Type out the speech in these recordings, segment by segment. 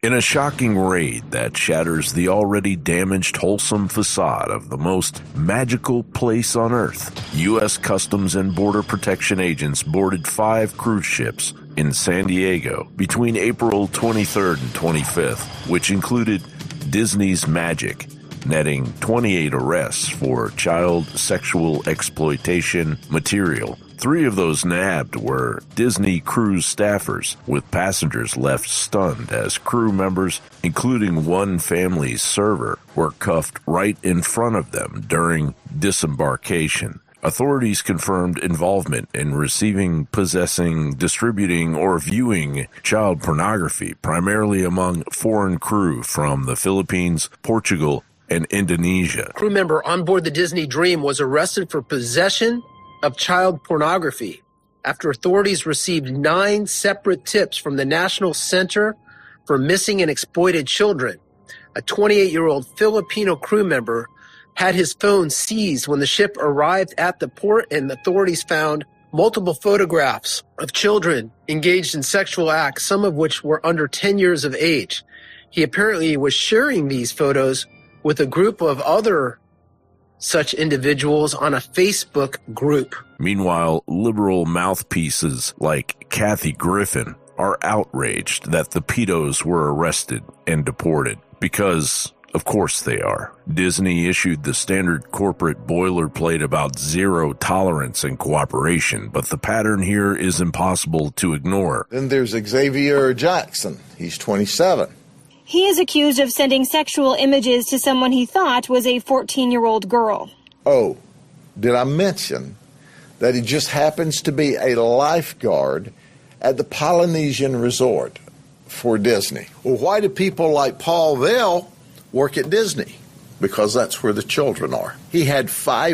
In a shocking raid that shatters the already damaged wholesome facade of the most magical place on Earth, U.S. Customs and Border Protection agents boarded 5 cruise ships in San Diego between April 23rd and 25th, which included Disney's Magic, netting 28 arrests for child sexual exploitation material. 3 of those nabbed were Disney cruise staffers, with passengers left stunned as crew members, including one family's server, were cuffed right in front of them during disembarkation. Authorities confirmed involvement in receiving, possessing, distributing, or viewing child pornography, primarily among foreign crew from the Philippines, Portugal, and Indonesia. Crew member on board the Disney Dream was arrested for possession of child pornography after authorities received 9 separate tips from the National Center for Missing and Exploited Children. A 28-year-old Filipino crew member had his phone seized when the ship arrived at the port, and authorities found multiple photographs of children engaged in sexual acts, some of which were under 10 years of age. He apparently was sharing these photos with a group of other such individuals on a Facebook group. Meanwhile, liberal mouthpieces like Kathy Griffin are outraged that the pedos were arrested and deported because, of course they are. Disney issued the standard corporate boilerplate about zero tolerance and cooperation, but the pattern here is impossible to ignore. Then there's Xavier Jackson. He's 27. He is accused of sending sexual images to someone he thought was a 14-year-old girl. Oh, did I mention that he just happens to be a lifeguard at the Polynesian Resort for Disney? Well, why do people like Paul Vail work at Disney? Because that's where the children are. He had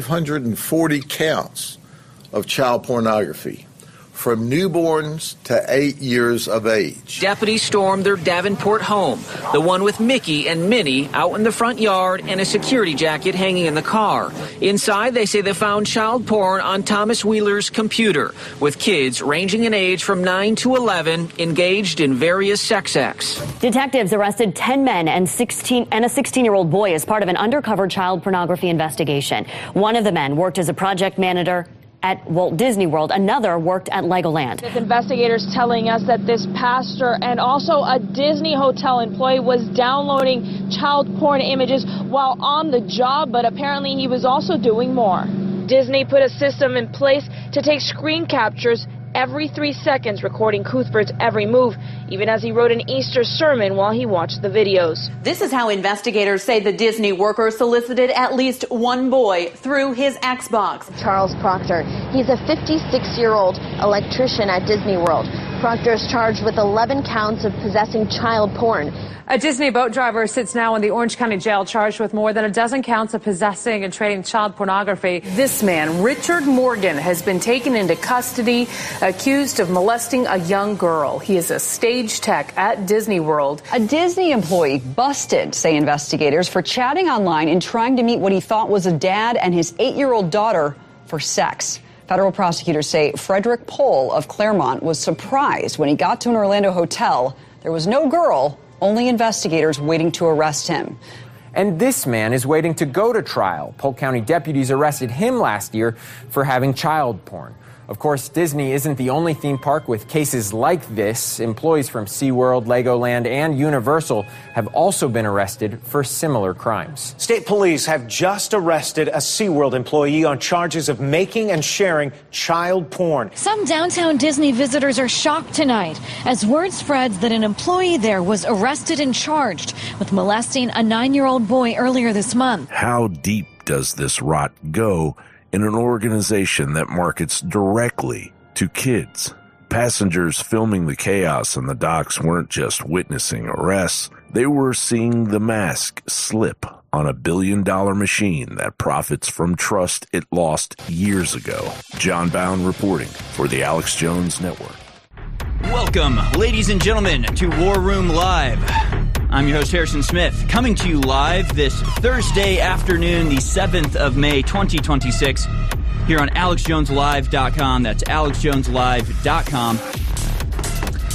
540 counts of child pornography, from newborns to 8 years of age. Deputies stormed their Davenport home, the one with Mickey and Minnie out in the front yard and a security jacket hanging in the car. Inside, they say they found child porn on Thomas Wheeler's computer, with kids ranging in age from 9 to 11 engaged in various sex acts. Detectives arrested 10 men and a 16-year-old boy as part of an undercover child pornography investigation. One of the men worked as a project manager at Walt Disney World. Another worked at Legoland. With investigators telling us that this pastor and also a Disney hotel employee was downloading child porn images while on the job, but apparently he was also doing more. Disney put a system in place to take screen captures every 3 seconds, recording Cuthbert's every move, even as he wrote an Easter sermon while he watched the videos. This is how investigators say the Disney worker solicited at least one boy through his Xbox. Charles Proctor, he's a 56-year-old electrician at Disney World. Proctor is charged with 11 counts of possessing child porn. A Disney boat driver sits now in the Orange County Jail charged with more than a dozen counts of possessing and trading child pornography. This man, Richard Morgan, has been taken into custody, accused of molesting a young girl. He is a stage tech at Disney World. A Disney employee busted, say investigators, for chatting online and trying to meet what he thought was a dad and his 8-year-old daughter for sex. Federal prosecutors say Frederick Pohl of Claremont was surprised when he got to an Orlando hotel. There was no girl, only investigators waiting to arrest him. And this man is waiting to go to trial. Polk County deputies arrested him last year for having child porn. Of course, Disney isn't the only theme park with cases like this. Employees from SeaWorld, Legoland, and Universal have also been arrested for similar crimes. State police have just arrested a SeaWorld employee on charges of making and sharing child porn. Some downtown Disney visitors are shocked tonight as word spreads that an employee there was arrested and charged with molesting a 9-year-old boy earlier this month. How deep does this rot go in an organization that markets directly to kids? Passengers filming the chaos on the docks weren't just witnessing arrests, they were seeing the mask slip on a billion-dollar machine that profits from trust it lost years ago. John Bound reporting for the Alex Jones Network. Welcome, ladies and gentlemen, to War Room Live. I'm your host, Harrison Smith, coming to you live this Thursday afternoon, the 7th of May, 2026, here on AlexJonesLive.com. That's AlexJonesLive.com.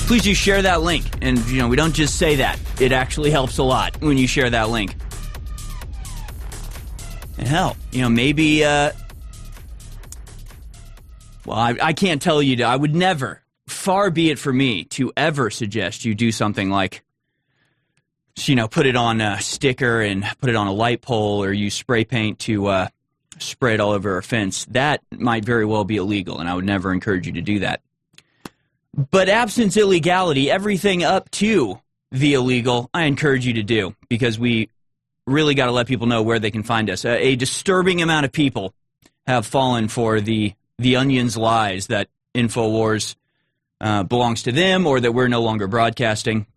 please do share that link. And, we don't just say that. It actually helps a lot when you share that link. And hell, maybe, I can't tell you I would never, far be it for me to ever suggest you do something like, put it on a sticker and put it on a light pole, or use spray paint to spray it all over a fence. That might very well be illegal, and I would never encourage you to do that. But absence illegality, everything up to the illegal, I encourage you to do, because we really got to let people know where they can find us. A disturbing amount of people have fallen for the Onion's lies that InfoWars belongs to them, or that we're no longer broadcasting.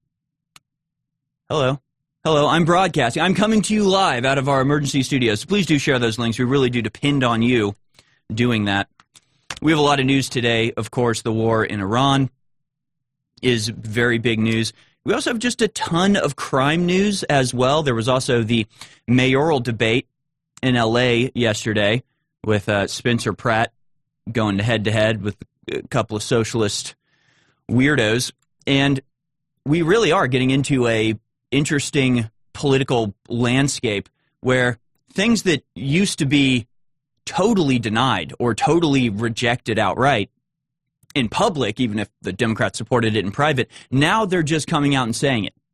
Hello, I'm broadcasting. I'm coming to you live out of our emergency studios. So please do share those links. We really do depend on you doing that. We have a lot of news today. Of course, the war in Iran is very big news. We also have just a ton of crime news as well. There was also the mayoral debate in L.A. yesterday with Spencer Pratt going head-to-head with a couple of socialist weirdos. And we really are getting into a interesting political landscape where things that used to be totally denied or totally rejected outright in public, even if the Democrats supported it in private, now they're just coming out and saying it.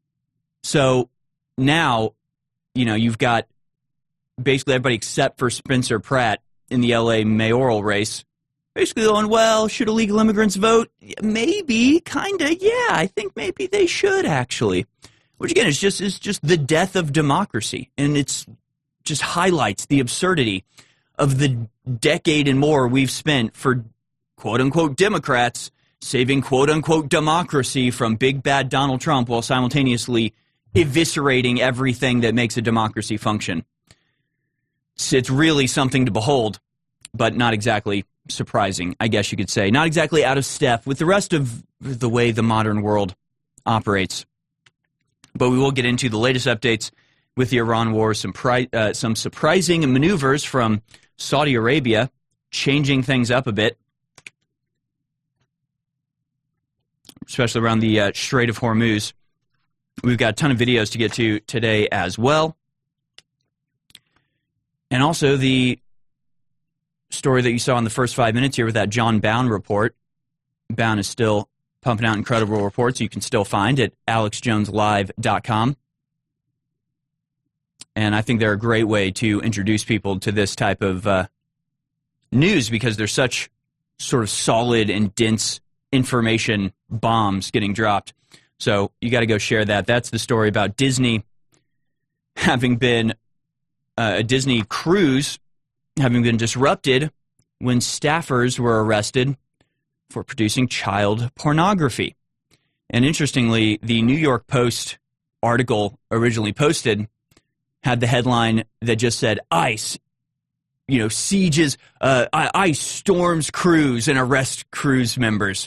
So now, you've got basically everybody except for Spencer Pratt in the LA mayoral race basically going, well, should illegal immigrants vote? Maybe, kind of, yeah, I think maybe they should actually. Which again is just the death of democracy, and it's just highlights the absurdity of the decade and more we've spent for quote-unquote Democrats saving quote-unquote democracy from big bad Donald Trump while simultaneously eviscerating everything that makes a democracy function. It's really something to behold, but not exactly surprising, I guess you could say. Not exactly out of step with the rest of the way the modern world operates. But we will get into the latest updates with the Iran war, some surprising maneuvers from Saudi Arabia, changing things up a bit, especially around the Strait of Hormuz. We've got a ton of videos to get to today as well. And also the story that you saw in the first 5 minutes here with that John Bound report. Bound is still pumping out incredible reports you can still find at alexjoneslive.com. And I think they're a great way to introduce people to this type of news because there's such sort of solid and dense information bombs getting dropped. So you got to go share that. That's the story about Disney having been a Disney cruise having been disrupted when staffers were arrested for producing child pornography. And interestingly, the New York Post article originally posted had the headline that just said, ICE, sieges, ICE storms cruise and arrest cruise members,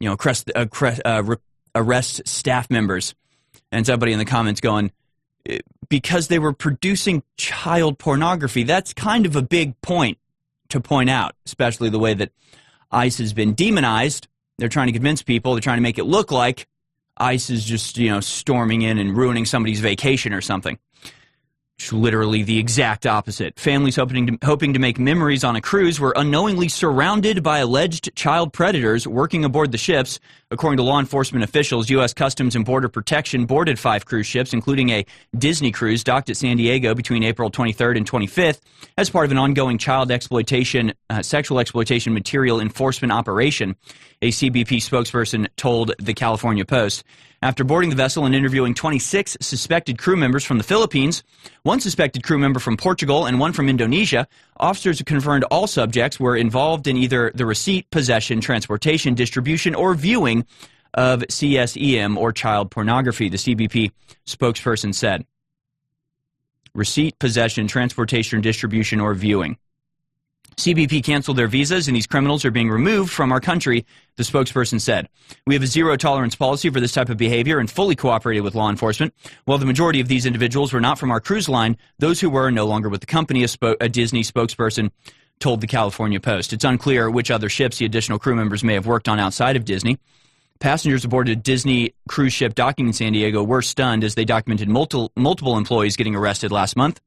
arrest staff members. And somebody in the comments going, because they were producing child pornography. That's kind of a big point to point out, especially the way that ICE has been demonized. They're trying to convince people, they're trying to make it look like ICE is just, storming in and ruining somebody's vacation or something. It's literally the exact opposite. Families hoping to make memories on a cruise were unknowingly surrounded by alleged child predators working aboard the ships. According to law enforcement officials, U.S. Customs and Border Protection boarded 5 cruise ships, including a Disney cruise docked at San Diego between April 23rd and 25th as part of an ongoing child exploitation, sexual exploitation material enforcement operation, a CBP spokesperson told the California Post. After boarding the vessel and interviewing 26 suspected crew members from the Philippines, 1 suspected crew member from Portugal, and 1 from Indonesia, officers confirmed all subjects were involved in either the receipt, possession, transportation, distribution, or viewing of CSEM or child pornography, the CBP spokesperson said. Receipt, possession, transportation, distribution, or viewing. CBP canceled their visas, and these criminals are being removed from our country, the spokesperson said. We have a zero-tolerance policy for this type of behavior and fully cooperated with law enforcement. While the majority of these individuals were not from our cruise line, those who were no longer with the company, a Disney spokesperson told the California Post. It's unclear which other ships the additional crew members may have worked on outside of Disney. Passengers aboard a Disney cruise ship docking in San Diego were stunned as they documented multiple employees getting arrested last month.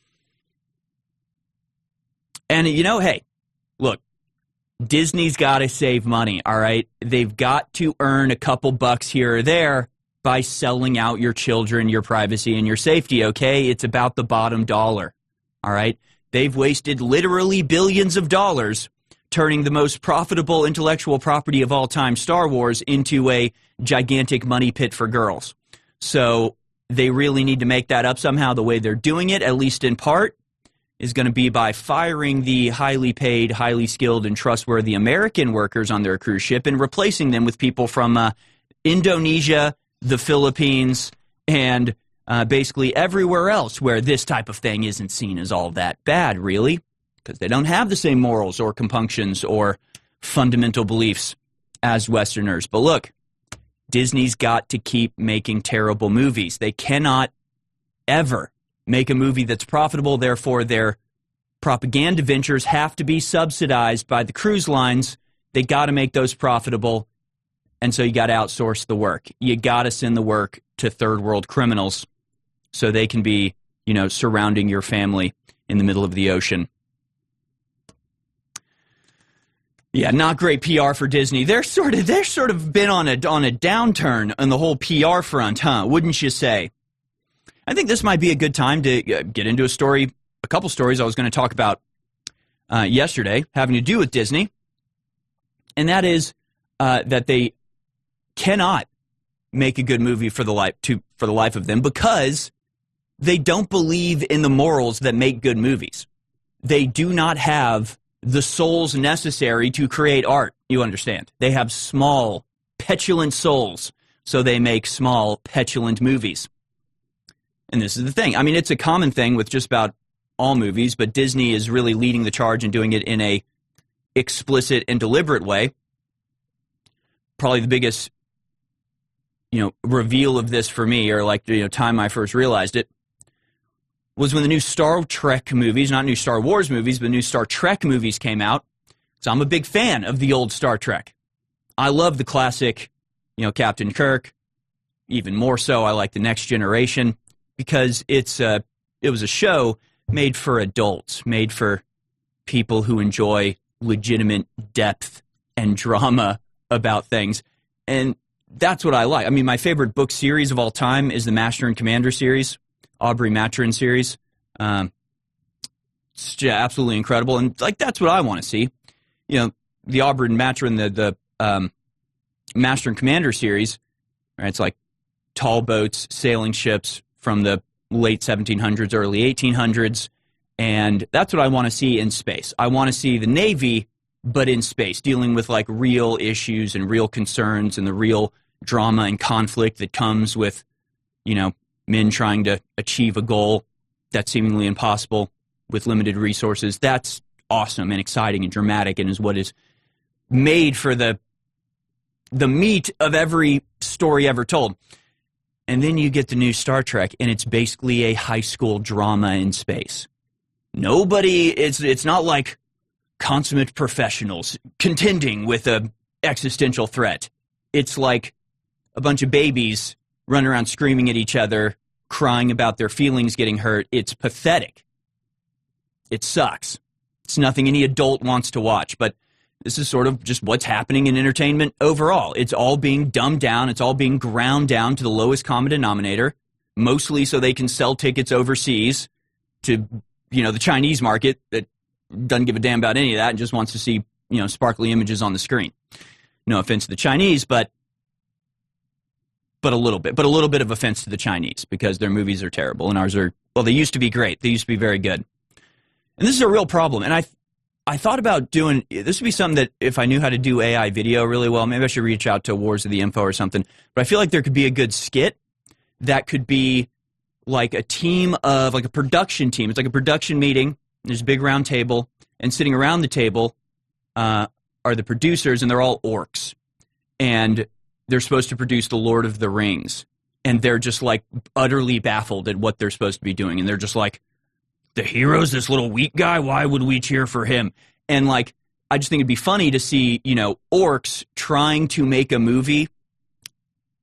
And, hey, look, Disney's got to save money, all right? They've got to earn a couple bucks here or there by selling out your children, your privacy, and your safety, okay? It's about the bottom dollar, all right? They've wasted literally billions of dollars turning the most profitable intellectual property of all time, Star Wars, into a gigantic money pit for girls. So they really need to make that up somehow. The way they're doing it, at least in part, is going to be by firing the highly paid, highly skilled, and trustworthy American workers on their cruise ship and replacing them with people from Indonesia, the Philippines, and basically everywhere else where this type of thing isn't seen as all that bad, really, because they don't have the same morals or compunctions or fundamental beliefs as Westerners. But look, Disney's got to keep making terrible movies. They cannot ever make a movie that's profitable. Therefore, their propaganda ventures have to be subsidized by the cruise lines. They got to make those profitable, and so you got to outsource the work. You got to send the work to third world criminals so they can be, surrounding your family in the middle of the ocean. Yeah, not great PR for Disney. They're sort of been on a downturn on the whole PR front, huh? Wouldn't you say? I think this might be a good time to get into a couple stories I was going to talk about yesterday, having to do with Disney, and that is that they cannot make a good movie for the life of them because they don't believe in the morals that make good movies. They do not have the souls necessary to create art, you understand. They have small, petulant souls, so they make small, petulant movies. And this is the thing. I mean, it's a common thing with just about all movies, but Disney is really leading the charge and doing it in a explicit and deliberate way. Probably the biggest, reveal of this for me, or time I first realized it, was when the new Star Trek movies, not new Star Wars movies, but new Star Trek movies came out. So I'm a big fan of the old Star Trek. I love the classic, Captain Kirk. Even more so, I like the Next Generation because it was a show made for adults, made for people who enjoy legitimate depth and drama about things. And that's what I like. I mean, my favorite book series of all time is the Master and Commander series. Aubrey Maturin series. It's absolutely incredible. And that's what I want to see. The Aubrey Maturin, the Master and Commander series, right? It's like tall boats, sailing ships from the late 1700s, early 1800s. And that's what I want to see in space. I want to see the Navy, but in space, dealing with real issues and real concerns and the real drama and conflict that comes with, men trying to achieve a goal that's seemingly impossible with limited resources. That's awesome and exciting and dramatic and is what is made for the meat of every story ever told. And then you get the new Star Trek, and it's basically a high school drama in space. It's not like consummate professionals contending with a existential threat. It's like a bunch of babies running around screaming at each other, crying about their feelings getting hurt. It's pathetic. It sucks. It's nothing any adult wants to watch, but this is sort of just what's happening in entertainment overall. It's all being dumbed down. It's all being ground down to the lowest common denominator, mostly so they can sell tickets overseas to, the Chinese market that doesn't give a damn about any of that and just wants to see, sparkly images on the screen. No offense to the Chinese, but a little bit of offense to the Chinese because their movies are terrible and ours are, they used to be great. They used to be very good. And this is a real problem. And I thought about doing, this would be something that if I knew how to do AI video really well, maybe I should reach out to Wars of the Info or something. But I feel like there could be a good skit that could be like a team of, like a production team. It's like a production meeting. There's a big round table, and sitting around the table are the producers, and they're all orcs. And they're supposed to produce The Lord of the Rings, and they're just utterly baffled at what they're supposed to be doing. And they're just like, the hero's this little weak guy? Why would we cheer for him? And I just think it'd be funny to see, orcs trying to make a movie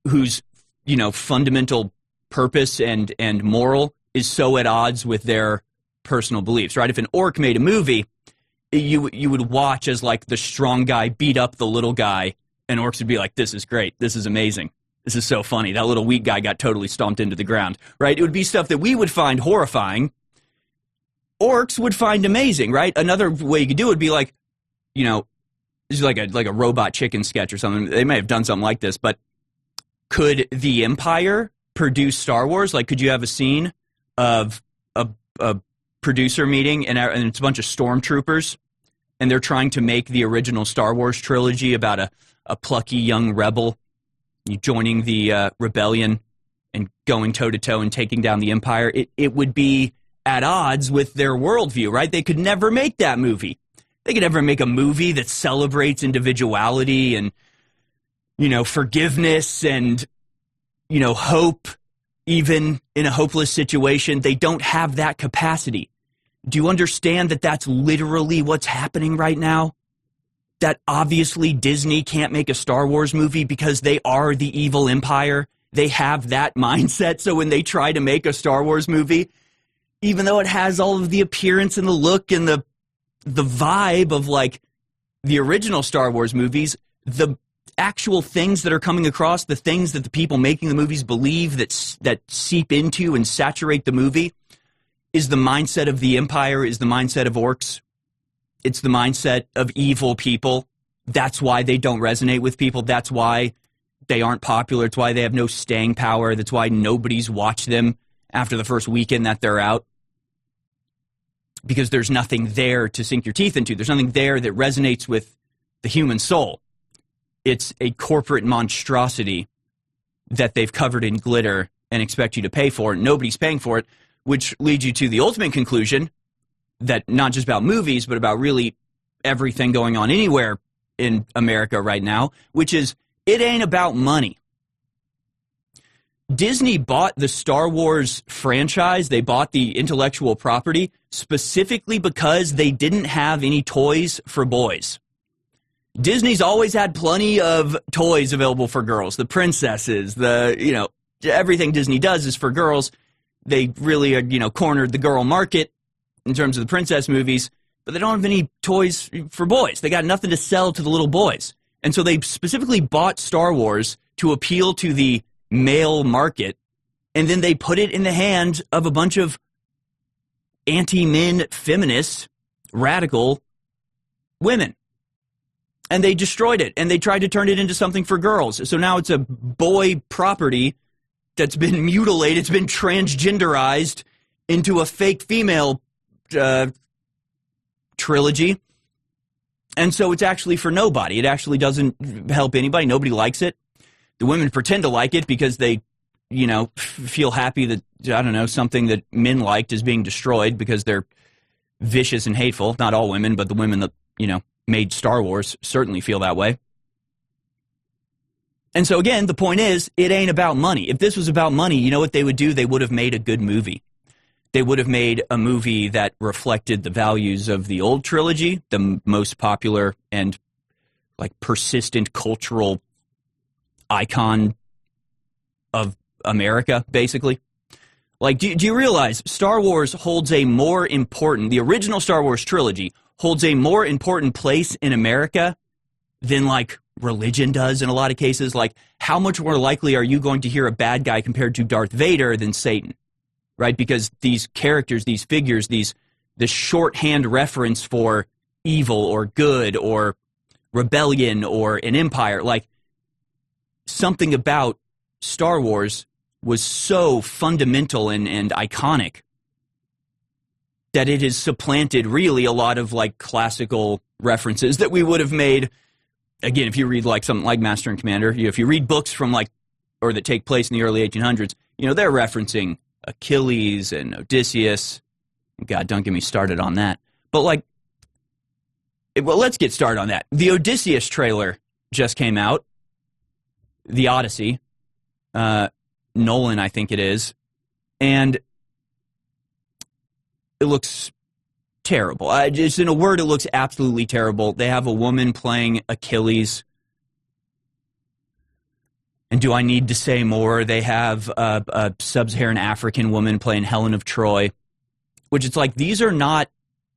whose, fundamental purpose and moral is so at odds with their personal beliefs, right? If an orc made a movie, you would watch as like the strong guy beat up the little guy, and orcs would be like, this is great, this is amazing, this is so funny, that little weak guy got totally stomped into the ground, right? It would be stuff that we would find horrifying, orcs would find amazing, right? Another way you could do it would be like, this is like a robot chicken sketch or something. They may have done something like this, but could the Empire produce Star Wars? Like, could you have a scene of a producer meeting and it's a bunch of stormtroopers and they're trying to make the original Star Wars trilogy about a plucky young rebel joining the rebellion and going toe-to-toe and taking down the Empire? It would be at odds with their worldview, right? They could never make that movie. They could never make a movie that celebrates individuality and, forgiveness and, hope, even in a hopeless situation. They don't have that capacity. Do you understand that that's literally what's happening right now? That obviously Disney can't make a Star Wars movie because they are the evil empire. They have that mindset. So when they try to make a Star Wars movie, even though it has all of the appearance and the look and the vibe of like the original Star Wars movies, the actual things that are coming across, the things that the people making the movies believe that seep into and saturate the movie is the mindset of the Empire, is the mindset of orcs. It's the mindset of evil people. That's why they don't resonate with people. That's why they aren't popular. It's why they have no staying power. That's why nobody's watched them after the first weekend that they're out. Because there's nothing there to sink your teeth into. There's nothing there that resonates with the human soul. It's a corporate monstrosity that they've covered in glitter and expect you to pay for it. Nobody's paying for it, which leads you to the ultimate conclusion that not just about movies, but about really everything going on anywhere in America right now, which is it ain't about money. Disney bought the Star Wars franchise. They bought the intellectual property specifically because they didn't have any toys for boys. Disney's always had plenty of toys available for girls. The princesses, everything Disney does is for girls. They really are, cornered the girl market in terms of the princess movies, but they don't have any toys for boys. They got nothing to sell to the little boys. And so they specifically bought Star Wars to appeal to the male market, and then they put it in the hands of a bunch of anti-men, feminist, radical women. And they destroyed it, and they tried to turn it into something for girls. So now it's a boy property that's been mutilated, it's been transgenderized into a fake female trilogy. And so it's actually for nobody. It actually doesn't help anybody. Nobody likes it. The women pretend to like it because they, feel happy that, something that men liked is being destroyed because they're vicious and hateful. Not all women, but the women that, made Star Wars certainly feel that way. And so again, the point is, it ain't about money. If this was about money, you know what they would do? They would have made a good movie. They would have made a movie that reflected the values of the old trilogy, the most popular and persistent cultural icon of America, basically. Do you realize Star Wars holds the original Star Wars trilogy holds a more important place in America than religion does in a lot of cases? How much more likely are you going to hear a bad guy compared to Darth Vader than Satan? Right? Because these characters, these figures, this shorthand reference for evil or good or rebellion or an empire, something about Star Wars was so fundamental and iconic that it has supplanted really a lot of classical references that we would have made. Again, if you read something like Master and Commander, if you read books from or that take place in the early 1800s, they're referencing Achilles and Odysseus. God, don't get me started on that. But let's get started on that. The Odysseus trailer just came out. The Odyssey. Nolan, I think it is. And it looks terrible. Just in a word, it looks absolutely terrible. They have a woman playing Achilles. And do I need to say more? They have a sub-Saharan African woman playing Helen of Troy, which it's like, these are not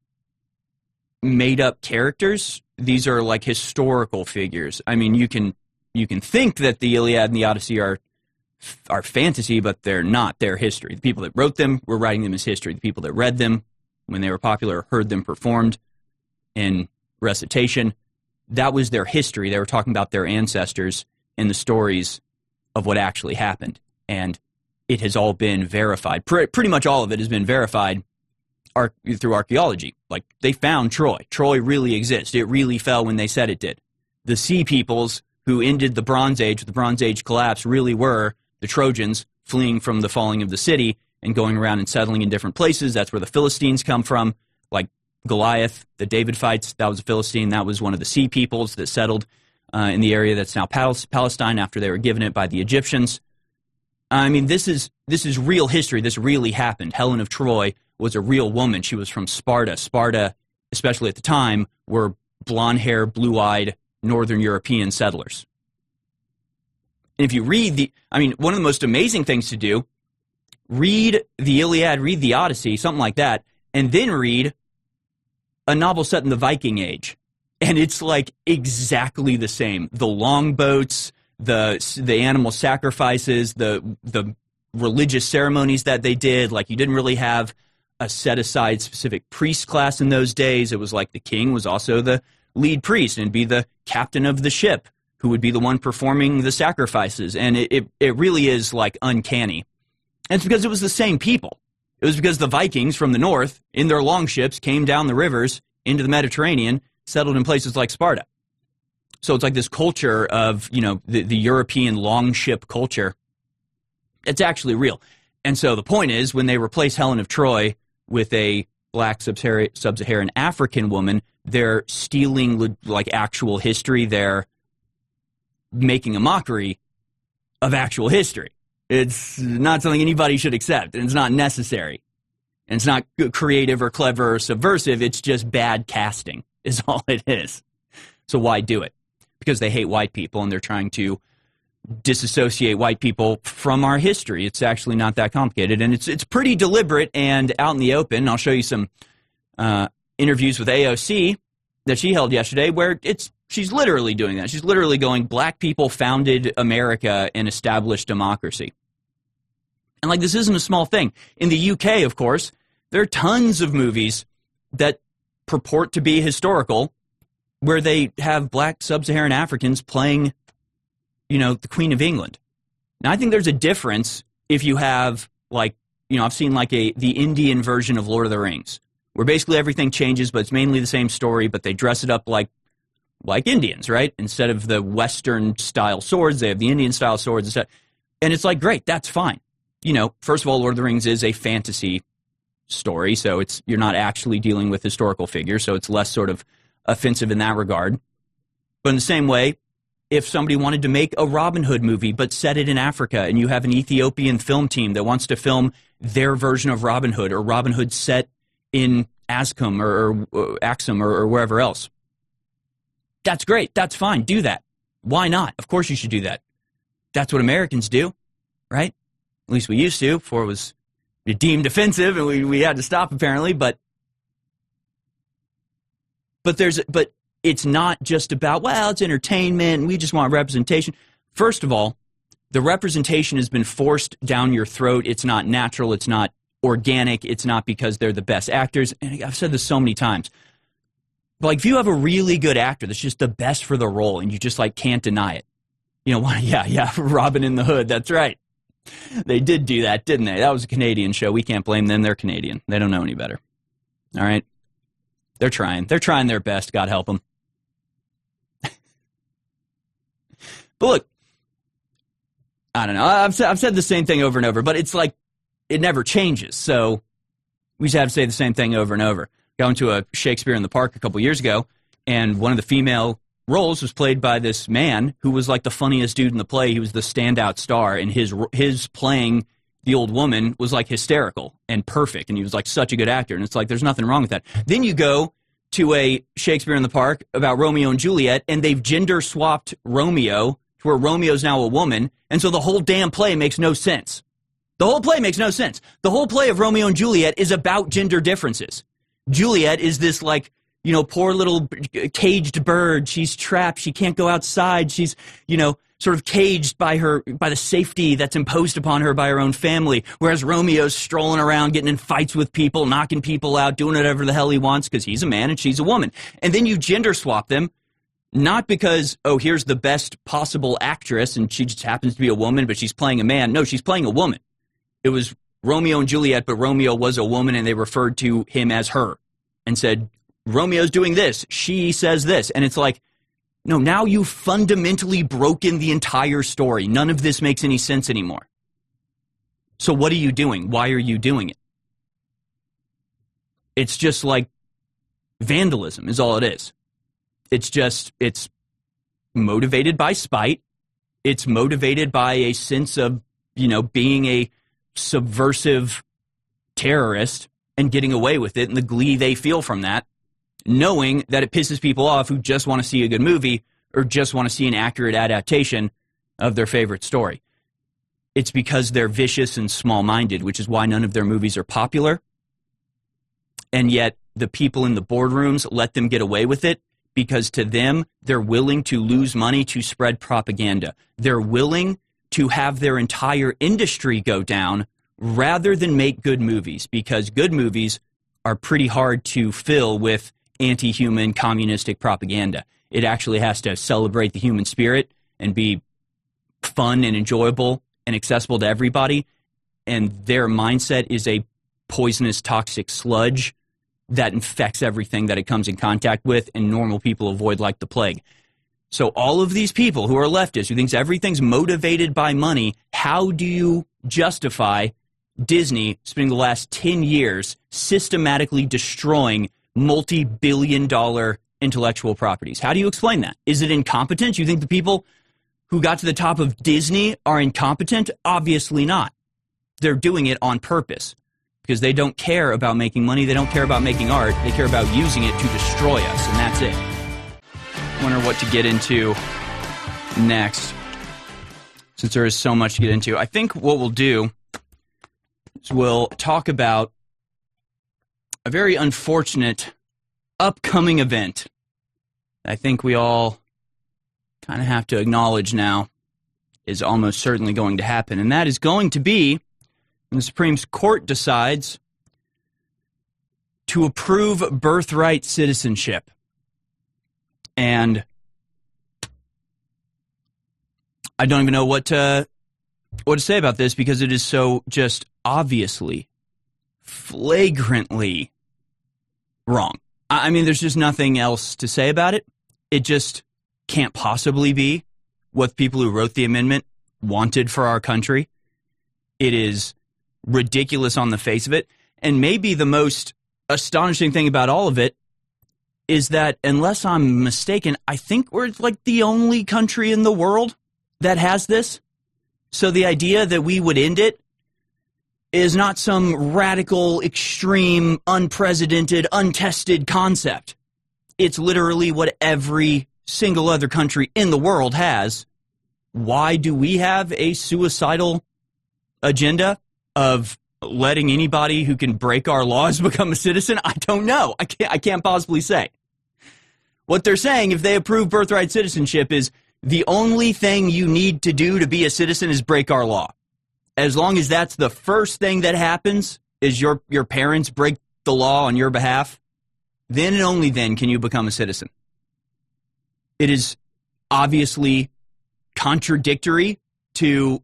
made-up characters. These are like historical figures. I mean, you can think that the Iliad and the Odyssey are fantasy, but they're not. They're history. The people that wrote them were writing them as history. The people that read them when they were popular, heard them performed in recitation, that was their history. They were talking about their ancestors and the stories of what actually happened. And it has all been verified. Pretty much all of it has been verified through archaeology. Like, they found Troy. Troy really exists. It really fell when they said it did. The Sea Peoples who ended the Bronze Age collapse, really were the Trojans fleeing from the falling of the city and going around and settling in different places. That's where the Philistines come from. Like Goliath, that David fights, that was a Philistine. That was one of the Sea Peoples that settled in the area that's now Palestine after they were given it by the Egyptians. I mean, this is real history. This really happened. Helen of Troy was a real woman. She was from Sparta. Sparta, especially at the time, were blonde-haired, blue-eyed Northern European settlers. And if you read one of the most amazing things to do, read the Iliad, read the Odyssey, something like that, and then read a novel set in the Viking Age. And it's like exactly the same. The longboats, the animal sacrifices, the religious ceremonies that they did. Like, you didn't really have a set-aside specific priest class in those days. It was like the king was also the lead priest and be the captain of the ship, who would be the one performing the sacrifices. And it really is like uncanny. And it's because it was the same people. It was because the Vikings from the north, in their longships, came down the rivers into the Mediterranean, settled in places like Sparta. So it's like this culture of, the European longship culture. It's actually real. And so the point is, when they replace Helen of Troy with a black sub-Saharan African woman, they're stealing like actual history. They're making a mockery of actual history. It's not something anybody should accept, and it's not necessary. And it's not creative or clever or subversive. It's just bad casting is all it is. So why do it? Because they hate white people, and they're trying to disassociate white people from our history. It's actually not that complicated, and it's pretty deliberate and out in the open. I'll show you some interviews with AOC that she held yesterday where she's literally doing that. She's literally going, black people founded America and established democracy. And like, this isn't a small thing. In the UK, of course, there are tons of movies that purport to be historical where they have black sub-Saharan Africans playing, the Queen of England. Now, I think there's a difference if you have, I've seen the Indian version of Lord of the Rings, where basically everything changes, but it's mainly the same story, but they dress it up like Indians, right? Instead of the Western-style swords, they have the Indian-style swords instead. And it's like, great, that's fine. First of all, Lord of the Rings is a fantasy story, so you're not actually dealing with historical figures, so it's less sort of offensive in that regard. But in the same way, if somebody wanted to make a Robin Hood movie but set it in Africa, and you have an Ethiopian film team that wants to film their version of Robin Hood, or Robin Hood set in Axum or wherever else, that's great. That's fine. Do that. Why not? Of course you should do that. That's what Americans do, right? At least we used to, before it was deemed offensive and we had to stop, apparently. But it's not just about, it's entertainment and we just want representation. First of all, the representation has been forced down your throat. It's not natural. It's not organic. It's not because they're the best actors. And I've said this so many times. But if you have a really good actor that's just the best for the role and you just can't deny it. Robin in the Hood, that's right. They did do that, didn't they? That was a Canadian show. We can't blame them. They're Canadian. They don't know any better. All right? They're trying. They're trying their best. God help them. But look, I don't know. I've said the same thing over and over, but it's like it never changes. So we just have to say the same thing over and over. Going to a Shakespeare in the Park a couple years ago, and one of the female roles was played by this man who was like the funniest dude in the play. He was the standout star, and his playing the old woman was like hysterical and perfect, and he was like such a good actor, and it's like there's nothing wrong with that. Then you go to a Shakespeare in the Park about Romeo and Juliet, and they've gender swapped Romeo where Romeo's now a woman, and so the whole damn play makes no sense. The whole play makes no sense. The whole play of Romeo and Juliet is about gender differences. Juliet is this, like, you know, poor little caged bird. She's trapped. She can't go outside. She's, you know, sort of caged by the safety that's imposed upon her by her own family. Whereas Romeo's strolling around, getting in fights with people, knocking people out, doing whatever the hell he wants because he's a man and she's a woman. And then you gender swap them, not because, oh, here's the best possible actress and she just happens to be a woman, but she's playing a man. No, she's playing a woman. It was Romeo and Juliet, but Romeo was a woman and they referred to him as her and said, Romeo's doing this, she says this. And it's like, no, now you've fundamentally broken the entire story. None of this makes any sense anymore. So what are you doing? Why are you doing it? It's just like vandalism is all it is. It's motivated by spite. It's motivated by a sense of, you know, being a subversive terrorist and getting away with it and the glee they feel from that, knowing that it pisses people off who just want to see a good movie or just want to see an accurate adaptation of their favorite story. It's because they're vicious and small-minded, which is why none of their movies are popular. And yet the people in the boardrooms let them get away with it because to them, they're willing to lose money to spread propaganda. They're willing to have their entire industry go down rather than make good movies, because good movies are pretty hard to fill with anti-human communistic propaganda. It actually has to celebrate the human spirit and be fun and enjoyable and accessible to everybody. And their mindset is a poisonous, toxic sludge that infects everything that it comes in contact with, and normal people avoid like the plague. So all of these people who are leftists, who thinks everything's motivated by money, how do you justify Disney spending the last 10 years systematically destroying multi-billion-dollar intellectual properties? How do you explain that? Is it incompetence? You think the people who got to the top of Disney are incompetent? Obviously not. They're doing it on purpose because they don't care about making money. They don't care about making art. They care about using it to destroy us, and that's it. Wonder what to get into next, since there is so much to get into. I think what we'll do is we'll talk about a very unfortunate upcoming event I think we all kind of have to acknowledge now is almost certainly going to happen, and that is going to be when the Supreme Court decides to approve birthright citizenship. And I don't even know what to say about this, because it is so just obviously, flagrantly wrong. I mean, there's just nothing else to say about it. It just can't possibly be what people who wrote the amendment wanted for our country. It is ridiculous on the face of it. And maybe the most astonishing thing about all of it is that, unless I'm mistaken, I think we're like the only country in the world that has this. So the idea that we would end it is not some radical, extreme, unprecedented, untested concept. It's literally what every single other country in the world has. Why do we have a suicidal agenda of letting anybody who can break our laws become a citizen? I don't know. I can't possibly say. What they're saying, if they approve birthright citizenship, is the only thing you need to do to be a citizen is break our law. As long as that's the first thing that happens, is your parents break the law on your behalf, then and only then can you become a citizen. It is obviously contradictory to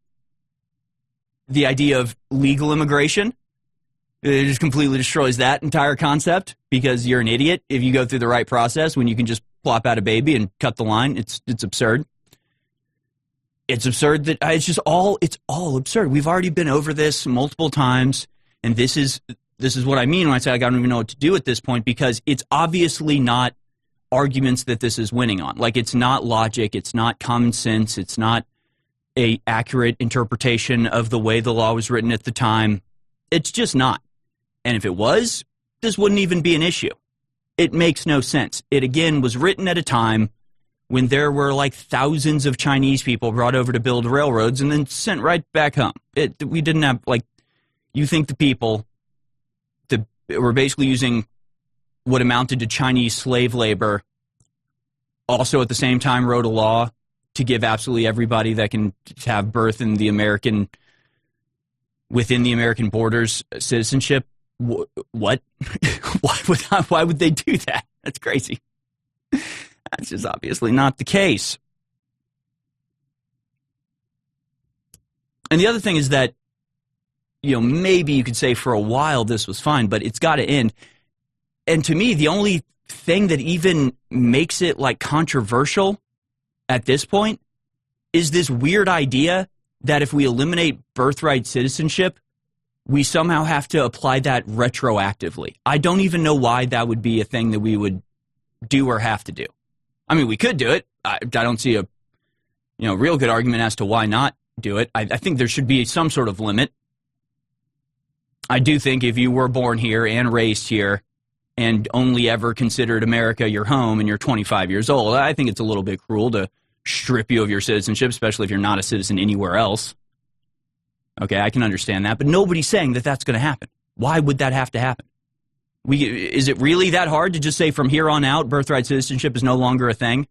the idea of legal immigration. It just completely destroys that entire concept, because you're an idiot if you go through the right process when you can just plop out a baby and cut the line. It's absurd. It's absurd that it's all absurd. We've already been over this multiple times, and this is what I mean when I say I don't even know what to do at this point, because it's obviously not arguments that this is winning on. Like, it's not logic, it's not common sense, it's not a accurate interpretation of the way the law was written at the time. It's just not. And if it was, this wouldn't even be an issue. It makes no sense. It, again, was written at a time when there were like thousands of Chinese people brought over to build railroads and then sent right back home. We didn't have, like, you think the people that were basically using what amounted to Chinese slave labor also at the same time wrote a law to give absolutely everybody that can have birth in the American, within the American borders, citizenship? What? Why would they do that? That's crazy. That's just obviously not the case. And the other thing is that, maybe you could say for a while this was fine, but it's got to end. And to me, the only thing that even makes it like controversial at this point is this weird idea that if we eliminate birthright citizenship, we somehow have to apply that retroactively. I don't even know why that would be a thing that we would do or have to do. I mean, we could do it. I don't see a real good argument as to why not do it. I think there should be some sort of limit. I do think if you were born here and raised here and only ever considered America your home and you're 25 years old, I think it's a little bit cruel to strip you of your citizenship, especially if you're not a citizen anywhere else. Okay, I can understand that, but nobody's saying that that's going to happen. Why would that have to happen? Is it really that hard to just say from here on out, birthright citizenship is no longer a thing?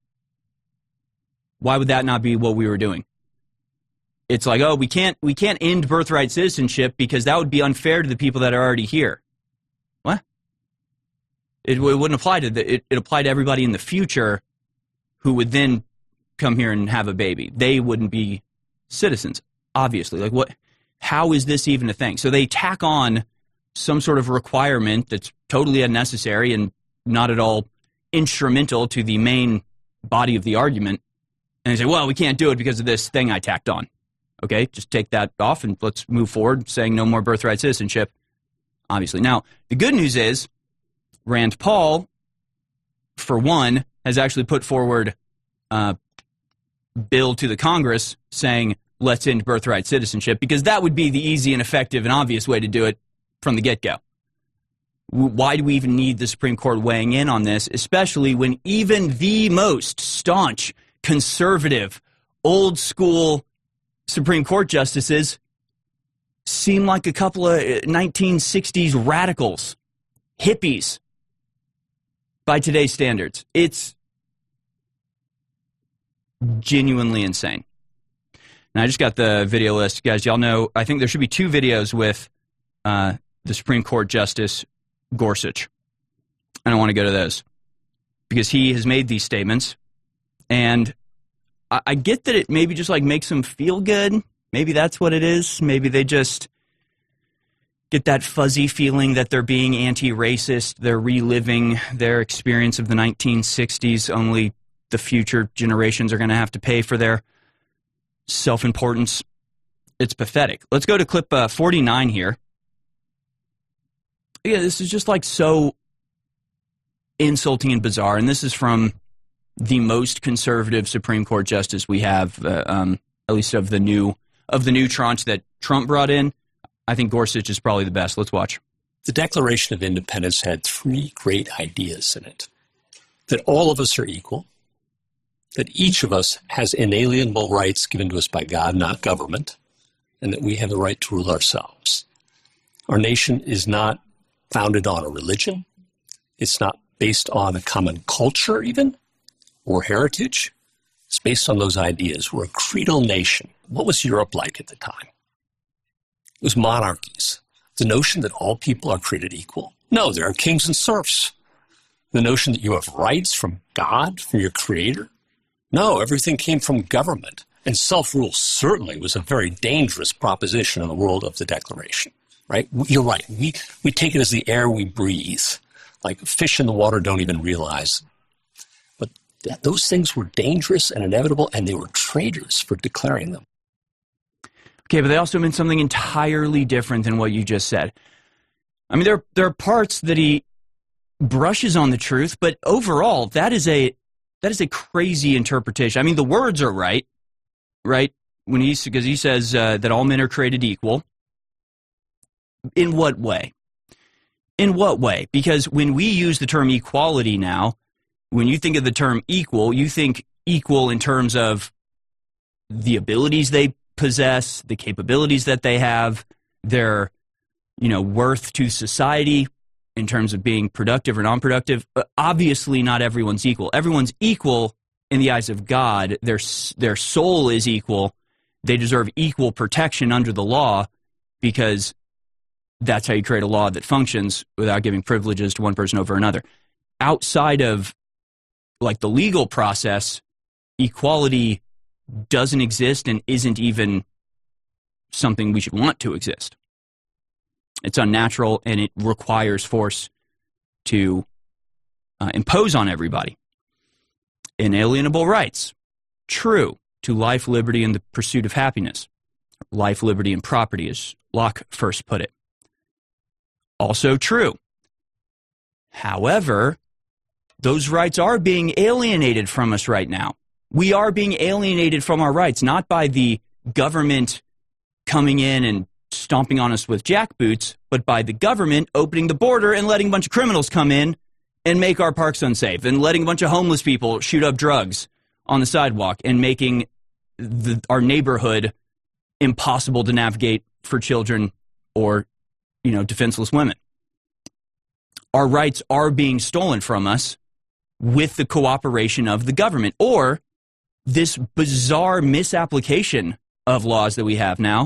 Why would that not be what we were doing? It's like, oh, we can't end birthright citizenship because that would be unfair to the people that are already here. What? It wouldn't apply to it applied to everybody in the future who would then come here and have a baby. They wouldn't be citizens, obviously. Like, what? How is this even a thing? So they tack on some sort of requirement that's totally unnecessary and not at all instrumental to the main body of the argument. And they say, well, we can't do it because of this thing I tacked on. Okay, just take that off and let's move forward saying no more birthright citizenship, obviously. Now, the good news is Rand Paul, for one, has actually put forward a bill to the Congress saying let's end birthright citizenship, because that would be the easy and effective and obvious way to do it from the get-go. Why do we even need the Supreme Court weighing in on this, especially when even the most staunch, conservative, old-school Supreme Court justices seem like a couple of 1960s radicals, hippies, by today's standards? It's genuinely insane. Now, I just got the video list. Guys, y'all know, I think there should be 2 videos with the Supreme Court Justice Gorsuch. And I want to go to those because he has made these statements, and I get that it maybe just like makes them feel good. Maybe that's what it is. Maybe they just get that fuzzy feeling that they're being anti-racist. They're reliving their experience of the 1960s. Only the future generations are going to have to pay for their self-importance. It's pathetic. Let's go to clip 49 here. Yeah, this is just like so insulting and bizarre. And this is from the most conservative Supreme Court justice we have, at least of the new tranche that Trump brought in. I think Gorsuch is probably the best. Let's watch. The Declaration of Independence had 3 great ideas in it. That all of us are equal, that each of us has inalienable rights given to us by God, not government, and that we have the right to rule ourselves. Our nation is not founded on a religion. It's not based on a common culture even, or heritage. It's based on those ideas. We're a creedal nation. What was Europe like at the time? It was monarchies. The notion that all people are created equal. No, there are kings and serfs. The notion that you have rights from God, from your creator. No, everything came from government. And self-rule certainly was a very dangerous proposition in the world of the Declaration, right? You're right. We take it as the air we breathe. Like fish in the water don't even realize. But those things were dangerous and inevitable, and they were traitors for declaring them. Okay, but they also meant something entirely different than what you just said. I mean, there are parts that he brushes on the truth, but overall, that is a crazy interpretation. I mean, the words are right? Because he says that all men are created equal. In what way? In what way? Because when we use the term equality now, when you think of the term equal, you think equal in terms of the abilities they possess, the capabilities that they have, their, worth to society in terms of being productive or non-productive. Obviously, not everyone's equal. Everyone's equal in the eyes of God. Their soul is equal. They deserve equal protection under the law, because that's how you create a law that functions without giving privileges to one person over another. Outside of the legal process, equality doesn't exist and isn't even something we should want to exist. It's unnatural, and it requires force to impose on everybody. Inalienable rights. True to life, liberty, and the pursuit of happiness. Life, liberty, and property, as Locke first put it. Also true. However, those rights are being alienated from us right now. We are being alienated from our rights, not by the government coming in and stomping on us with jackboots, but by the government opening the border and letting a bunch of criminals come in and make our parks unsafe, and letting a bunch of homeless people shoot up drugs on the sidewalk, and making our neighborhood impossible to navigate for children or, defenseless women. Our rights are being stolen from us with the cooperation of the government, or this bizarre misapplication of laws that we have now.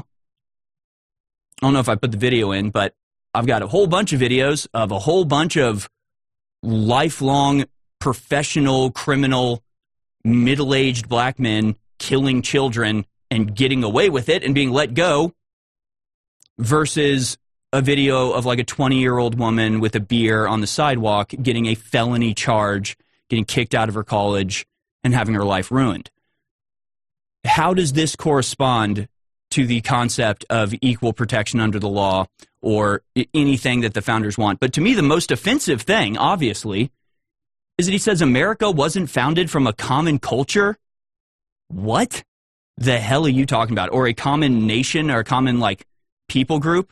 I don't know if I put the video in, but I've got a whole bunch of videos of a whole bunch of lifelong professional criminal middle-aged black men killing children and getting away with it and being let go, versus a video of a 20-year-old woman with a beer on the sidewalk getting a felony charge, getting kicked out of her college, and having her life ruined. How does this correspond to the concept of equal protection under the law or anything that the founders want? But to me, the most offensive thing, obviously, is that he says America wasn't founded from a common culture. What the hell are you talking about? Or a common nation, or a common, people group?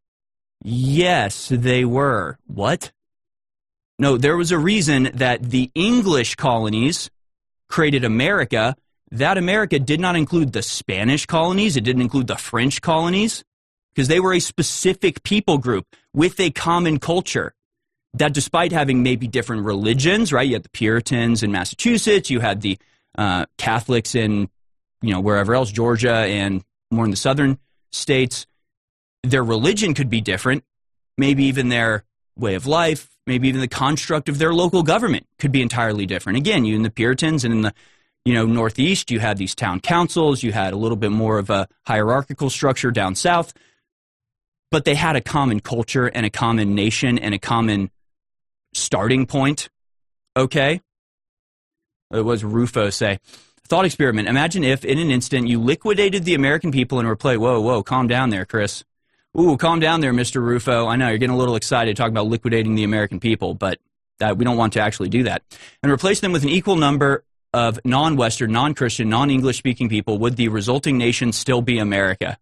Yes, they were. What? No, there was a reason that the English colonies created America. That America did not include the Spanish colonies. It didn't include the French colonies, because they were a specific people group with a common culture that, despite having maybe different religions, right? You had the Puritans in Massachusetts. You had the Catholics in, wherever else, Georgia and more in the southern states. Their religion could be different. Maybe even their way of life, maybe even the construct of their local government could be entirely different. Again, you in the Puritans and in the Northeast, you had these town councils, you had a little bit more of a hierarchical structure down south, but they had a common culture and a common nation and a common starting point, okay? What does Rufo say? Thought experiment. Imagine if, in an instant, you liquidated the American people and replaced, whoa, calm down there, Chris. Ooh, calm down there, Mr. Rufo. I know, you're getting a little excited talking about liquidating the American people, but we don't want to actually do that. And replace them with an equal number of non-Western, non-Christian, non-English-speaking people. Would the resulting nation still be America?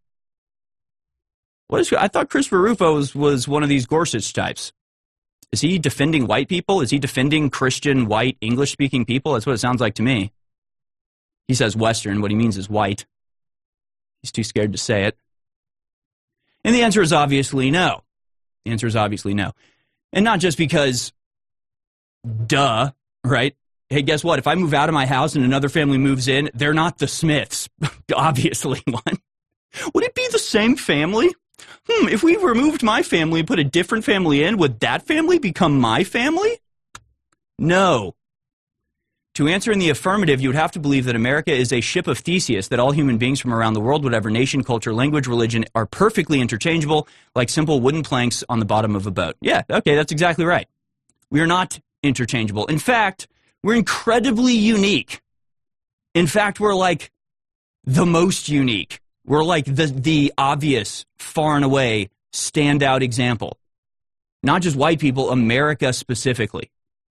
I thought Christopher Rufo was one of these Gorsuch types. Is he defending white people? Is he defending Christian, white, English-speaking people? That's what it sounds like to me. He says Western. What he means is white. He's too scared to say it. And the answer is obviously no. The answer is obviously no. And not just because, duh, right? Hey, guess what? If I move out of my house and another family moves in, they're not the Smiths. Obviously, one. Would it be the same family? If we removed my family and put a different family in, would that family become my family? No. To answer in the affirmative, you would have to believe that America is a ship of Theseus, that all human beings from around the world, whatever nation, culture, language, religion, are perfectly interchangeable, like simple wooden planks on the bottom of a boat. Yeah, okay, that's exactly right. We are not interchangeable. In fact, we're incredibly unique. In fact, we're like the most unique. We're like the obvious, far and away, standout example. Not just white people, America specifically.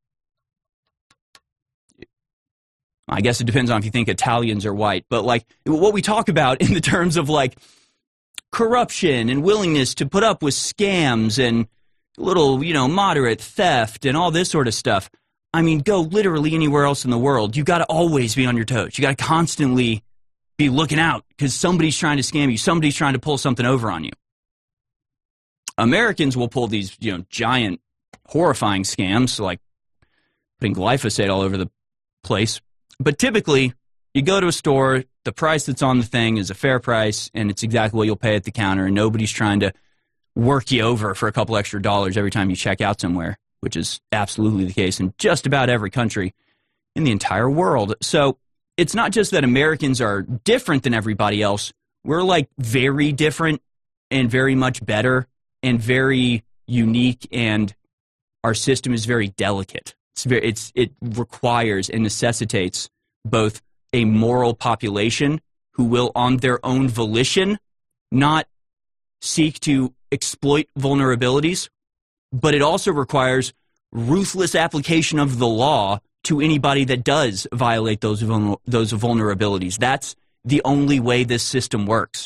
I guess it depends on if you think Italians are white, but what we talk about in the terms of corruption and willingness to put up with scams and little, moderate theft and all this sort of stuff. I mean, go literally anywhere else in the world. You got to always be on your toes. You got to constantly be looking out because somebody's trying to scam you. Somebody's trying to pull something over on you. Americans will pull these, giant, horrifying scams like putting glyphosate all over the place. But typically, you go to a store, the price that's on the thing is a fair price, and it's exactly what you'll pay at the counter, and nobody's trying to work you over for a couple extra dollars every time you check out somewhere, which is absolutely the case in just about every country in the entire world. So it's not just that Americans are different than everybody else. We're like very different and very much better and very unique, and our system is very delicate. It requires and necessitates both a moral population who will, on their own volition, not seek to exploit vulnerabilities, but it also requires ruthless application of the law to anybody that does violate those vulnerabilities. That's the only way this system works.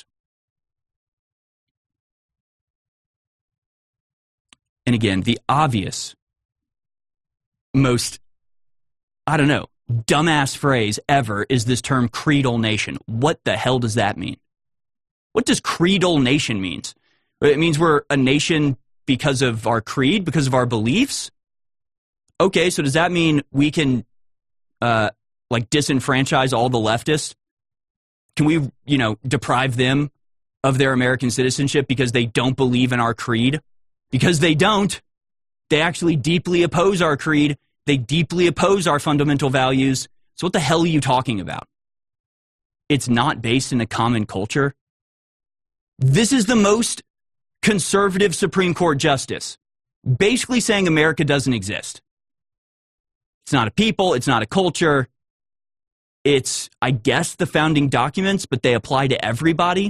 And again, the obvious, most, dumbass phrase ever is this term creedal nation. What the hell does that mean? What does creedal nation mean? It means we're a nation because of our creed, because of our beliefs? Okay, so does that mean we can, disenfranchise all the leftists? Can we, deprive them of their American citizenship because they don't believe in our creed? Because they don't. They actually deeply oppose our creed. They deeply oppose our fundamental values. So what the hell are you talking about? It's not based in a common culture. This is the most conservative Supreme Court justice, basically saying America doesn't exist. It's not a people. It's not a culture. It's, I guess, the founding documents, but they apply to everybody.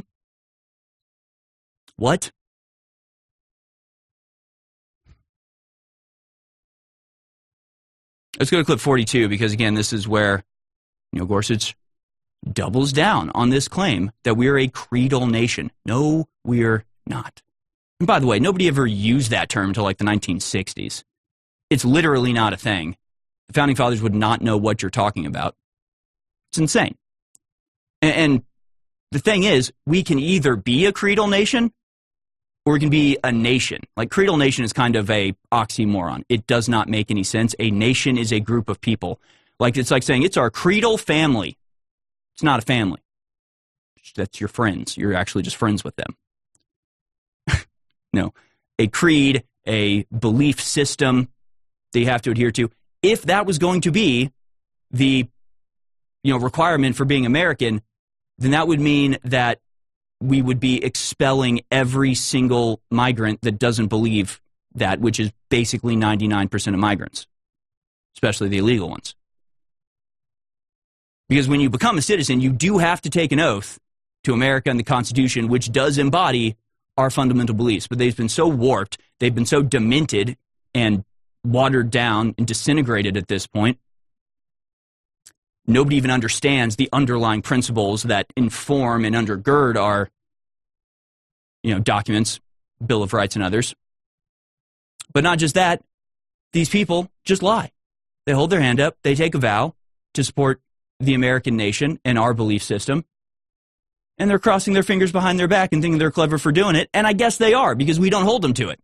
What? Let's go to clip 42 because, again, this is where Gorsuch doubles down on this claim that we're a creedal nation. No, we're not. And by the way, nobody ever used that term until like the 1960s. It's literally not a thing. The Founding Fathers would not know what you're talking about. It's insane. And the thing is, we can either be a creedal nation or we can be a nation. Like, creedal nation is kind of a oxymoron. It does not make any sense. A nation is a group of people. It's like saying it's our creedal family. It's not a family. That's your friends. You're actually just friends with them. No. A creed, a belief system that you have to adhere to. If that was going to be the requirement for being American, then that would mean that we would be expelling every single migrant that doesn't believe that, which is basically 99% of migrants, especially the illegal ones. Because when you become a citizen, you do have to take an oath to America and the Constitution, which does embody our fundamental beliefs. But they've been so warped, they've been so demented and watered down and disintegrated at this point. Nobody even understands the underlying principles that inform and undergird our, documents, Bill of Rights and others. But not just that, these people just lie. They hold their hand up, they take a vow to support the American nation and our belief system, and they're crossing their fingers behind their back and thinking they're clever for doing it, and I guess they are, because we don't hold them to it.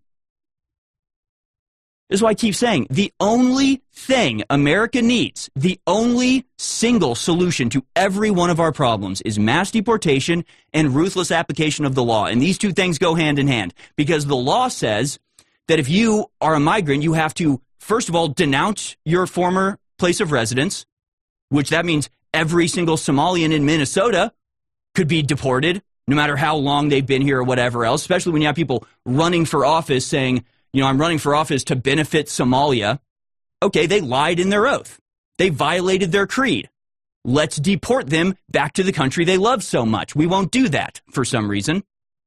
This is why I keep saying, the only thing America needs, the only single solution to every one of our problems is mass deportation and ruthless application of the law. And these two things go hand in hand, because the law says that if you are a migrant, you have to, first of all, denounce your former place of residence, which that means every single Somalian in Minnesota could be deported, no matter how long they've been here or whatever else, especially when you have people running for office saying, I'm running for office to benefit Somalia. Okay, they lied in their oath. They violated their creed. Let's deport them back to the country they love so much. We won't do that for some reason.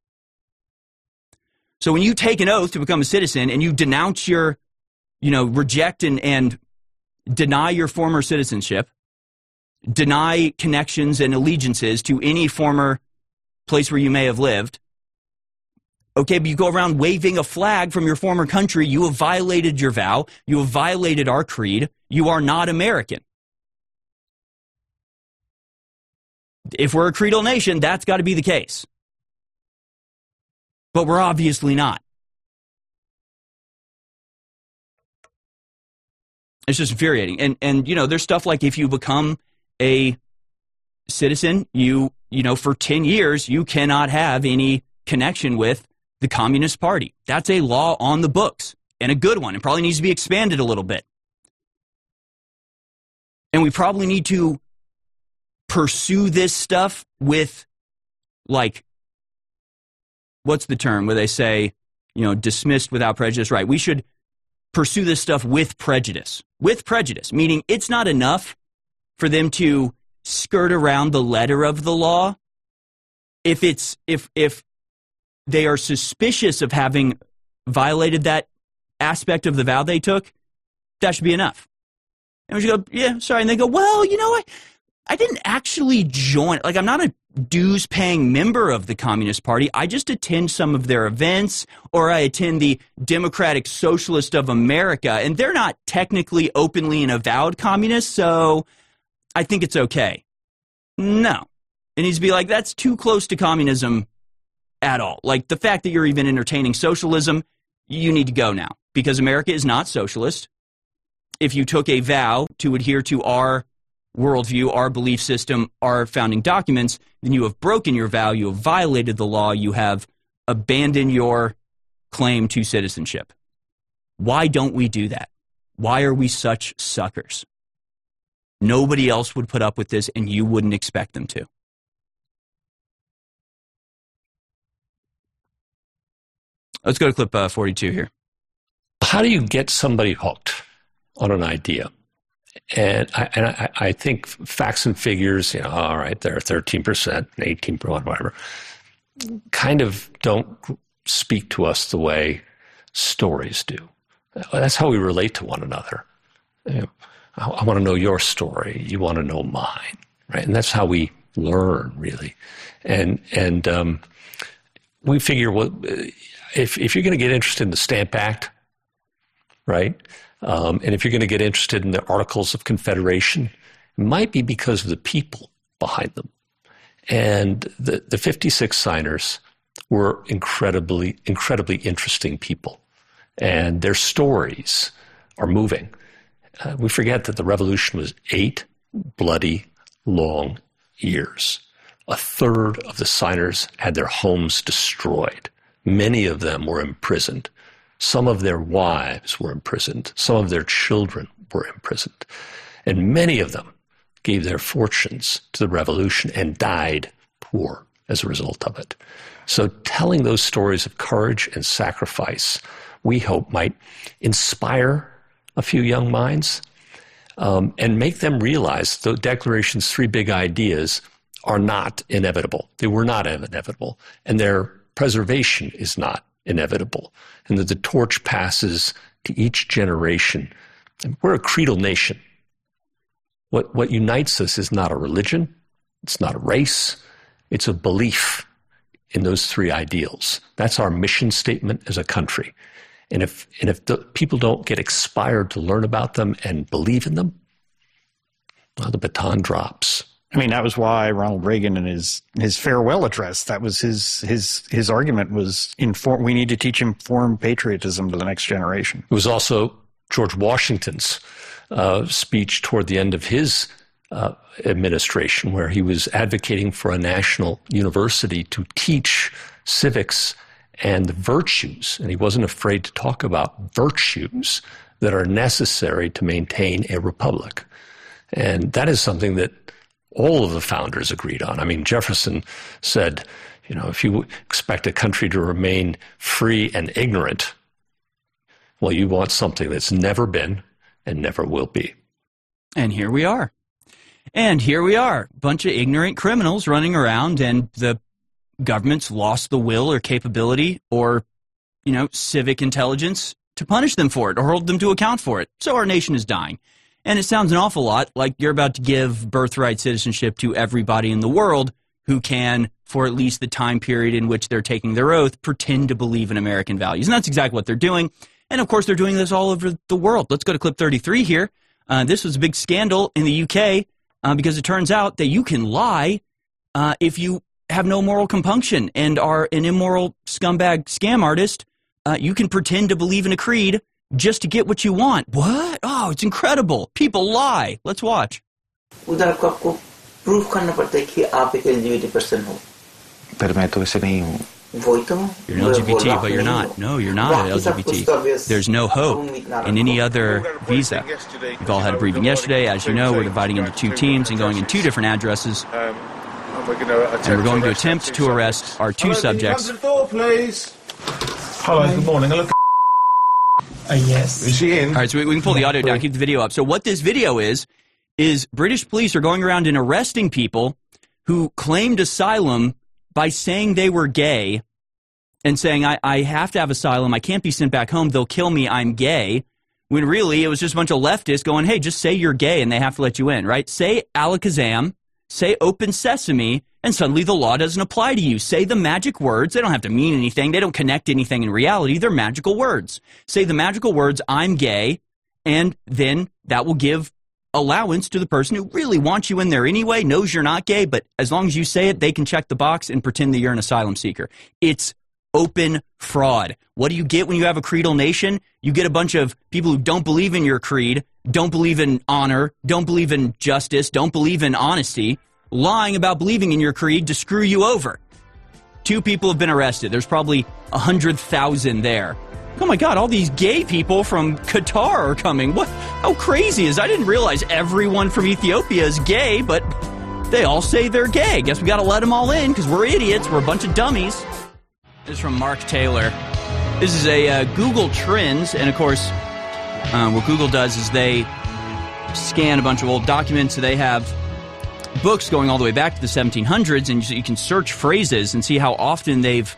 So when you take an oath to become a citizen and you denounce your, reject and deny your former citizenship, deny connections and allegiances to any former place where you may have lived, Okay, but you go around waving a flag from your former country. You have violated your vow. You have violated our creed. You are not American. If we're a creedal nation, that's got to be the case. But we're obviously not. It's just infuriating. And you know, there's stuff like if you become a citizen, you know, for 10 years, you cannot have any connection with the Communist Party. That's a law on the books, and a good one. It probably needs to be expanded a little bit. And we probably need to pursue this stuff with, like, what's the term where they say, you know, dismissed without prejudice? Right. We should pursue this stuff with prejudice. With prejudice, meaning it's not enough for them to skirt around the letter of the law. If they are suspicious of having violated that aspect of the vow they took, that should be enough. And we should go, yeah, sorry. And they go, well, you know what? I didn't actually join. Like, I'm not a dues-paying member of the Communist Party. I just attend some of their events, or I attend the Democratic Socialist of America, and they're not technically openly and avowed communists, so I think it's okay. No. It needs to be like, that's too close to communism at all. Like, the fact that you're even entertaining socialism, you need to go now, because America is not socialist. If you took a vow to adhere to our worldview, our belief system, our founding documents, then you have broken your vow, you have violated the law, you have abandoned your claim to citizenship. Why don't we do that? Why are we such suckers? Nobody else would put up with this, and you wouldn't expect them to. Let's go to clip 42 here. How do you get somebody hooked on an idea? And I think facts and figures, you know, all right, they're 13%, 18%, whatever, kind of don't speak to us the way stories do. That's how we relate to one another. You know, I want to know your story. You want to know mine, right? And that's how we learn, really. And we figure, well, if you're going to get interested in the Stamp Act, right? And if you're going to get interested in the Articles of Confederation, it might be because of the people behind them. And the 56 signers were incredibly interesting people. And their stories are moving. We forget that the revolution was 8 bloody, long years. A third of the signers had their homes destroyed. Many of them were imprisoned. Some of their wives were imprisoned. Some of their children were imprisoned. And many of them gave their fortunes to the revolution and died poor as a result of it. So telling those stories of courage and sacrifice, we hope, might inspire a few young minds and make them realize the Declaration's 3 big ideas are not inevitable. They were not inevitable. And their preservation is not inevitable. And that the torch passes to each generation. And we're a creedal nation. What unites us is not a religion. It's not a race. It's a belief in those 3 ideals. That's our mission statement as a country. And if the people don't get inspired to learn about them and believe in them, well, the baton drops. I mean, that was why Ronald Reagan in his farewell address, that was his argument was, we need to teach informed patriotism to the next generation. It was also George Washington's speech toward the end of his administration, where he was advocating for a national university to teach civics and the virtues, and he wasn't afraid to talk about virtues that are necessary to maintain a republic. And that is something that all of the founders agreed on. I mean, Jefferson said, you know, if you expect a country to remain free and ignorant, well, you want something that's never been and never will be. And here we are. And here we are, a bunch of ignorant criminals running around, and the government's lost the will or capability or, you know, civic intelligence to punish them for it or hold them to account for it. So our nation is dying. And it sounds an awful lot like you're about to give birthright citizenship to everybody in the world who can, for at least the time period in which they're taking their oath, pretend to believe in American values. And that's exactly what they're doing. And, of course, they're doing this all over the world. Let's go to clip 33 here. This was a big scandal in the UK because it turns out that you can lie if you have no moral compunction and are an immoral scumbag scam artist. You can pretend to believe in a creed just to get what you want. What? Oh, it's incredible. People lie. Let's watch. उधर आपको proof करना पड़ता है कि आप एक LGBT person हो। पर मैं तो ऐसे नहीं हूँ। You're an LGBT, but you're not. No, you're not an LGBT. There's no hope in any other visa. We've all had a briefing yesterday. As you know, we're dividing into two teams and going in two different addresses. And we're going to attempt to arrest our two subjects. Hello, good morning. Yes. Is she in? All right, so we can pull the audio down, keep the video up. So what this video is British police are going around and arresting people who claimed asylum by saying they were gay and saying, I have to have asylum, I can't be sent back home, they'll kill me, I'm gay, when really it was just a bunch of leftists going, hey, just say you're gay and they have to let you in, right? Say alakazam, say open sesame, and suddenly the law doesn't apply to you. Say the magic words, they don't have to mean anything, they don't connect anything in reality, they're magical words. Say the magical words, I'm gay, and then that will give allowance to the person who really wants you in there anyway, knows you're not gay, but as long as you say it, they can check the box and pretend that you're an asylum seeker. It's open fraud. What do you get when you have a creedal nation? You get a bunch of people who don't believe in your creed, don't believe in honor, don't believe in justice, don't believe in honesty, lying about believing in your creed to screw you over. 2 people have been arrested. There's probably 100,000 there. Oh my God, all these gay people from Qatar are coming. What? How crazy is I didn't realize everyone from Ethiopia is gay, but they all say they're gay. Guess we got to let them all in because we're idiots. We're a bunch of dummies. This is from Mark Taylor. This is a Google Trends, and of course, what Google does is they scan a bunch of old documents. So they have books going all the way back to the 1700s, and you can search phrases and see how often they've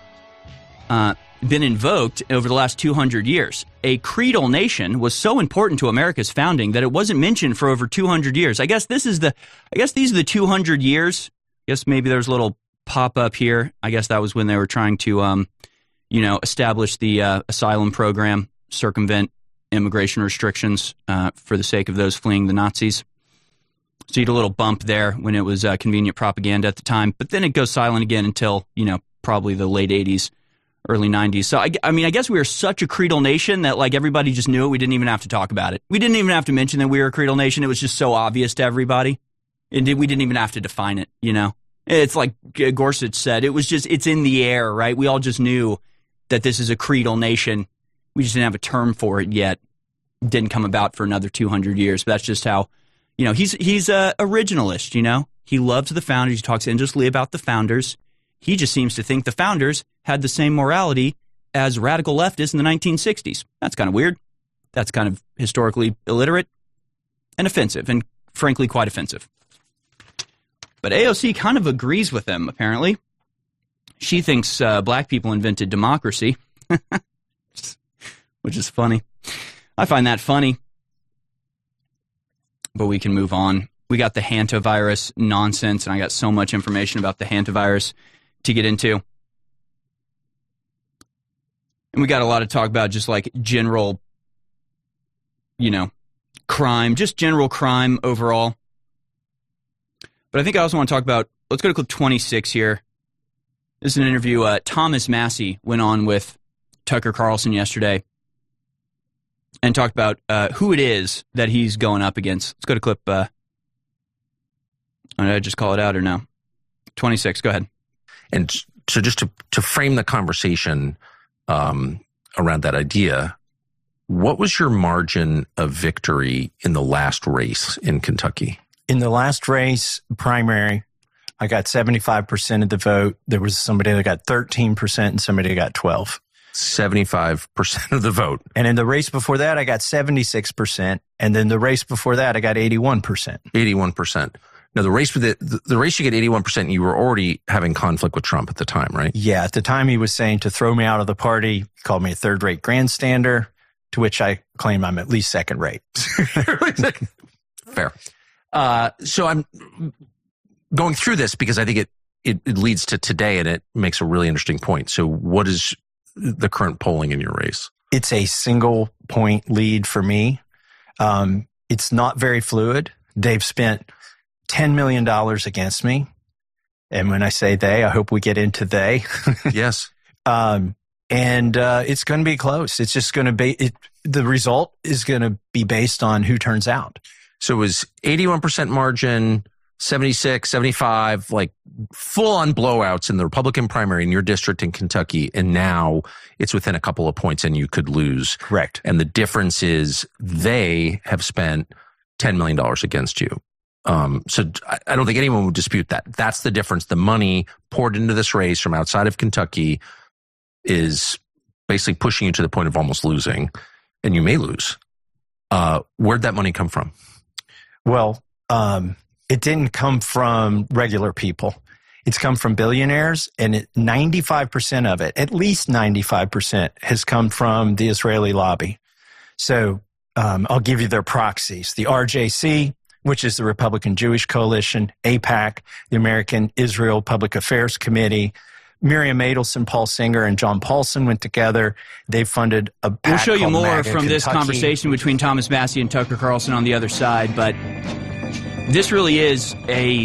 been invoked over the last 200 years. A creedal nation was so important to America's founding that it wasn't mentioned for over 200 years. I guess these are the 200 years. I guess maybe there's a little pop-up here. I guess that was when they were trying to, establish the asylum program, circumvent immigration restrictions for the sake of those fleeing the Nazis. So you had a little bump there when it was convenient propaganda at the time, but then it goes silent again until, probably the late 80s. Early 90s. So, I guess we were such a creedal nation that, everybody just knew it. We didn't even have to talk about it. We didn't even have to mention that we were a creedal nation. It was just so obvious to everybody. And we didn't even have to define it, It's like Gorsuch said. It's in the air, right? We all just knew that this is a creedal nation. We just didn't have a term for it yet. It didn't come about for another 200 years. But that's just how, he's a originalist, He loves the founders. He talks endlessly about the founders. He just seems to think the founders had the same morality as radical leftists in the 1960s. That's kind of weird. That's kind of historically illiterate and offensive, and frankly quite offensive. But AOC kind of agrees with them, apparently. She thinks black people invented democracy, which is funny. I find that funny. But we can move on. We got the hantavirus nonsense, and I got so much information about the hantavirus to get into. And we got a lot of talk about just general, crime, just general crime overall. But I think I also want to talk about, let's go to clip 26 here. This is an interview Thomas Massie went on with Tucker Carlson yesterday and talked about who it is that he's going up against. Let's go to clip, did I just call it out or no? 26, go ahead. And so just to frame the conversation around that idea, what was your margin of victory in the last race in Kentucky? In the last race, primary, I got 75% of the vote. There was somebody that got 13% and somebody that got 12%. 75% of the vote. And in the race before that, I got 76%. And then the race before that, I got 81%. 81%. Now, the race you get 81%, you were already having conflict with Trump at the time, right? Yeah. At the time, he was saying to throw me out of the party. He called me a third-rate grandstander, to which I claim I'm at least second-rate. Fair. So I'm going through this because I think it leads to today, and it makes a really interesting point. So what is the current polling in your race? It's a single point lead for me. It's not very fluid. They've spent $10 million against me. And when I say they, I hope we get into they. Yes. And it's going to be close. It's just going to be, the result is going to be based on who turns out. So it was 81% margin, 76, 75, like full-on blowouts in the Republican primary in your district in Kentucky, and now it's within a couple of points and you could lose. Correct. And the difference is they have spent $10 million against you. So I don't think anyone would dispute that. That's the difference. The money poured into this race from outside of Kentucky is basically pushing you to the point of almost losing, and you may lose. Where'd that money come from? Well, it didn't come from regular people. It's come from billionaires, and 95% of it, at least 95%, has come from the Israeli lobby. So I'll give you their proxies. The RJC, which is the Republican Jewish Coalition, AIPAC, the American Israel Public Affairs Committee, Miriam Adelson, Paul Singer, and John Paulson went together. They funded a PAC. We'll show you more MAGA from this Kentucky. conversation between Thomas Massie and Tucker Carlson on the other side, but this really is a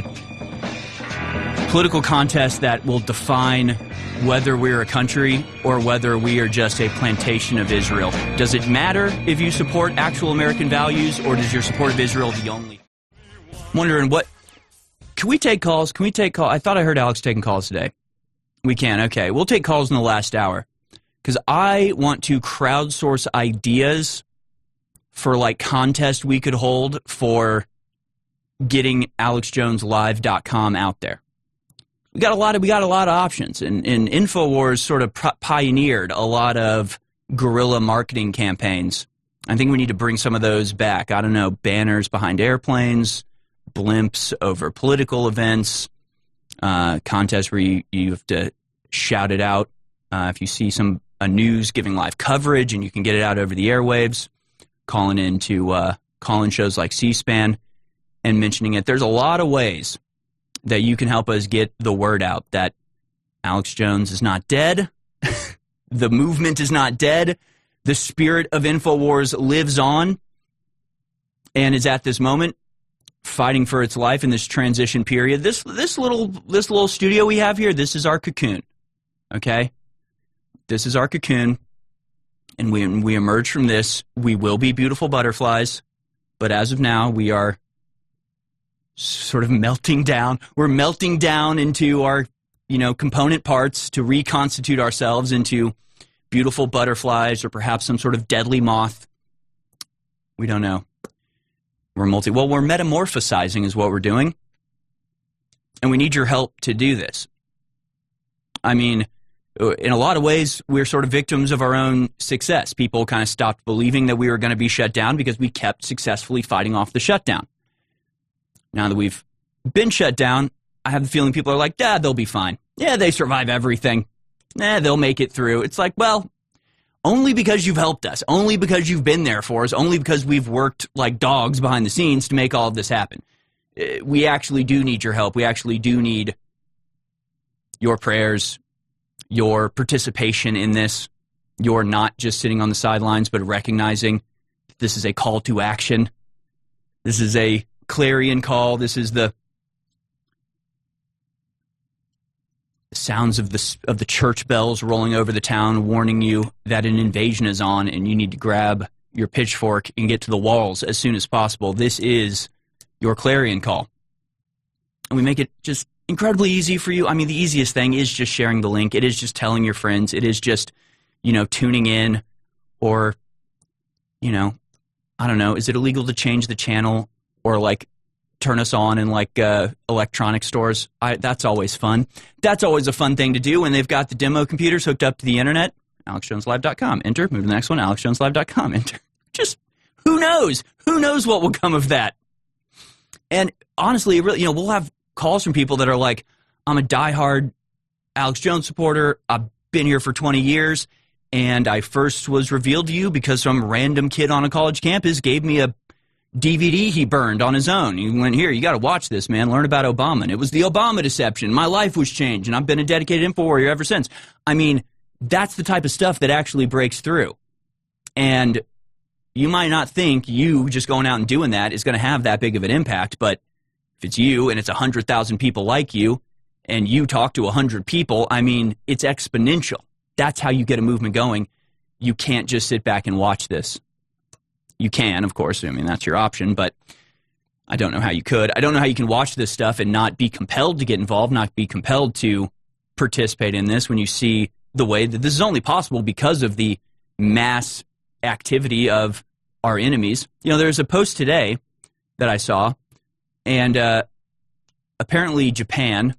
political contest that will define whether we're a country or whether we are just a plantation of Israel. Does it matter if you support actual American values, or does your support of Israel the only? I'm wondering what... Can we take calls? Can we take calls? I thought I heard Alex taking calls today. We can. Okay. We'll take calls in the last hour because I want to crowdsource ideas for like contest we could hold for getting AlexJonesLive.com out there. We got a lot of options, and InfoWars sort of pioneered a lot of guerrilla marketing campaigns. I think we need to bring some of those back. I don't know, banners behind airplanes, blimps over political events, contests where you have to shout it out if you see a news giving live coverage, and you can get it out over the airwaves, calling into call-in shows like C-SPAN and mentioning it. There's a lot of ways that you can help us get the word out that Alex Jones is not dead, the movement is not dead, the spirit of InfoWars lives on and is at this moment fighting for its life in this transition period. This little studio we have here, this is our cocoon, okay? This is our cocoon, and when we emerge from this, we will be beautiful butterflies, but as of now, we are sort of melting down. We're melting down into our, component parts to reconstitute ourselves into beautiful butterflies or perhaps some sort of deadly moth. We don't know. We're metamorphosizing is what we're doing. And we need your help to do this. I mean, in a lot of ways, we're sort of victims of our own success. People kind of stopped believing that we were going to be shut down because we kept successfully fighting off the shutdown. Now that we've been shut down, I have the feeling people are like, they'll be fine. Yeah, they survive everything. They'll make it through. It's like, well, only because you've helped us, only because you've been there for us, only because we've worked like dogs behind the scenes to make all of this happen. We actually do need your help. We actually do need your prayers, your participation in this. You're not just sitting on the sidelines, but recognizing that this is a call to action. This is a clarion call. This is the sounds of the church bells rolling over the town, warning you that an invasion is on and you need to grab your pitchfork and get to the walls as soon as possible. This is your clarion call. And we make it just incredibly easy for you. I mean, the easiest thing is just sharing the link. It is just telling your friends. It is just, tuning in, or, I don't know, is it illegal to change the channel or like turn us on in like electronic stores? That's always fun. That's always a fun thing to do when they've got the demo computers hooked up to the internet. AlexJonesLive.com. Enter. Move to the next one. AlexJonesLive.com. Enter. Just who knows? Who knows what will come of that? And honestly, really, we'll have calls from people that are like, I'm a diehard Alex Jones supporter. I've been here for 20 years, and I first was revealed to you because some random kid on a college campus gave me a DVD he burned on his own. He went, here, you got to watch this, man. Learn about Obama. And it was the Obama deception. My life was changed, and I've been a dedicated info warrior ever since. I mean, that's the type of stuff that actually breaks through. And you might not think you just going out and doing that is going to have that big of an impact, but if it's you and it's 100,000 people like you and you talk to 100 people, I mean, it's exponential. That's how you get a movement going. You can't just sit back and watch this. You can, of course. I mean, that's your option, but I don't know how you could. I don't know how you can watch this stuff and not be compelled to get involved, not be compelled to participate in this when you see the way that this is only possible because of the mass activity of our enemies. You know, there's a post today that I saw, and apparently Japan,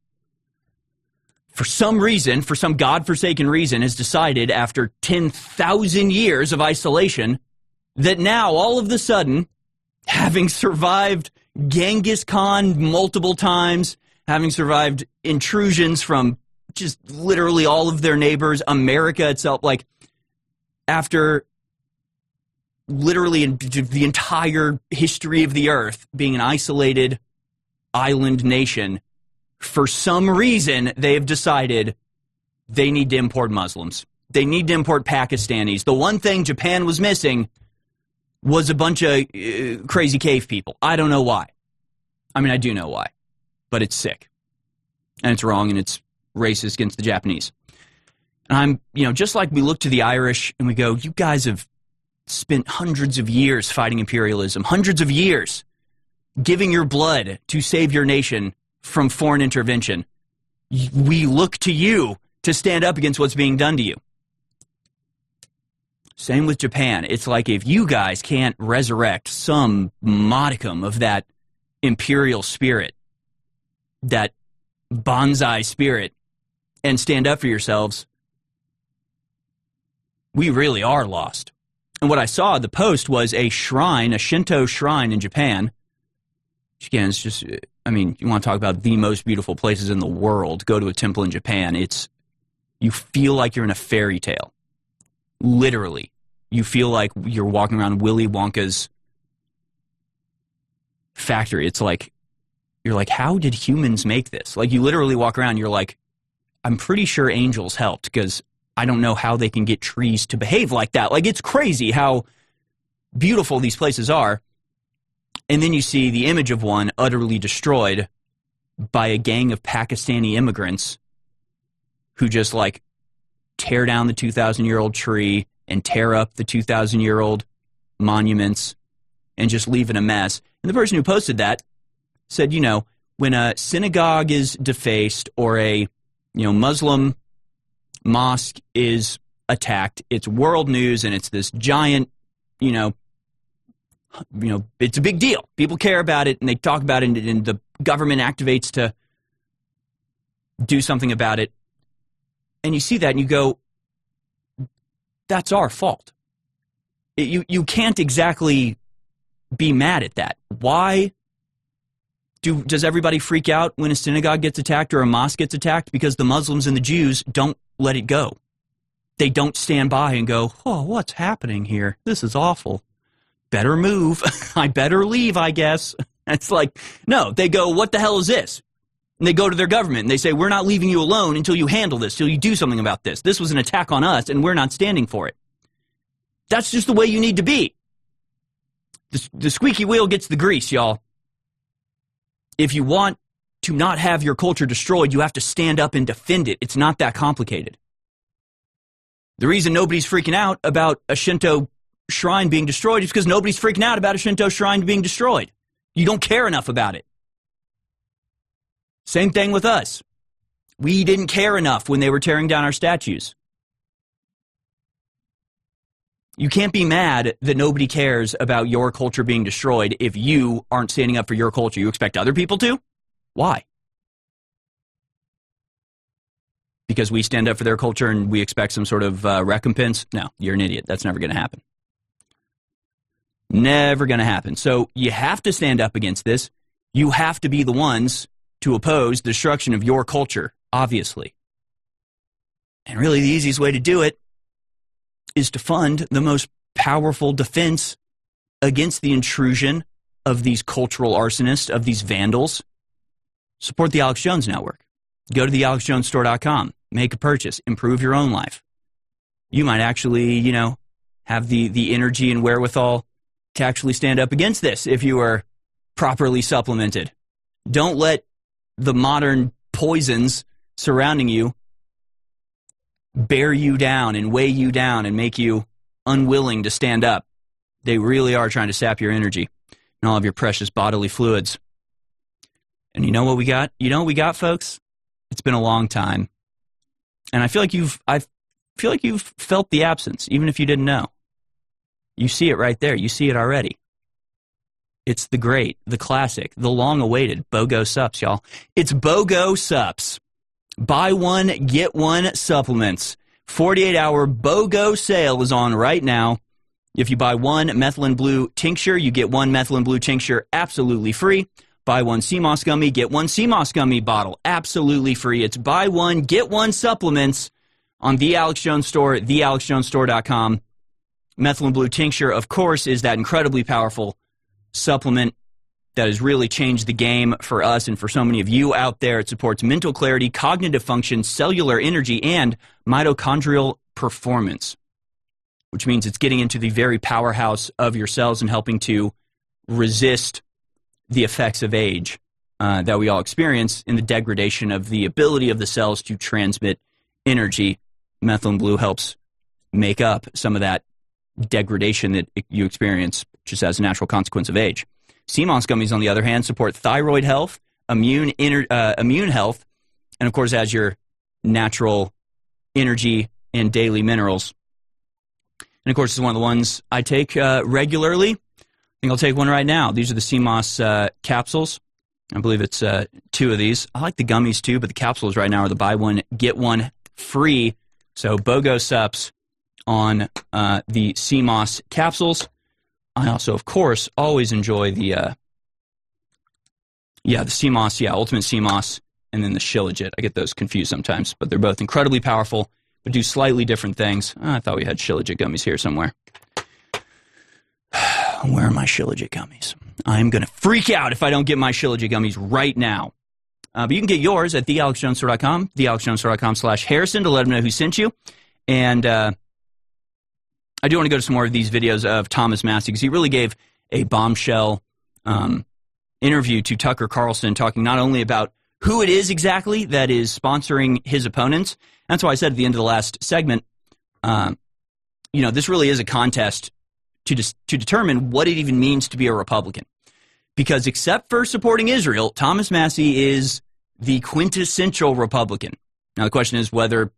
for some reason, for some godforsaken reason, has decided after 10,000 years of isolation that now, all of a sudden, having survived Genghis Khan multiple times, having survived intrusions from just literally all of their neighbors, America itself, like, after literally the entire history of the earth being an isolated island nation, for some reason they have decided they need to import Muslims. They need to import Pakistanis. The one thing Japan was missing was a bunch of crazy cave people. I don't know why. I mean, I do know why. But it's sick. And it's wrong, and it's racist against the Japanese. And just like we look to the Irish and we go, you guys have spent hundreds of years fighting imperialism, hundreds of years giving your blood to save your nation from foreign intervention. We look to you to stand up against what's being done to you. Same with Japan. It's like if you guys can't resurrect some modicum of that imperial spirit, that bonsai spirit, and stand up for yourselves, we really are lost. And what I saw, the post was a shrine, a Shinto shrine in Japan. Which again, it's just, I mean, you want to talk about the most beautiful places in the world, go to a temple in Japan. You feel like you're in a fairy tale. Literally. You feel like you're walking around Willy Wonka's factory. It's like, you're like, how did humans make this? Like, you literally walk around, you're like, I'm pretty sure angels helped, because I don't know how they can get trees to behave like that. Like, it's crazy how beautiful these places are. And then you see the image of one utterly destroyed by a gang of Pakistani immigrants who just, like, tear down the 2,000-year-old tree and tear up the 2,000-year-old monuments and just leave it a mess. And the person who posted that said, when a synagogue is defaced or a, Muslim mosque is attacked, it's world news, and it's this giant, it's a big deal. People care about it, and they talk about it, and the government activates to do something about it. And you see that, and you go, that's our fault. You can't exactly be mad at that. Why does everybody freak out when a synagogue gets attacked or a mosque gets attacked? Because the Muslims and the Jews don't let it go. They don't stand by and go, oh, what's happening here? This is awful. Better move. I better leave, I guess. It's like, no, they go, what the hell is this? And they go to their government and they say, we're not leaving you alone until you handle this, till you do something about this. This was an attack on us, and we're not standing for it. That's just the way you need to be. The squeaky wheel gets the grease, y'all. If you want to not have your culture destroyed, you have to stand up and defend it. It's not that complicated. The reason nobody's freaking out about a Shinto shrine being destroyed is because nobody's freaking out about a Shinto shrine being destroyed. You don't care enough about it. Same thing with us. We didn't care enough when they were tearing down our statues. You can't be mad that nobody cares about your culture being destroyed if you aren't standing up for your culture. You expect other people to? Why? Because we stand up for their culture and we expect some sort of recompense? No, you're an idiot. That's never going to happen. Never going to happen. So you have to stand up against this. You have to be the ones to oppose the destruction of your culture, obviously. And really the easiest way to do it is to fund the most powerful defense against the intrusion of these cultural arsonists, of these vandals, support the Alex Jones Network. Go to thealexjonesstore.com, make a purchase, improve your own life. You might actually, have the energy and wherewithal to actually stand up against this if you are properly supplemented. Don't let the modern poisons surrounding you bear you down and weigh you down and make you unwilling to stand up. They really are trying to sap your energy and all of your precious bodily fluids. And you know what we got? You know what we got, folks? It's been a long time. And I feel like you've felt the absence, even if you didn't know. You see it right there. You see it already. It's the great, the classic, the long-awaited BOGO Sups, y'all. It's BOGO Sups. Buy one, get one supplements. 48-hour BOGO sale is on right now. If you buy one methylene blue tincture, you get one methylene blue tincture absolutely free. Buy one sea moss gummy, get one sea moss gummy bottle absolutely free. It's buy one, get one supplements on the Alex Jones Store, thealexjonesstore.com. Methylene blue tincture, of course, is that incredibly powerful supplement that has really changed the game for us and for so many of you out there. It supports mental clarity, cognitive function, cellular energy, and mitochondrial performance, which means it's getting into the very powerhouse of your cells and helping to resist the effects of age that we all experience in the degradation of the ability of the cells to transmit energy. Methylene blue helps make up some of that degradation that you experience just as a natural consequence of age. Sea moss gummies, on the other hand, support thyroid health, immune health, and of course as your natural energy and daily minerals. And of course, it's one of the ones I take regularly. I think I'll take one right now. These are the sea moss capsules. I believe it's 2 of these. I like the gummies too, but the capsules right now are the buy one, get one free. So BOGO Sups on the sea moss capsules. I also, of course, always enjoy the sea moss, ultimate sea moss, and then the Shilajit. I get those confused sometimes, but they're both incredibly powerful, but do slightly different things. I thought we had Shilajit gummies here somewhere. Where are my Shilajit gummies? I'm going to freak out if I don't get my Shilajit gummies right now. But you can get yours at thealexjonesstore.com, thealexjonesstore.com/Harrison to let them know who sent you. And I do want to go to some more of these videos of Thomas Massie because he really gave a bombshell interview to Tucker Carlson talking not only about who it is exactly that is sponsoring his opponents. That's why I said at the end of the last segment, this really is a contest to determine what it even means to be a Republican. Because except for supporting Israel, Thomas Massie is the quintessential Republican. Now the question is whether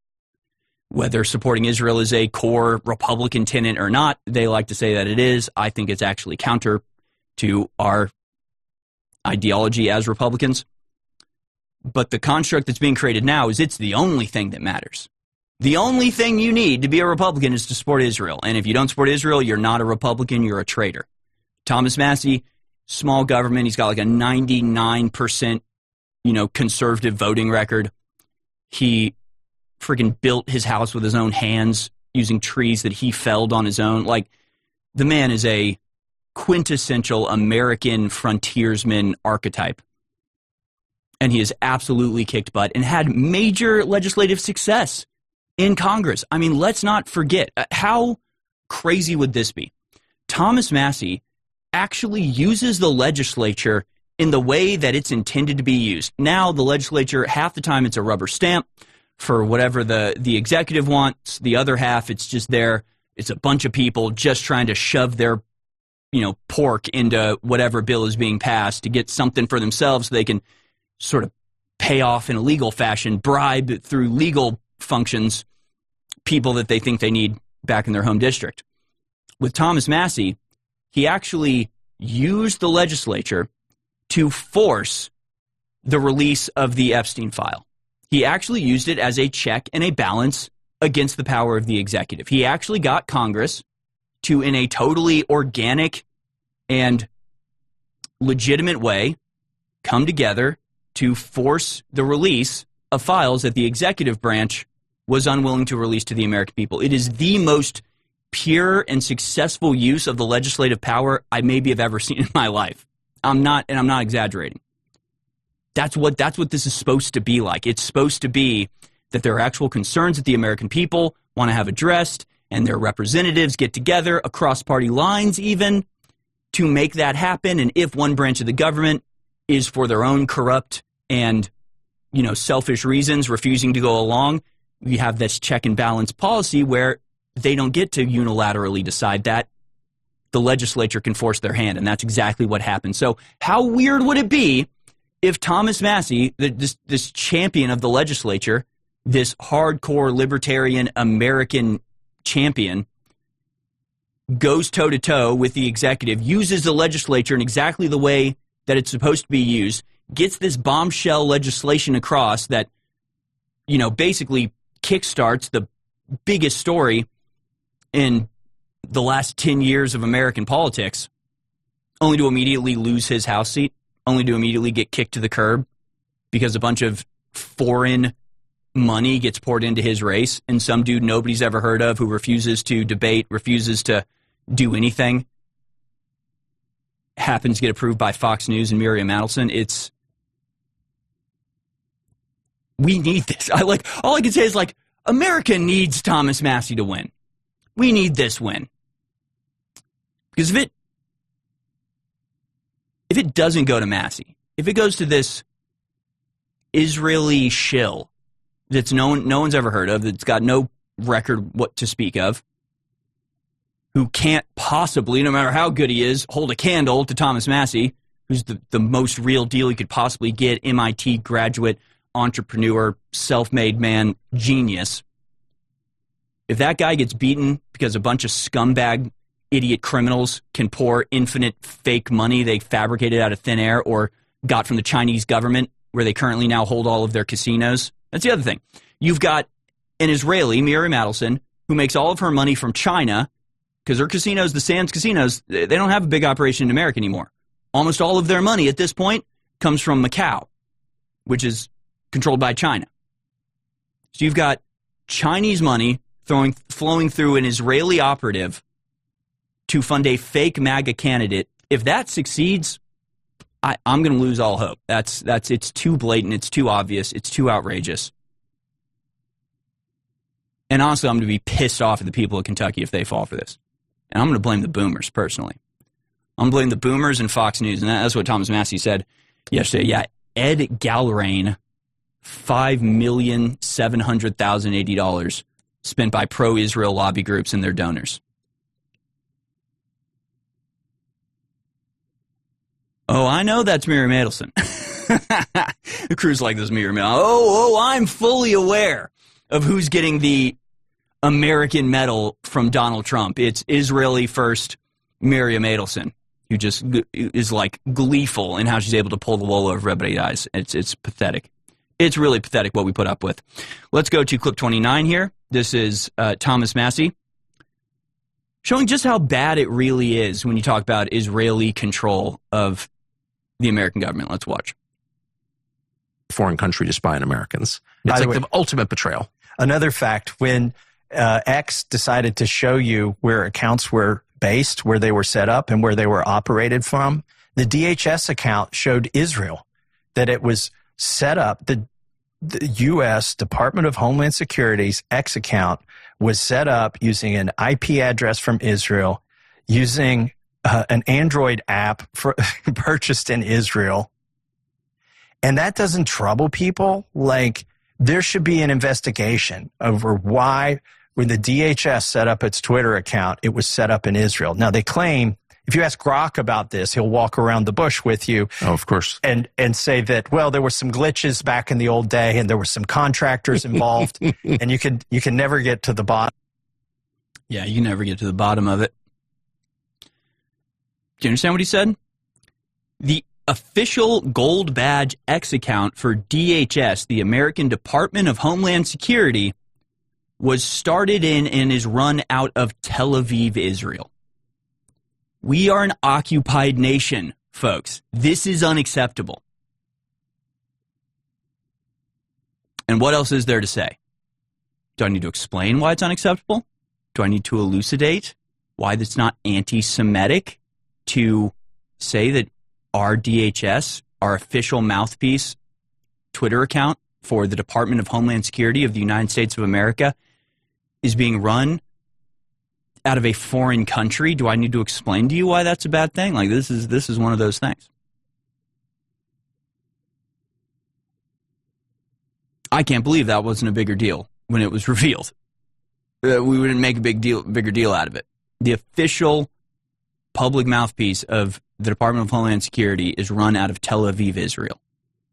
supporting Israel is a core Republican tenet or not. They like to say that it is. I think it's actually counter to our ideology as Republicans. But the construct that's being created now is it's the only thing that matters. The only thing you need to be a Republican is to support Israel. And if you don't support Israel, you're not a Republican, you're a traitor. Thomas Massie, small government, he's got like a 99%, conservative voting record. He freaking built his house with his own hands using trees that he felled on his own. Like, the man is a quintessential American frontiersman archetype. And he has absolutely kicked butt and had major legislative success in Congress. I mean, let's not forget, how crazy would this be? Thomas Massie actually uses the legislature in the way that it's intended to be used. Now, the legislature, half the time it's a rubber stamp for whatever the executive wants. The other half, it's just there. It's a bunch of people just trying to shove their, pork into whatever bill is being passed to get something for themselves so they can sort of pay off in a legal fashion, bribe through legal functions people that they think they need back in their home district. With Thomas Massie, he actually used the legislature to force the release of the Epstein file. He actually used it as a check and a balance against the power of the executive. He actually got Congress to, in a totally organic and legitimate way, come together to force the release of files that the executive branch was unwilling to release to the American people. It is the most pure and successful use of the legislative power I maybe have ever seen in my life. I'm not exaggerating. That's what this is supposed to be like. It's supposed to be that there are actual concerns that the American people want to have addressed, and their representatives get together across party lines even to make that happen. And if one branch of the government is for their own corrupt and, selfish reasons refusing to go along, we have this check and balance policy where they don't get to unilaterally decide that. The legislature can force their hand, and that's exactly what happened. So how weird would it be if Thomas Massie, this champion of the legislature, this hardcore libertarian American champion, goes toe-to-toe with the executive, uses the legislature in exactly the way that it's supposed to be used, gets this bombshell legislation across that, basically kickstarts the biggest story in the last 10 years of American politics, only to immediately lose his House seat, only to immediately get kicked to the curb because a bunch of foreign money gets poured into his race, and some dude nobody's ever heard of who refuses to debate, refuses to do anything, happens to get approved by Fox News and Miriam Adelson. We need this. All I can say is America needs Thomas Massie to win. We need this win. Because if it doesn't go to Massie, if it goes to this Israeli shill that's no one's ever heard of, that's got no record what to speak of, who can't possibly, no matter how good he is, hold a candle to Thomas Massie, who's the most real deal he could possibly get, MIT graduate, entrepreneur, self-made man, genius. If that guy gets beaten because a bunch of scumbag idiot criminals can pour infinite fake money they fabricated out of thin air or got from the Chinese government, where they currently now hold all of their casinos. That's the other thing. You've got an Israeli, Miriam Adelson, who makes all of her money from China because her casinos, the Sands casinos, they don't have a big operation in America anymore. Almost all of their money at this point comes from Macau, which is controlled by China. So you've got Chinese money flowing through an Israeli operative to fund a fake MAGA candidate. If that succeeds, I'm going to lose all hope. It's too blatant. It's too obvious. It's too outrageous. And honestly, I'm going to be pissed off at the people of Kentucky if they fall for this. And I'm going to blame the boomers personally. I'm going to blame the boomers and Fox News. And that's what Thomas Massie said yesterday. Yeah, Ed Galrain, $5,700,080 spent by pro-Israel lobby groups and their donors. Oh, I know that's Miriam Adelson. The crew's like this, Miriam. I'm fully aware of who's getting the American medal from Donald Trump. It's Israeli first Miriam Adelson, who just is gleeful in how she's able to pull the wool over everybody's eyes. It's pathetic. It's really pathetic what we put up with. Let's go to clip 29 here. This is Thomas Massie showing just how bad it really is when you talk about Israeli control of the American government. Let's watch. Foreign country to spy on Americans. It's the ultimate betrayal. Another fact, when X decided to show you where accounts were based, where they were set up, and where they were operated from, the DHS account showed Israel, that it was set up. The U.S. Department of Homeland Security's X account was set up using an IP address from Israel, using an Android app purchased in Israel. And that doesn't trouble people. There should be an investigation over why, when the DHS set up its Twitter account, it was set up in Israel. Now, they claim, if you ask Grok about this, he'll walk around the bush with you. Oh, of course. And say that, well, there were some glitches back in the old day, and there were some contractors involved, and you can never get to the bottom. Yeah, you can never get to the bottom of it. Do you understand what he said? The official gold badge X account for DHS, the American Department of Homeland Security, was started in and is run out of Tel Aviv, Israel. We are an occupied nation, folks. This is unacceptable. And what else is there to say? Do I need to explain why it's unacceptable? Do I need to elucidate why that's not anti-Semitic to say that our DHS, our official mouthpiece Twitter account for the Department of Homeland Security of the United States of America, is being run out of a foreign country? Do I need to explain to you why that's a bad thing? Like, this is one of those things. I can't believe that wasn't a bigger deal when it was revealed. We wouldn't make a bigger deal out of it. The official public mouthpiece of the Department of Homeland Security is run out of Tel Aviv, Israel.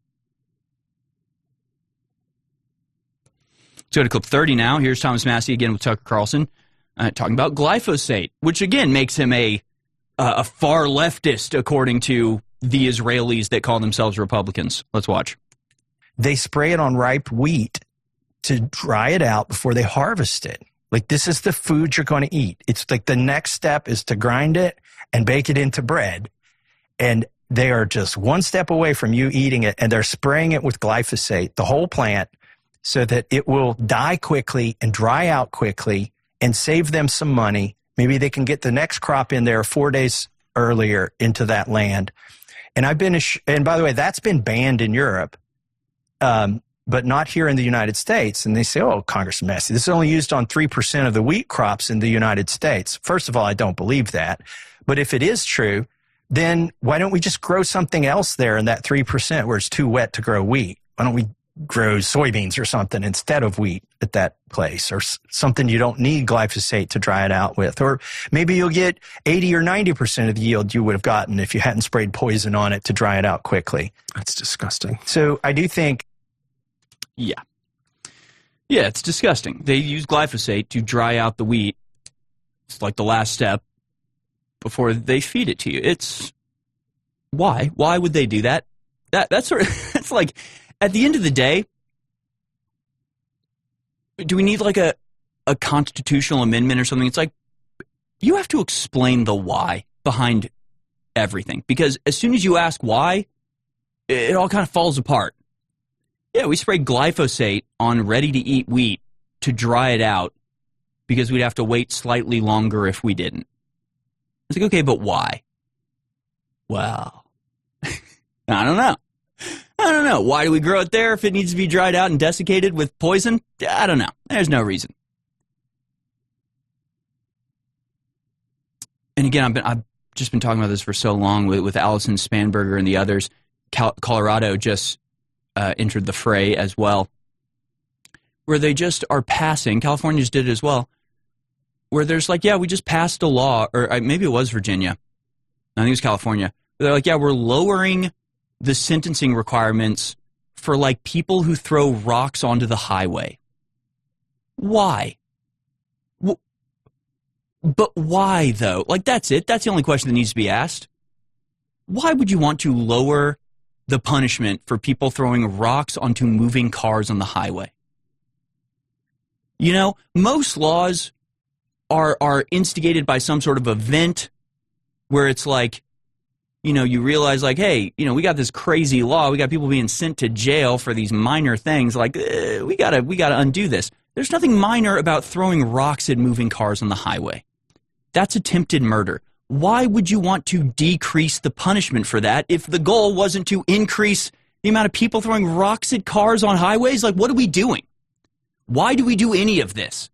Let's go to clip 30 now. Here's Thomas Massie again with Tucker Carlson talking about glyphosate, which again makes him a far leftist, according to the Israelis that call themselves Republicans. Let's watch. They spray it on ripe wheat to dry it out before they harvest it. Like, this is the food you're going to eat. It's like the next step is to grind it and bake it into bread. And they are just one step away from you eating it, and they're spraying it with glyphosate, the whole plant, so that it will die quickly and dry out quickly and save them some money. Maybe they can get the next crop in there 4 days earlier into that land. And and by the way, that's been banned in Europe. But not here in the United States. And they say, oh, Congressman Massie, this is only used on 3% of the wheat crops in the United States. First of all, I don't believe that. But if it is true, then why don't we just grow something else there in that 3% where it's too wet to grow wheat? Why don't we grow soybeans or something instead of wheat at that place, or something you don't need glyphosate to dry it out with? Or maybe you'll get 80 or 90% of the yield you would have gotten if you hadn't sprayed poison on it to dry it out quickly. That's disgusting. So I do think... Yeah, it's disgusting. They use glyphosate to dry out the wheat. It's like the last step before they feed it to you. It's... Why? Why would they do that? That's sort of... It's like, at the end of the day, do we need like a constitutional amendment or something? It's like, you have to explain the why behind everything. Because as soon as you ask why, it all kind of falls apart. Yeah, we spray glyphosate on ready-to-eat wheat to dry it out because we'd have to wait slightly longer if we didn't. It's like, okay, but why? Well, I don't know. Why do we grow it there if it needs to be dried out and desiccated with poison? I don't know. There's no reason. And again, I've just been talking about this for so long with Allison Spanberger and the others. Colorado just entered the fray as well, where they just are passing, California just did it as well, where there's like, yeah, we just passed a law, or maybe it was Virginia, I think it was California, they're like, yeah, we're lowering the sentencing requirements for like people who throw rocks onto the highway. Why? But why, though? Like, that's it. That's the only question that needs to be asked. Why would you want to lower the punishment for people throwing rocks onto moving cars on the highway? You know, most laws are instigated by some sort of event where it's like, you know, you realize like, hey, you know, we got this crazy law. We got people being sent to jail for these minor things. Like, we gotta undo this. There's nothing minor about throwing rocks at moving cars on the highway. That's attempted murder. Why would you want to decrease the punishment for that if the goal wasn't to increase the amount of people throwing rocks at cars on highways? Like, what are we doing? Why do we do any of this?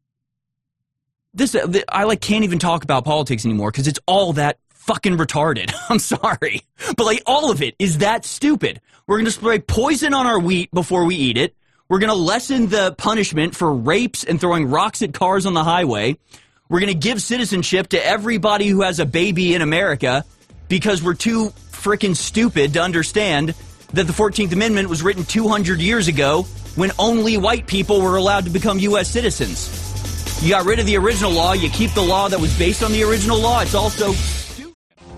I can't even talk about politics anymore because it's all that fucking retarded. I'm sorry. But like, all of it is that stupid. We're going to spray poison on our wheat before we eat it. We're going to lessen the punishment for rapes and throwing rocks at cars on the highway. We're going to give citizenship to everybody who has a baby in America because we're too freaking stupid to understand that the 14th Amendment was written 200 years ago when only white people were allowed to become U.S. citizens. You got rid of the original law. You keep the law that was based on the original law. It's also stupid.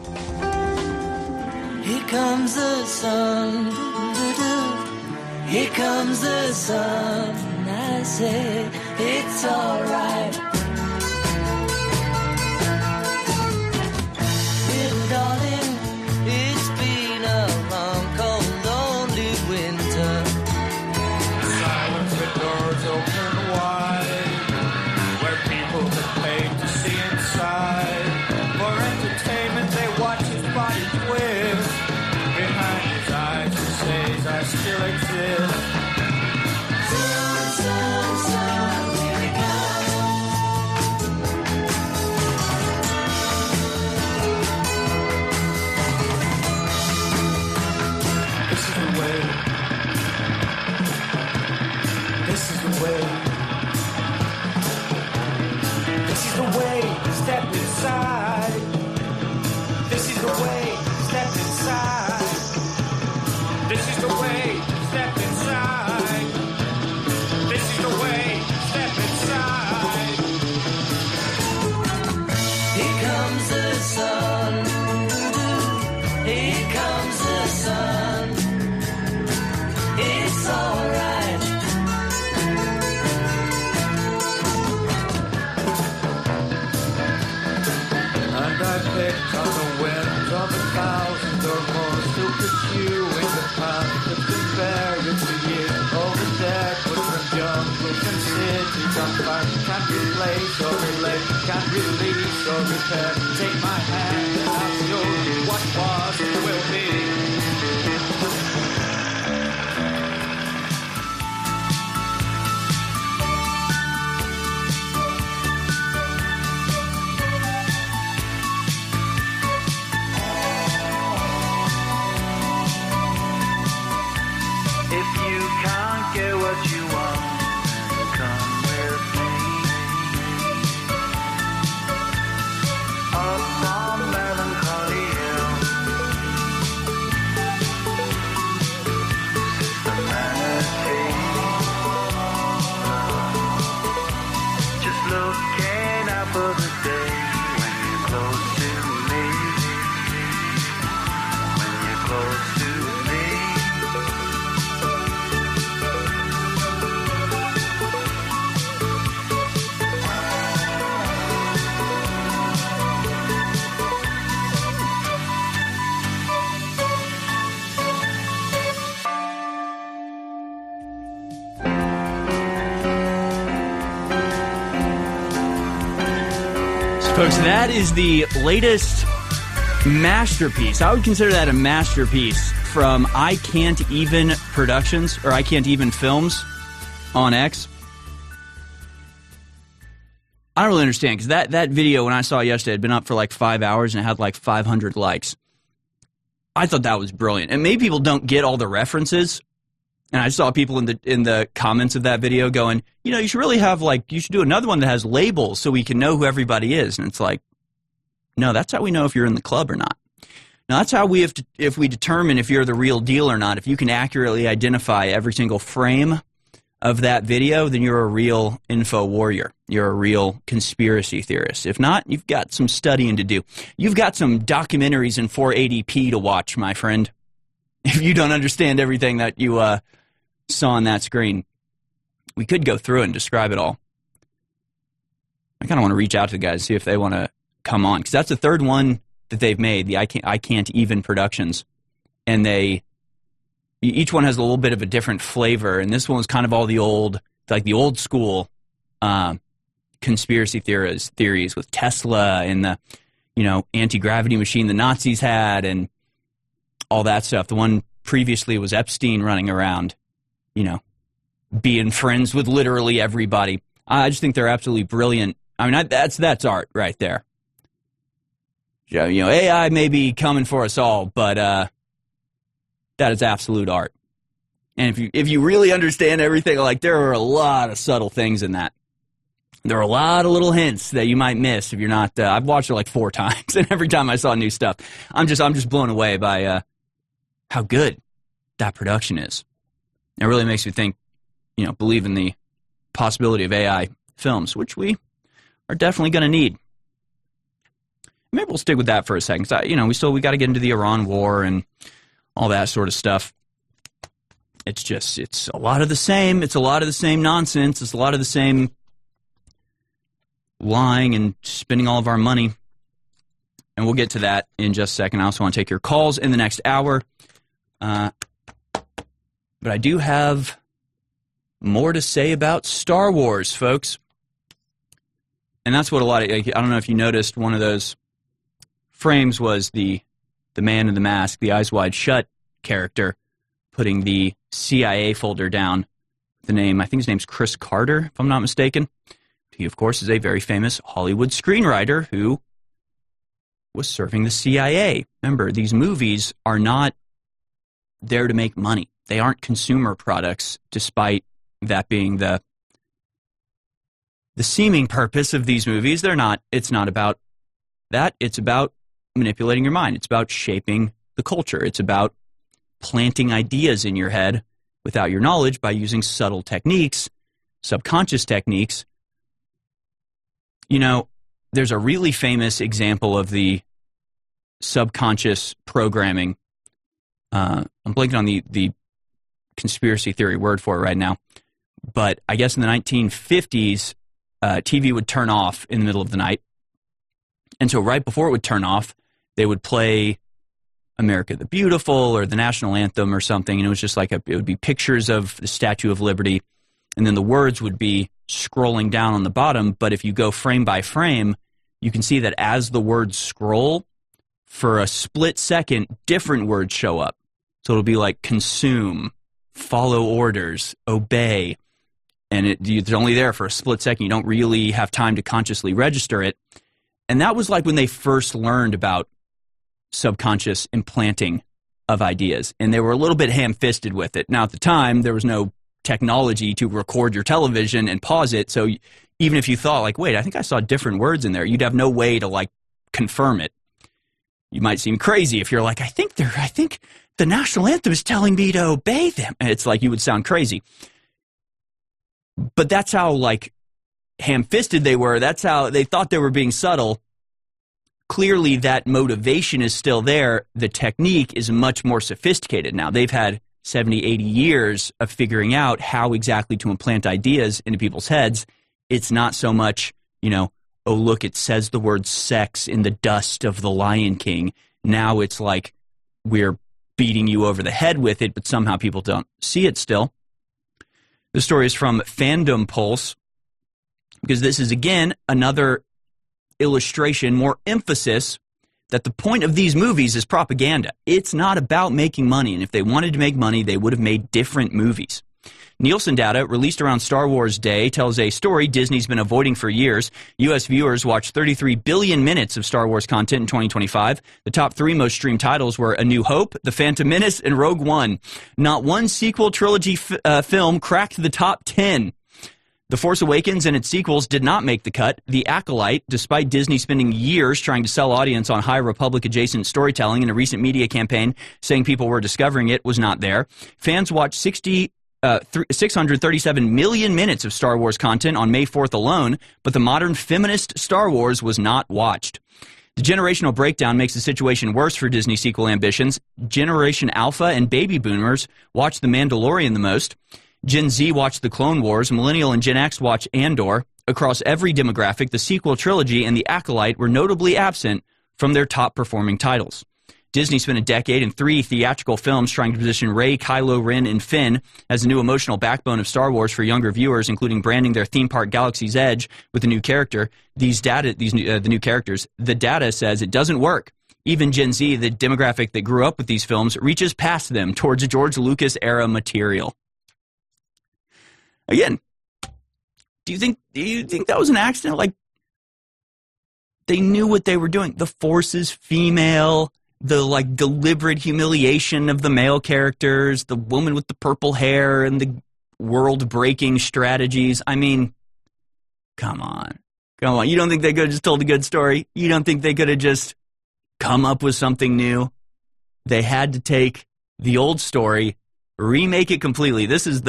Here comes the sun. Here comes the sun. I say it's all right. Darling, it's been a long, cold, lonely winter. The silence, the doors open wide, where people way. This is the way, step inside. This is the way, step inside. This is the way, step inside. This is the way, step inside. Here comes the sun. Here comes the sun. It's alright. And I picked on the winds of 1,000 or more to pursue in the path that's been buried for years. Over dead with the jungles and cities on fire. Can't replace or relate, can't release or repair. Take my hand and I'll show you what was and will be. If you can't get what you want, then come with me. Up on Melancholy Hill, the manatee. Just looking out for the day when you're close to me. When you're close to me. Folks, that is the latest masterpiece. I would consider that a masterpiece from I Can't Even Productions, or I Can't Even Films on X. I don't really understand, because that video, when I saw it yesterday, had been up for like 5 hours and it had like 500 likes. I thought that was brilliant. And maybe people don't get all the references. And I saw people in the comments of that video going, you know, you should really have, like, you should do another one that has labels so we can know who everybody is. And it's like, no, that's how we know if you're in the club or not. Now, that's how we have to, if we determine if you're the real deal or not. If you can accurately identify every single frame of that video, then you're a real info warrior. You're a real conspiracy theorist. If not, you've got some studying to do. You've got some documentaries in 480p to watch, my friend. If you don't understand everything that you saw on that screen. We could go through it and describe it all. I kind of want to reach out to the guys, see if they want to come on, because that's the third one that they've made, the I Can't Even Productions, and each one has a little bit of a different flavor, and this one was kind of all the old, like the old school conspiracy theories with Tesla and the, you know, anti-gravity machine the Nazis had and all that stuff. The one previously was Epstein running around, you know, being friends with literally everybody. I just think they're absolutely brilliant. I mean, that's art right there. You know, AI may be coming for us all, but that is absolute art. And if you really understand everything, like, there are a lot of subtle things in that. There are a lot of little hints that you might miss if you're not. I've watched it like 4 times, and every time I saw new stuff, I'm just blown away by how good that production is. It really makes me think, you know, believe in the possibility of AI films, which we are definitely going to need. Maybe we'll stick with that for a second. You know, we got to get into the Iran war and all that sort of stuff. It's a lot of the same. It's a lot of the same nonsense. It's a lot of the same lying and spending all of our money. And we'll get to that in just a second. I also want to take your calls in the next hour. But I do have more to say about Star Wars, folks. And that's what I don't know if you noticed, one of those frames was the man in the mask, the Eyes Wide Shut character, putting the CIA folder down. The name, I think his name's Chris Carter, if I'm not mistaken. He, of course, is a very famous Hollywood screenwriter who was serving the CIA. Remember, these movies are not there to make money. They aren't consumer products, despite that being the the seeming purpose of these movies. It's not about that. It's about manipulating your mind. It's about shaping the culture. It's about planting ideas in your head without your knowledge by using subtle techniques, subconscious techniques. You know, there's a really famous example of the subconscious programming. I'm blanking on the conspiracy theory word for it right now. But I guess in the 1950s, TV would turn off in the middle of the night. And so right before it would turn off, they would play America the Beautiful or the national anthem or something. And it was just like it would be pictures of the Statue of Liberty. And then the words would be scrolling down on the bottom. But if you go frame by frame, you can see that as the words scroll, for a split second, different words show up. So it'll be like consume, follow orders, obey. And it's only there for a split second. You don't really have time to consciously register it. And that was like when they first learned about subconscious implanting of ideas. And they were a little bit ham-fisted with it. Now, at the time, there was no technology to record your television and pause it. So even if you thought, like, wait, I think I saw different words in there, you'd have no way to, like, confirm it. You might seem crazy if you're like, I think the national anthem is telling me to obey them. And it's like you would sound crazy. But that's how, like, ham-fisted they were. That's how they thought they were being subtle. Clearly, that motivation is still there. The technique is much more sophisticated now. They've had 70, 80 years of figuring out how exactly to implant ideas into people's heads. It's not so much, you know, oh, look, it says the word sex in the dust of the Lion King. Now it's like we're beating you over the head with it, but somehow people don't see it still. The story is from Fandom Pulse, because this is, again, another illustration, more emphasis that the point of these movies is propaganda. It's not about making money, and if they wanted to make money, they would have made different movies. Nielsen data released around Star Wars Day tells a story Disney's been avoiding for years. U.S. viewers watched 33 billion minutes of Star Wars content in 2025. The top three most streamed titles were A New Hope, The Phantom Menace, and Rogue One. Not one sequel trilogy film cracked the top 10. The Force Awakens and its sequels did not make the cut. The Acolyte, despite Disney spending years trying to sell audience on High Republic-adjacent storytelling in a recent media campaign saying people were discovering it, was not there. Fans watched 637 million minutes of Star Wars content on May 4th alone, but the modern feminist Star Wars was not watched. The generational breakdown makes the situation worse for Disney sequel ambitions. Generation Alpha and baby boomers watch The Mandalorian the most. Gen Z watched The Clone Wars. Millennial and Gen X watch Andor. Across every demographic, the sequel trilogy and The Acolyte were notably absent from their top-performing titles. Disney spent a decade and 3 theatrical films trying to position Rey, Kylo Ren, and Finn as the new emotional backbone of Star Wars for younger viewers, including branding their theme park Galaxy's Edge with a new character. The new characters. The data says it doesn't work. Even Gen Z, the demographic that grew up with these films, reaches past them towards George Lucas era material. Again, do you think that was an accident? Like, they knew what they were doing. The Force is female. The, like, deliberate humiliation of the male characters, the woman with the purple hair, and the world-breaking strategies. I mean, come on. You don't think they could have just told a good story? You don't think they could have just come up with something new? They had to take the old story, remake it completely. This is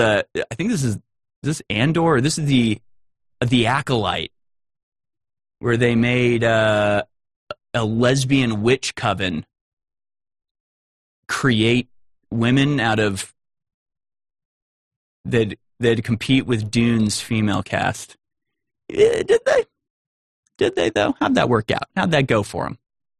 Andor? This is the Acolyte, where they made a lesbian witch coven create women out of that compete with Dune's female cast. Did they? Did they, though? How'd that work out? How'd that go for them?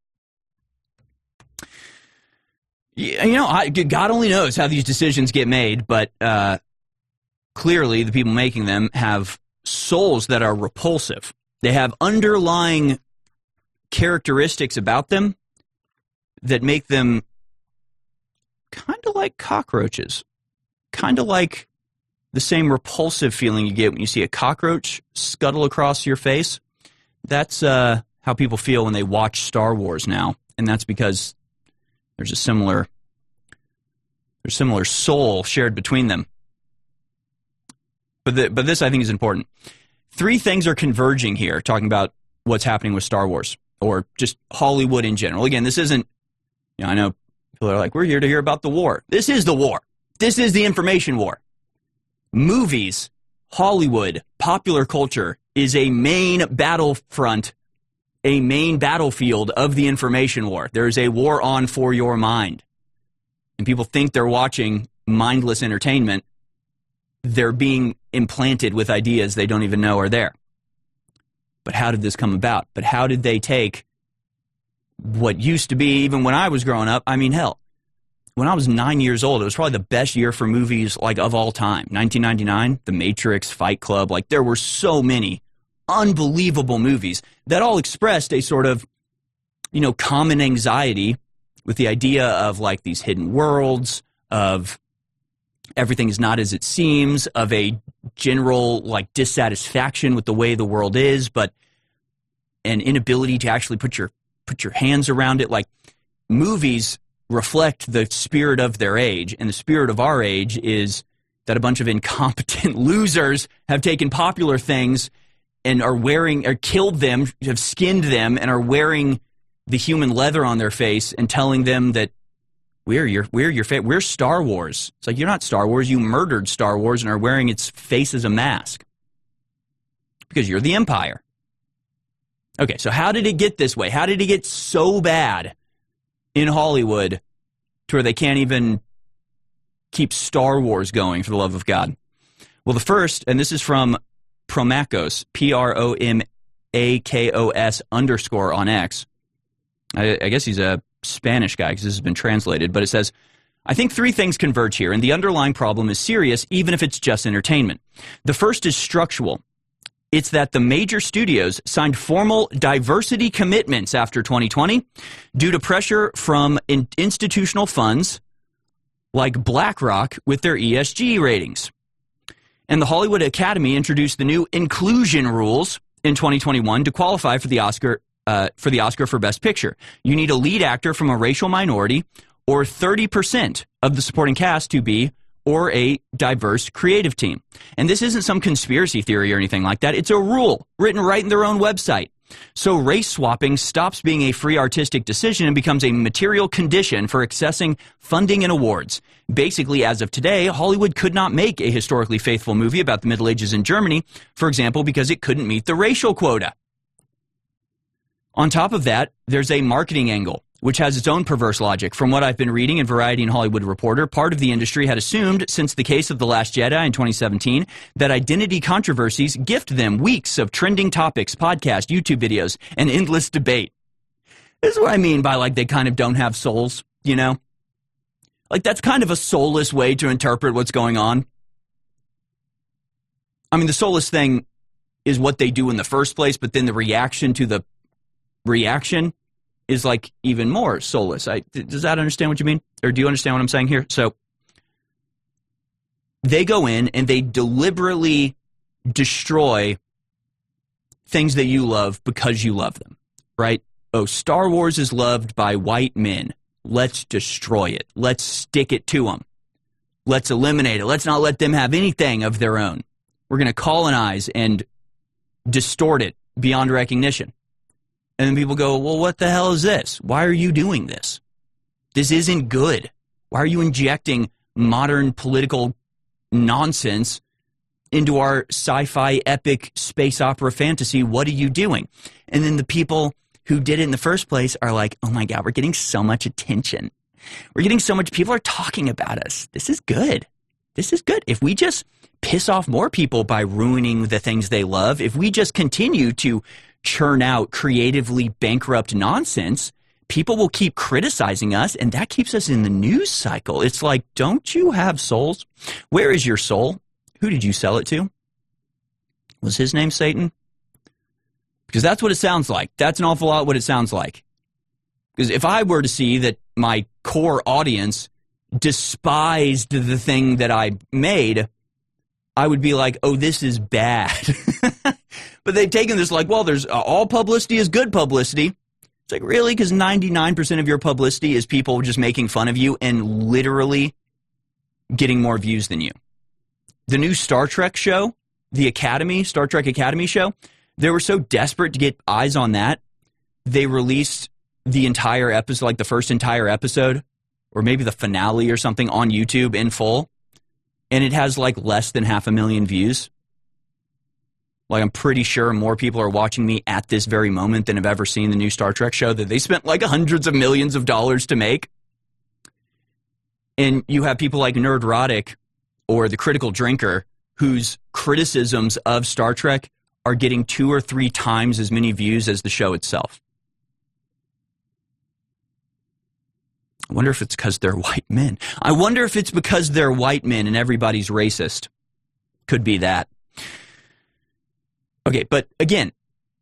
Yeah, you know, God only knows how these decisions get made, but clearly the people making them have souls that are repulsive. They have underlying characteristics about them that make them kind of like cockroaches, kind of like the same repulsive feeling you get when you see a cockroach scuttle across your face. That's how people feel when they watch Star Wars now, and that's because there's a similar soul shared between them. But this, I think, is important. Three things are converging here, talking about what's happening with Star Wars or just Hollywood in general. Again, this isn't, I know people are like, we're here to hear about the war. This is the war. This is the information war. Movies, Hollywood, popular culture is a main battlefront, a main battlefield of the information war. There is a war on for your mind. And people think they're watching mindless entertainment. They're being implanted with ideas they don't even know are there. But how did this come about? But how did they take what used to be, even when I was growing up, I mean, hell, when I was 9 years old, it was probably the best year for movies like of all time. 1999, The Matrix, Fight Club, like there were so many unbelievable movies that all expressed a sort of, common anxiety with the idea of like these hidden worlds, of everything is not as it seems, of a general like dissatisfaction with the way the world is, but an inability to actually put your hands around it. Like movies reflect the spirit of their age, and the spirit of our age is that a bunch of incompetent losers have taken popular things and are wearing, or killed them, have skinned them, and are wearing the human leather on their face and telling them that we're Star Wars. It's like, you're not Star Wars. You murdered Star Wars and are wearing its face as a mask because you're the Empire. Okay, so how did it get this way? How did it get so bad in Hollywood to where they can't even keep Star Wars going, for the love of God? Well, the first, and this is from Promacos, Promakos _ on X. I guess he's a Spanish guy because this has been translated, but it says, I think three things converge here, and the underlying problem is serious, even if it's just entertainment. The first is structural. It's that the major studios signed formal diversity commitments after 2020 due to pressure from institutional funds like BlackRock with their ESG ratings. And the Hollywood Academy introduced the new inclusion rules in 2021 to qualify for the Oscar for Best Picture. You need a lead actor from a racial minority or 30% of the supporting cast to be, or a diverse creative team. And this isn't some conspiracy theory or anything like that. It's a rule written right in their own website. So race swapping stops being a free artistic decision and becomes a material condition for accessing funding and awards. Basically, as of today, Hollywood could not make a historically faithful movie about the Middle Ages in Germany, for example, because it couldn't meet the racial quota. On top of that, there's a marketing angle, which has its own perverse logic. From what I've been reading in Variety and Hollywood Reporter, part of the industry had assumed, since the case of The Last Jedi in 2017, that identity controversies gift them weeks of trending topics, podcasts, YouTube videos, and endless debate. This is what I mean by, like, they kind of don't have souls, you know? Like, that's kind of a soulless way to interpret what's going on. I mean, the soulless thing is what they do in the first place, but then the reaction to the reaction is like even more soulless. Does that understand what you mean? Or do you understand what I'm saying here? So they go in and they deliberately destroy things that you love because you love them, right? Oh, Star Wars is loved by white men. Let's destroy it. Let's stick it to them. Let's eliminate it. Let's not let them have anything of their own. We're going to colonize and distort it beyond recognition. And then people go, well, what the hell is this? Why are you doing this? This isn't good. Why are you injecting modern political nonsense into our sci-fi epic space opera fantasy? What are you doing? And then the people who did it in the first place are like, oh my God, we're getting so much attention. We're getting so much, people are talking about us. This is good. This is good. If we just piss off more people by ruining the things they love, if we just continue to churn out creatively bankrupt nonsense, people will keep criticizing us, and that keeps us in the news cycle. It's like, don't you have souls? Where is your soul? Who did you sell it to? Was his name Satan? Because that's what it sounds like. That's an awful lot what it sounds like. Because if I were to see that my core audience despised the thing that I made, I would be like, oh, this is bad. But they've taken this like, well, there's all publicity is good publicity. It's like, really? Because 99% of your publicity is people just making fun of you and literally getting more views than you. The new Star Trek show the Academy, Star Trek Academy show, they were so desperate to get eyes on that, they released the entire episode, like the first entire episode, or maybe the finale or something on YouTube in full, and it has like less than 500,000 views. Like, I'm pretty sure more people are watching me at this very moment than have ever seen the new Star Trek show that they spent like hundreds of millions of dollars to make. And you have people like Nerdrotic or The Critical Drinker, whose criticisms of Star Trek are getting 2 or 3 times as many views as the show itself. I wonder if it's because they're white men. I wonder if it's because they're white men and everybody's racist. Could be that. Okay, but again,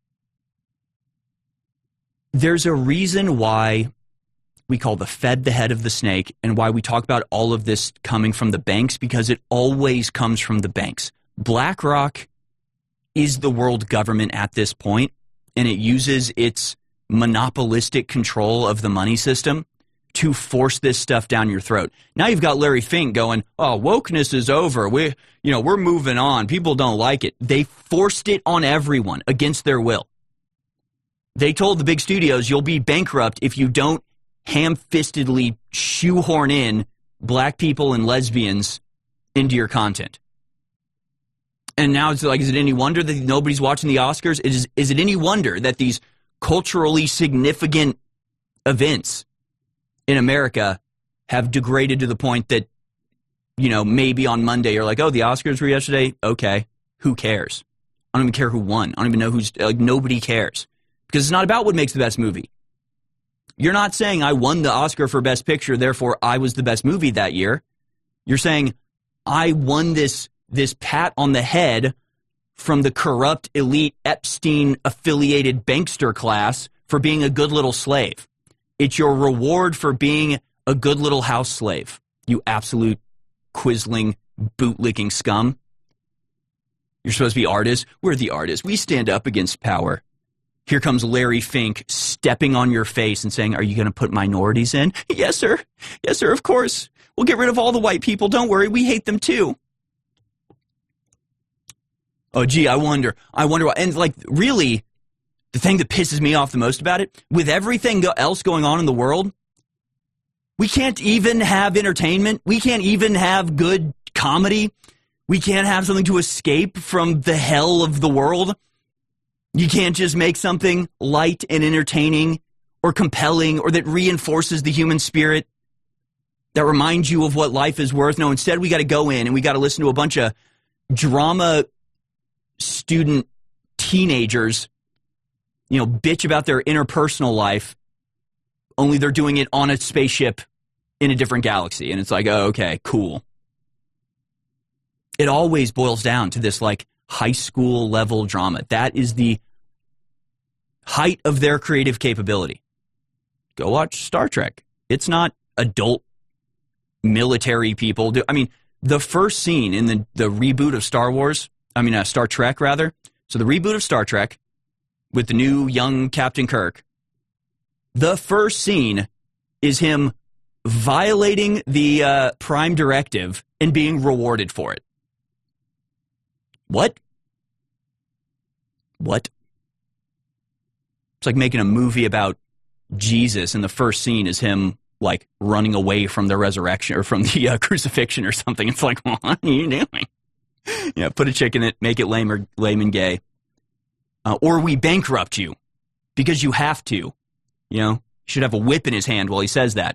there's a reason why we call the Fed the head of the snake and why we talk about all of this coming from the banks, because it always comes from the banks. BlackRock is the world government at this point, and it uses its monopolistic control of the money system to force this stuff down your throat. Now you've got Larry Fink going, oh, wokeness is over. We're moving on. People don't like it. They forced it on everyone against their will. They told the big studios, you'll be bankrupt if you don't ham-fistedly shoehorn in black people and lesbians into your content. And now it's like, is it any wonder that nobody's watching the Oscars? Is it any wonder that these culturally significant events in America have degraded to the point that, maybe on Monday you're like, oh, the Oscars were yesterday? Okay, who cares? I don't even care who won. I don't even know who's, nobody cares. Because it's not about what makes the best movie. You're not saying I won the Oscar for Best Picture, therefore I was the best movie that year. You're saying I won this pat on the head from the corrupt, elite, Epstein-affiliated bankster class for being a good little slave. It's your reward for being a good little house slave, you absolute quisling, bootlicking scum. You're supposed to be artists. We're the artists. We stand up against power. Here comes Larry Fink stepping on your face and saying, are you going to put minorities in? Yes, sir. Yes, sir, of course. We'll get rid of all the white people. Don't worry. We hate them too. Oh, gee, I wonder why. And really, the thing that pisses me off the most about it, with everything else going on in the world, we can't even have entertainment. We can't even have good comedy. We can't have something to escape from the hell of the world. You can't just make something light and entertaining or compelling or that reinforces the human spirit, that reminds you of what life is worth. No, instead we got to go in and we got to listen to a bunch of drama student teenagers, bitch about their interpersonal life, only they're doing it on a spaceship in a different galaxy. And it's like, oh, okay, cool. It always boils down to this high school level drama. That is the height of their creative capability. Go watch Star Trek. It's not adult military people. The first scene in the reboot of Star Trek rather. So the reboot of Star Trek with the new young Captain Kirk, the first scene is him violating the Prime Directive and being rewarded for it. What? It's like making a movie about Jesus and the first scene is him running away from the resurrection or from the crucifixion or something. It's like, what are you doing? Put a chick in it, make it lame and gay. Or we bankrupt you because you have to. You should have a whip in his hand while he says that.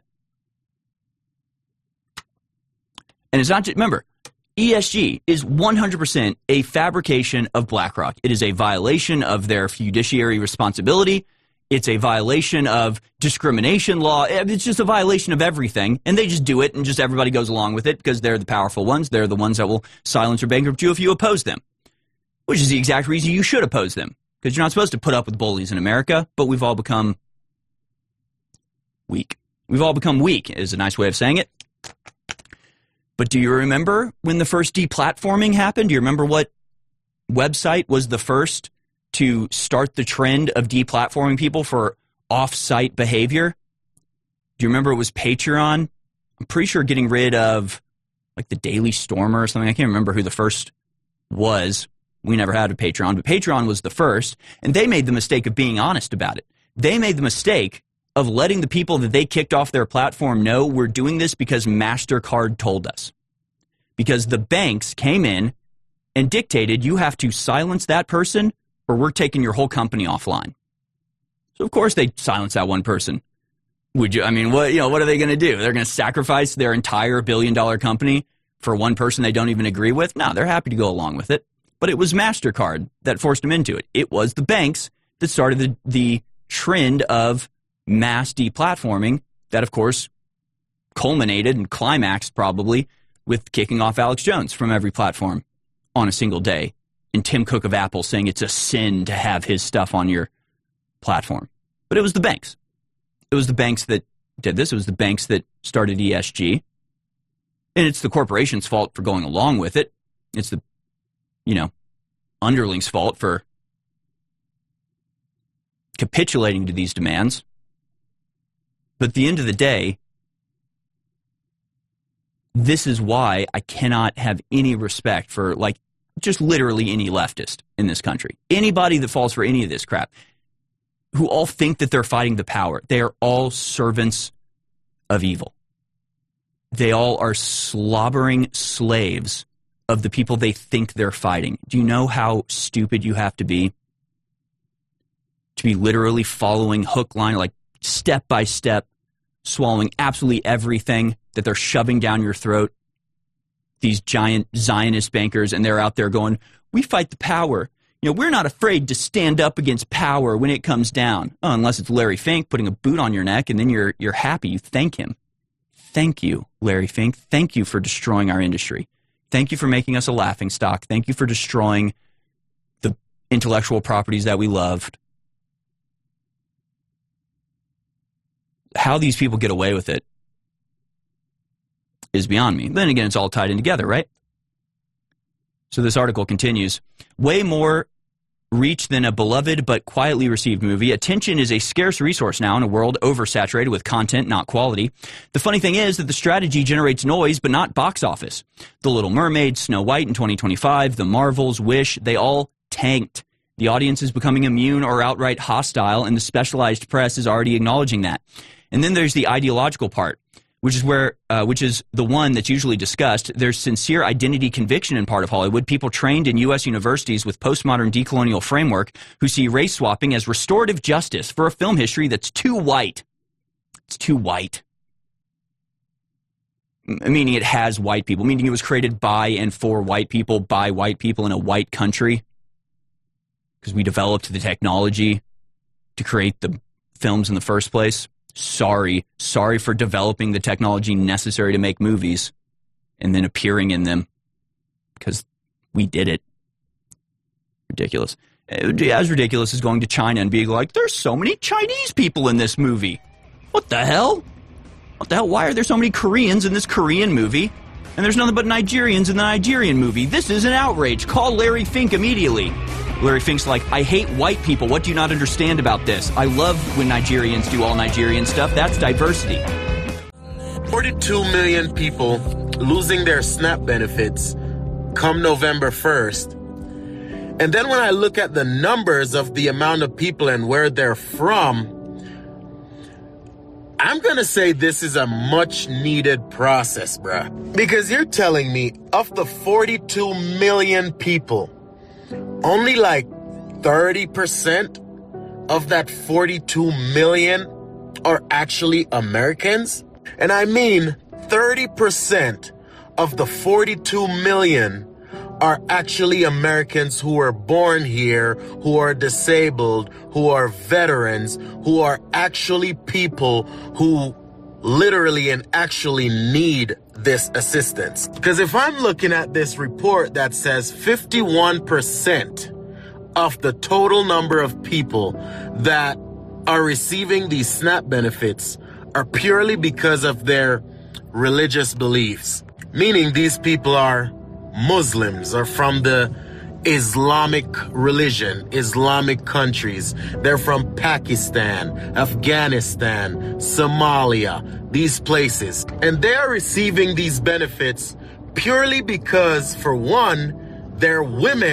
And it's not just, remember, ESG is 100% a fabrication of BlackRock. It is a violation of their fiduciary responsibility. It's a violation of discrimination law. It's just a violation of everything. And they just do it and just everybody goes along with it because they're the powerful ones. They're the ones that will silence or bankrupt you if you oppose them, which is the exact reason you should oppose them, because you're not supposed to put up with bullies in America, but we've all become weak. We've all become weak is a nice way of saying it. But do you remember when the first deplatforming happened? Do you remember what website was the first to start the trend of deplatforming people for off-site behavior? Do you remember it was Patreon? I'm pretty sure getting rid of the Daily Stormer or something. I can't remember who the first was. We never had a Patreon, but Patreon was the first, and they made the mistake of being honest about it. They made the mistake of letting the people that they kicked off their platform know we're doing this because MasterCard told us. Because the banks came in and dictated you have to silence that person or we're taking your whole company offline. So, of course, they silence that one person. What are they going to do? They're going to sacrifice their entire billion-dollar company for one person they don't even agree with? No, they're happy to go along with it. But it was MasterCard that forced them into it. It was the banks that started the trend of mass deplatforming that, of course, culminated and climaxed probably with kicking off Alex Jones from every platform on a single day. And Tim Cook of Apple saying it's a sin to have his stuff on your platform. But it was the banks. It was the banks that did this. It was the banks that started ESG. And it's the corporation's fault for going along with it. It's the, underlings' fault for capitulating to these demands. But at the end of the day, this is why I cannot have any respect for, just literally any leftist in this country. Anybody that falls for any of this crap, who all think that they're fighting the power. They are all servants of evil. They all are slobbering slaves of the people they think they're fighting. Do you know how stupid you have to be literally following hook, line, step by step, swallowing absolutely everything that they're shoving down your throat? These giant Zionist bankers, and they're out there going, we fight the power. We're not afraid to stand up against power when it comes down. Oh, unless it's Larry Fink putting a boot on your neck, and then you're happy. You thank him. Thank you, Larry Fink. Thank you for destroying our industry. Thank you for making us a laughingstock. Thank you for destroying the intellectual properties that we loved. How these people get away with it is beyond me. Then again, it's all tied in together, right? So this article continues. Way more reach than a beloved but quietly received movie. Attention is a scarce resource now in a world oversaturated with content, not quality. The funny thing is that the strategy generates noise, but not box office. The Little Mermaid, Snow White in 2025, The Marvels, Wish, they all tanked. The audience is becoming immune or outright hostile, and the specialized press is already acknowledging that. And then there's the ideological part, which is the one that's usually discussed. There's sincere identity conviction in part of Hollywood, people trained in U.S. universities with postmodern decolonial framework who see race swapping as restorative justice for a film history that's too white. It's too white. Meaning it has white people, meaning it was created by and for white people, by white people in a white country. Because we developed the technology to create the films in the first place. Sorry for developing the technology necessary to make movies and then appearing in them because we did it. Ridiculous. As ridiculous as going to China and being like, there's so many Chinese people in this movie. What the hell? What the hell? Why are there so many Koreans in this Korean movie? And there's nothing but Nigerians in the Nigerian movie. This is an outrage. Call Larry Fink immediately. Larry Fink's like, I hate white people. What do you not understand about this? I love when Nigerians do all Nigerian stuff. That's diversity. 42 million people losing their SNAP benefits come November 1st. And then when I look at the numbers of the amount of people and where they're from, I'm going to say this is a much needed process, bruh. Because you're telling me of the 42 million people, only 30% of that 42 million are actually Americans. And I mean 30% of the 42 million are actually Americans who were born here, who are disabled, who are veterans, who are actually people who literally and actually need this assistance. Because if I'm looking at this report that says 51% of the total number of people that are receiving these SNAP benefits are purely because of their religious beliefs, meaning these people are Muslims or from the Islamic religion, Islamic countries. They're from Pakistan, Afghanistan, Somalia, these places. And they're receiving these benefits purely because, for one, they're women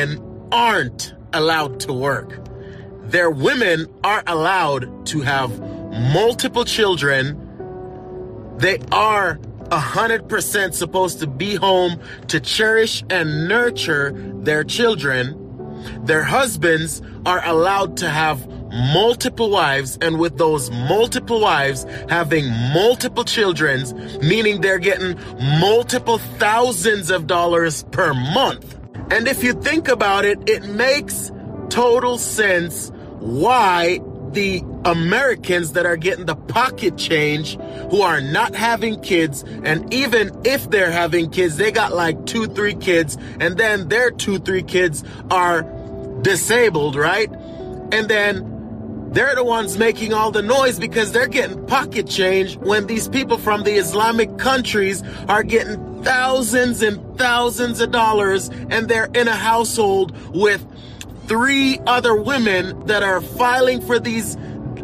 aren't allowed to work. Their women are allowed to have multiple children. They are 100% supposed to be home to cherish and nurture their children. Their husbands are allowed to have multiple wives, and with those multiple wives having multiple children, meaning they're getting multiple thousands of dollars per month. And if you think about it, it makes total sense why the Americans that are getting the pocket change, who are not having kids, and even if they're having kids, they got like 2-3 kids, and then their 2-3 kids are disabled, right? And then they're the ones making all the noise because they're getting pocket change when these people from the Islamic countries are getting thousands and thousands of dollars, and they're in a household with 3 other women that are filing for these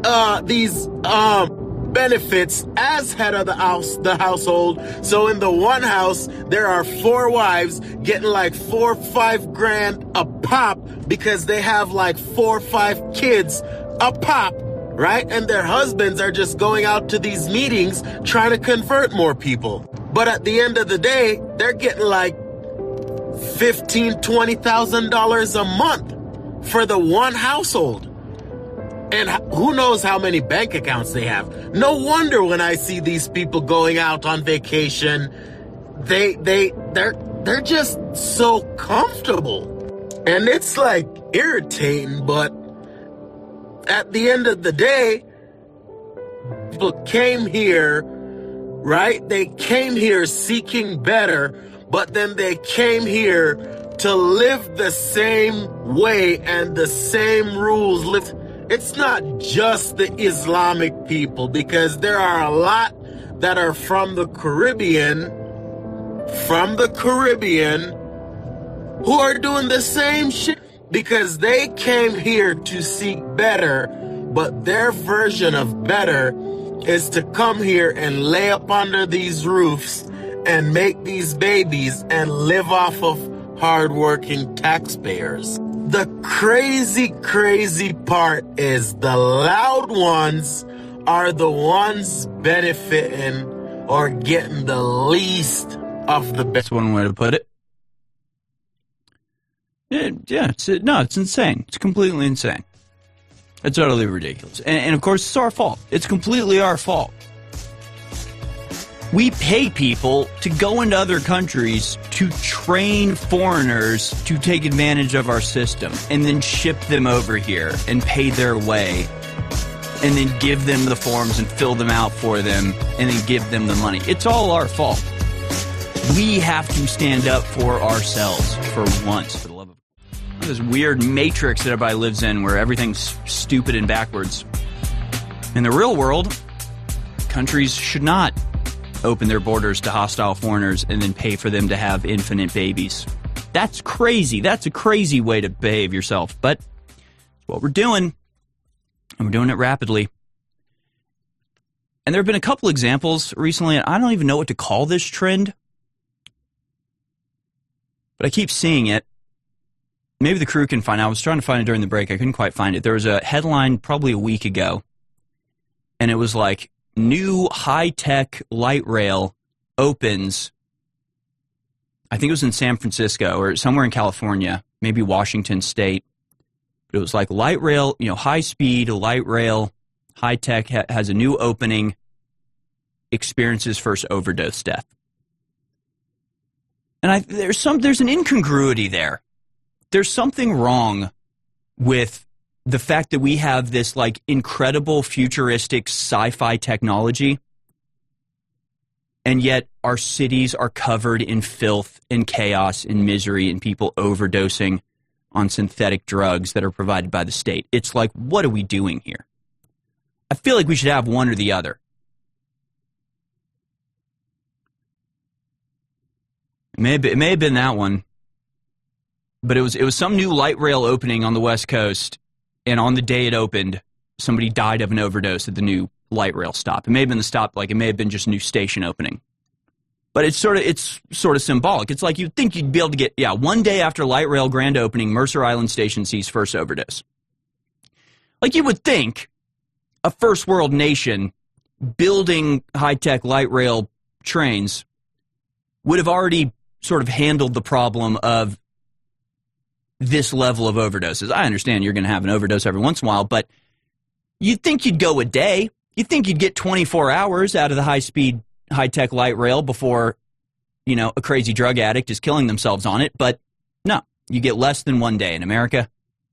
benefits as head of the household. So in the one house, there are 4 wives getting like $4 or $5 grand a pop because they have like 4 or 5 kids a pop, right? And their husbands are just going out to these meetings trying to convert more people. But at the end of the day, they're getting like $15,000, $20,000 a month for the one household. And who knows how many bank accounts they have. No wonder when I see these people going out on vacation, they're just so comfortable. And it's like irritating, but at the end of the day, people came here, right? They came here seeking better, but then they came here to live the same way and the same rules. It's not just the Islamic people, because there are a lot that are from the Caribbean, who are doing the same shit. Because they came here to seek better, but their version of better is to come here and lay up under these roofs and make these babies and live off of hardworking taxpayers. The crazy, crazy part is the loud ones are the ones benefiting or getting the least of the benefit. That's one way to put it. Yeah, it's insane. It's completely insane. It's utterly ridiculous. And of course, it's our fault. It's completely our fault. We pay people to go into other countries to train foreigners to take advantage of our system and then ship them over here and pay their way and then give them the forms and fill them out for them and then give them the money. It's all our fault. We have to stand up for ourselves for once, for the love of this weird matrix that everybody lives in where everything's stupid and backwards. In the real world, countries should not open their borders to hostile foreigners and then pay for them to have infinite babies. That's crazy. That's a crazy way to behave yourself. But it's what we're doing, and we're doing it rapidly. And there have been a couple examples recently, and I don't even know what to call this trend, but I keep seeing it. Maybe the crew can find it. I was trying to find it during the break. I couldn't quite find it. There was a headline probably a week ago, and it was like, new high-tech light rail opens. I think it was in San Francisco or somewhere in California, maybe Washington State. But it was like light rail, high-speed light rail, high-tech has a new opening, experiences first overdose death. And there's an incongruity there. There's something wrong with the fact that we have this like incredible futuristic sci-fi technology, and yet our cities are covered in filth and chaos and misery and people overdosing on synthetic drugs that are provided by the state. It's like, what are we doing here? I feel like we should have one or the other. It may have been that one, but it was some new light rail opening on the West Coast. And on the day it opened, somebody died of an overdose at the new light rail stop. It may have been the stop, like it may have been just a new station opening. But it's sort of symbolic. It's like you'd think you'd be able to get, one day after light rail grand opening, Mercer Island Station sees first overdose. Like you would think a first world nation building high-tech light rail trains would have already sort of handled the problem of this level of overdoses. I understand you're going to have an overdose every once in a while, but you'd think you'd go a day. You'd think you'd get 24 hours out of the high-speed, high-tech light rail before, a crazy drug addict is killing themselves on it. But no, you get less than 1 day in America,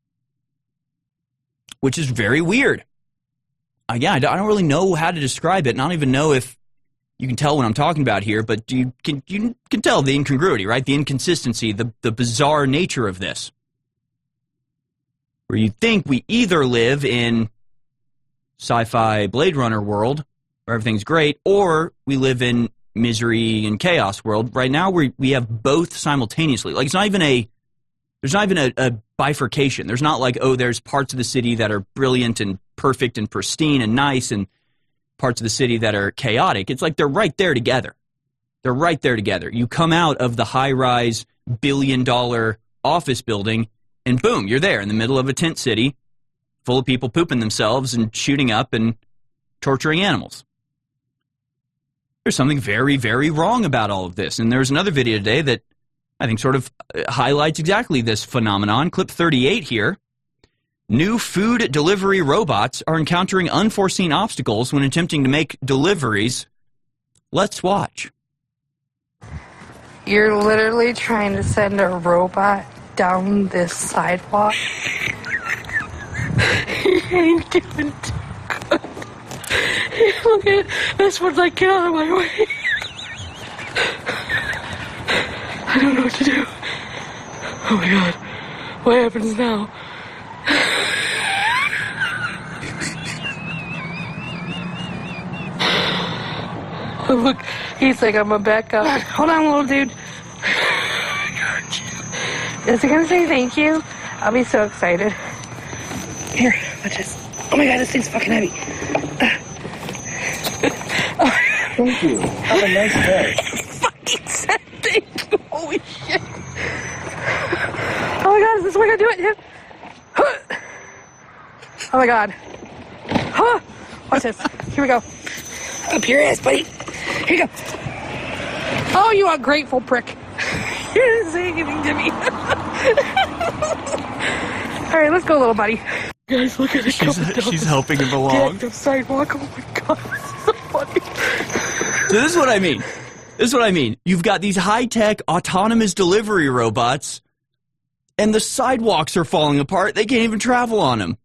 which is very weird. I don't really know how to describe it, and I don't even know if you can tell what I'm talking about here, but you can tell the incongruity, right? The inconsistency, the bizarre nature of this. Where you think we either live in sci-fi Blade Runner world, where everything's great, or we live in misery and chaos world. Right now, we have both simultaneously. Like, there's not even a bifurcation. There's not like, there's parts of the city that are brilliant and perfect and pristine and nice, and parts of the city that are chaotic. It's like they're right there together. They're right there together. You come out of the high-rise, billion-dollar office building, and boom, you're there in the middle of a tent city full of people pooping themselves and shooting up and torturing animals. There's something very, very wrong about all of this. And there's another video today that I think sort of highlights exactly this phenomenon. Clip 38 here. New food delivery robots are encountering unforeseen obstacles when attempting to make deliveries. Let's watch. You're literally trying to send a robot down this sidewalk. He ain't doing too good. Look at this one's like, get out of my way. I don't know what to do. Oh my god. What happens now? Oh, look, he's like, I'm a back up. Hold on, little dude. Is he gonna say thank you? I'll be so excited. Here, watch this. Oh my god, this thing's fucking heavy. Thank you. Have a nice day. Fucking said thank you. Holy shit. Oh my god, is this way I do it? Oh my god. Huh. Watch this. Here we go. Up your ass, buddy. Here you go. Oh, you ungrateful prick. You didn't say anything to me. All right, let's go, little buddy. Guys, look at it. She's helping him along. The sidewalk. Oh my god, this is so funny. So this is what I mean. This is what I mean. You've got these high-tech autonomous delivery robots, and the sidewalks are falling apart. They can't even travel on them.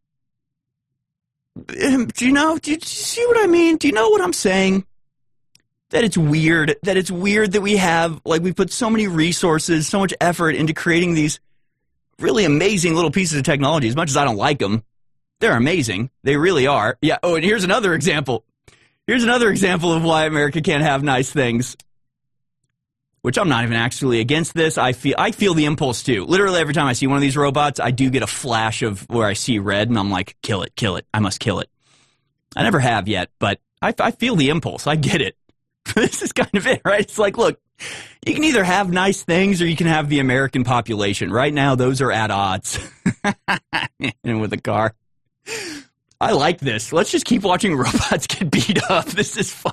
Do you see what I mean? Do you know what I'm saying? That it's weird. That it's weird that we put so many resources, so much effort into creating these really amazing little pieces of technology. As much as I don't like them, they're amazing. They really are. Yeah. Oh, and here's another example. Here's another example of why America can't have nice things. Which I'm not even actually against this. I feel the impulse too. Literally every time I see one of these robots, I do get a flash of where I see red, and I'm like, kill it, kill it. I must kill it. I never have yet, but I feel the impulse. I get it. This is kind of it, right? It's like, look, you can either have nice things or you can have the American population. Right now, those are at odds. And with a car. I like this. Let's just keep watching robots get beat up. This is fun.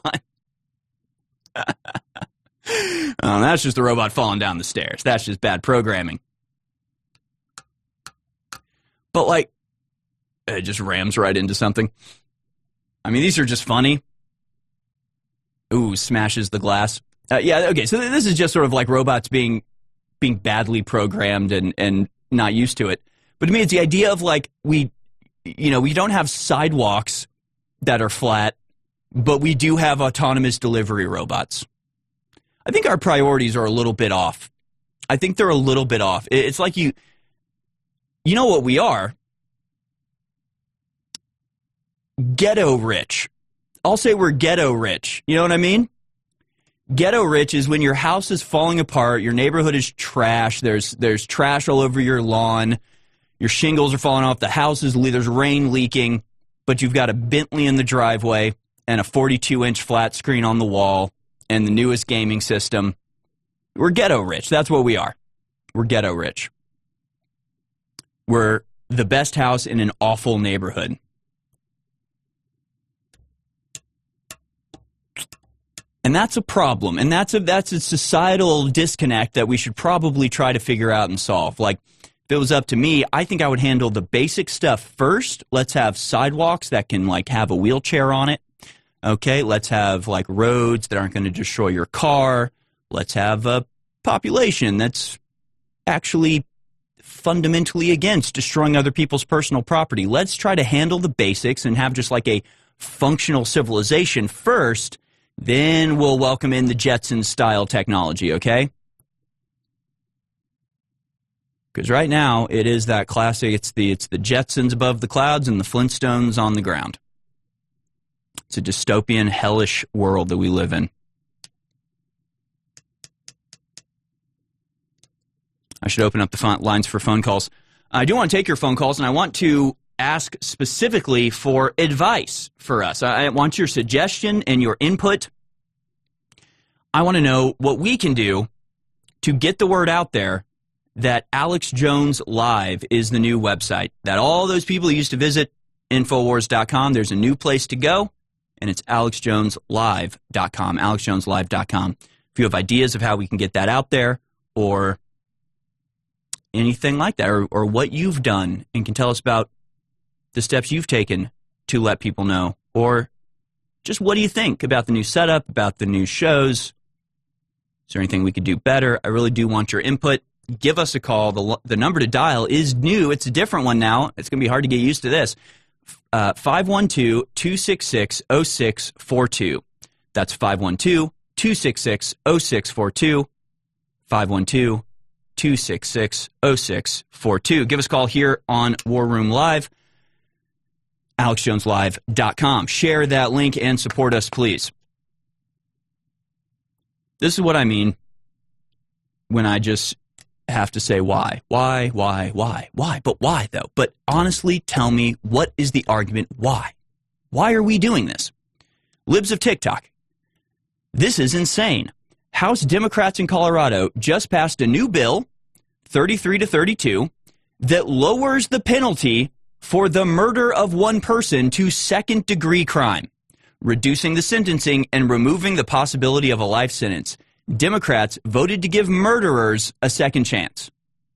That's just the robot falling down the stairs. That's just bad programming. But, like, it just rams right into something. I mean, these are just funny. Ooh, smashes the glass. Yeah, okay, so this is just sort of like robots being badly programmed and not used to it. But to me, it's the idea of, like, we don't have sidewalks that are flat, but we do have autonomous delivery robots. I think our priorities are a little bit off. I think they're a little bit off. It's like you know what we are? Ghetto rich. I'll say we're ghetto rich. You know what I mean? Ghetto rich is when your house is falling apart, your neighborhood is trash, there's trash all over your lawn, your shingles are falling off, the house there's rain leaking, but you've got a Bentley in the driveway and a 42-inch flat screen on the wall, and the newest gaming system. We're ghetto rich. That's what we are. We're ghetto rich. We're the best house in an awful neighborhood. And that's a problem. And that's a societal disconnect that we should probably try to figure out and solve. Like, if it was up to me, I think I would handle the basic stuff first. Let's have sidewalks that can, like, have a wheelchair on it. Okay, let's have, like, roads that aren't going to destroy your car. Let's have a population that's actually fundamentally against destroying other people's personal property. Let's try to handle the basics and have just like a functional civilization first. Then we'll welcome in the Jetsons-style technology, okay? Because right now, it is that classic, it's the Jetsons above the clouds and the Flintstones on the ground. It's a dystopian, hellish world that we live in. I should open up the lines for phone calls. I do want to take your phone calls, and I want to ask specifically for advice for us. I want your suggestion and your input. I want to know what we can do to get the word out there that Alex Jones Live is the new website, that all those people who used to visit Infowars.com, there's a new place to go, and it's AlexJonesLive.com, AlexJonesLive.com. If you have ideas of how we can get that out there, or anything like that, or what you've done and can tell us about the steps you've taken to let people know, or just what do you think about the new setup, about the new shows? Is there anything we could do better? I really do want your input. Give us a call. The number to dial is new. It's a different one now. It's going to be hard to get used to this. 512-266-0642. That's 512-266-0642. 512-266-0642. Give us a call here on War Room Live, AlexJonesLive.com. Share that link and support us, please. This is what I mean when I just have to say why. Why? But why, though? But honestly, tell me, what is the argument? Why? Why are we doing this? Libs of TikTok. This is insane. House Democrats in Colorado just passed a new bill, 33-32, that lowers the penalty for the murder of one person to second-degree crime, reducing the sentencing and removing the possibility of a life sentence. Democrats voted to give murderers a second chance.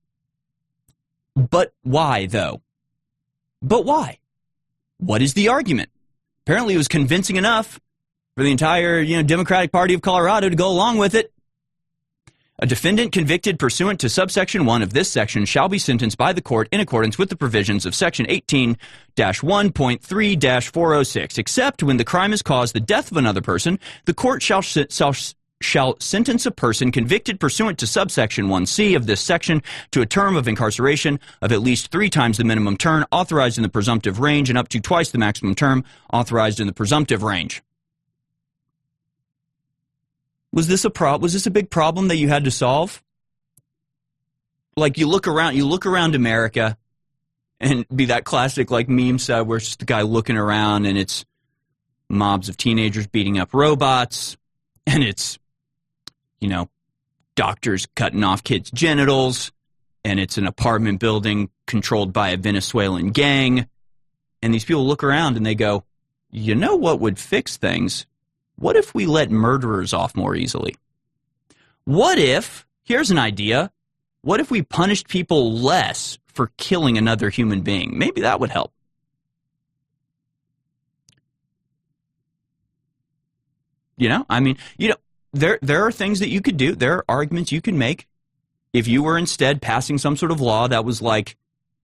But why, though? But why? What is the argument? Apparently it was convincing enough for the entire, Democratic Party of Colorado to go along with it. A defendant convicted pursuant to subsection 1 of this section shall be sentenced by the court in accordance with the provisions of section 18-1.3-406, except when the crime has caused the death of another person, the court shall sentence a person convicted pursuant to subsection 1C of this section to a term of incarceration of at least 3 times the minimum term authorized in the presumptive range and up to twice the maximum term authorized in the presumptive range. Was this a big problem that you had to solve? Like, you look around America, and be that classic like meme set where it's just the guy looking around and it's mobs of teenagers beating up robots, and it's, doctors cutting off kids' genitals, and it's an apartment building controlled by a Venezuelan gang, and these people look around and they go, you know what would fix things? What if we let murderers off more easily? What if, here's an idea, what if we punished people less for killing another human being? Maybe that would help. There are things that you could do. There are arguments you can make if you were instead passing some sort of law that was like,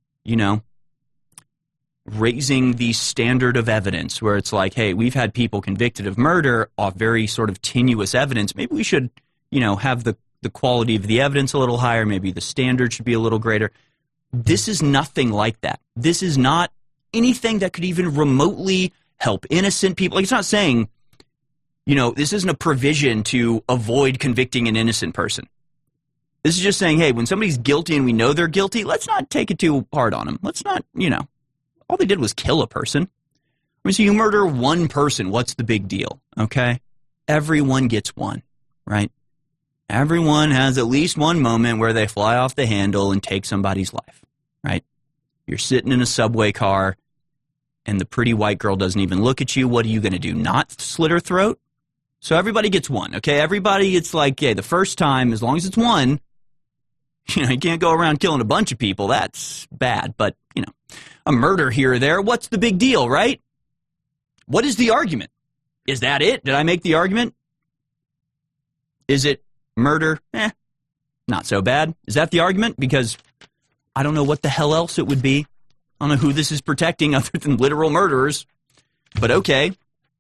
raising the standard of evidence, where it's like, hey, we've had people convicted of murder off very sort of tenuous evidence. Maybe we should, have the quality of the evidence a little higher. Maybe the standard should be a little greater. This is nothing like that. This is not anything that could even remotely help innocent people. Like, it's not saying, this isn't a provision to avoid convicting an innocent person. This is just saying, hey, when somebody's guilty and we know they're guilty, let's not take it too hard on them. Let's not, all they did was kill a person. So you murder one person, what's the big deal, okay? everyone gets one, right? Everyone has at least one moment where they fly off the handle and take somebody's life, right? You're sitting in a subway car and the pretty white girl doesn't even look at you. What are you going to do? Not slit her throat? So everybody gets one, okay? Everybody, it's like, the first time, as long as it's one, you can't go around killing a bunch of people. That's bad. But, a murder here or there, what's the big deal, right? What is the argument? Is that it? Did I make the argument? Is it murder? Not so bad. Is that the argument? Because I don't know what the hell else it would be. I don't know who this is protecting other than literal murderers. But okay.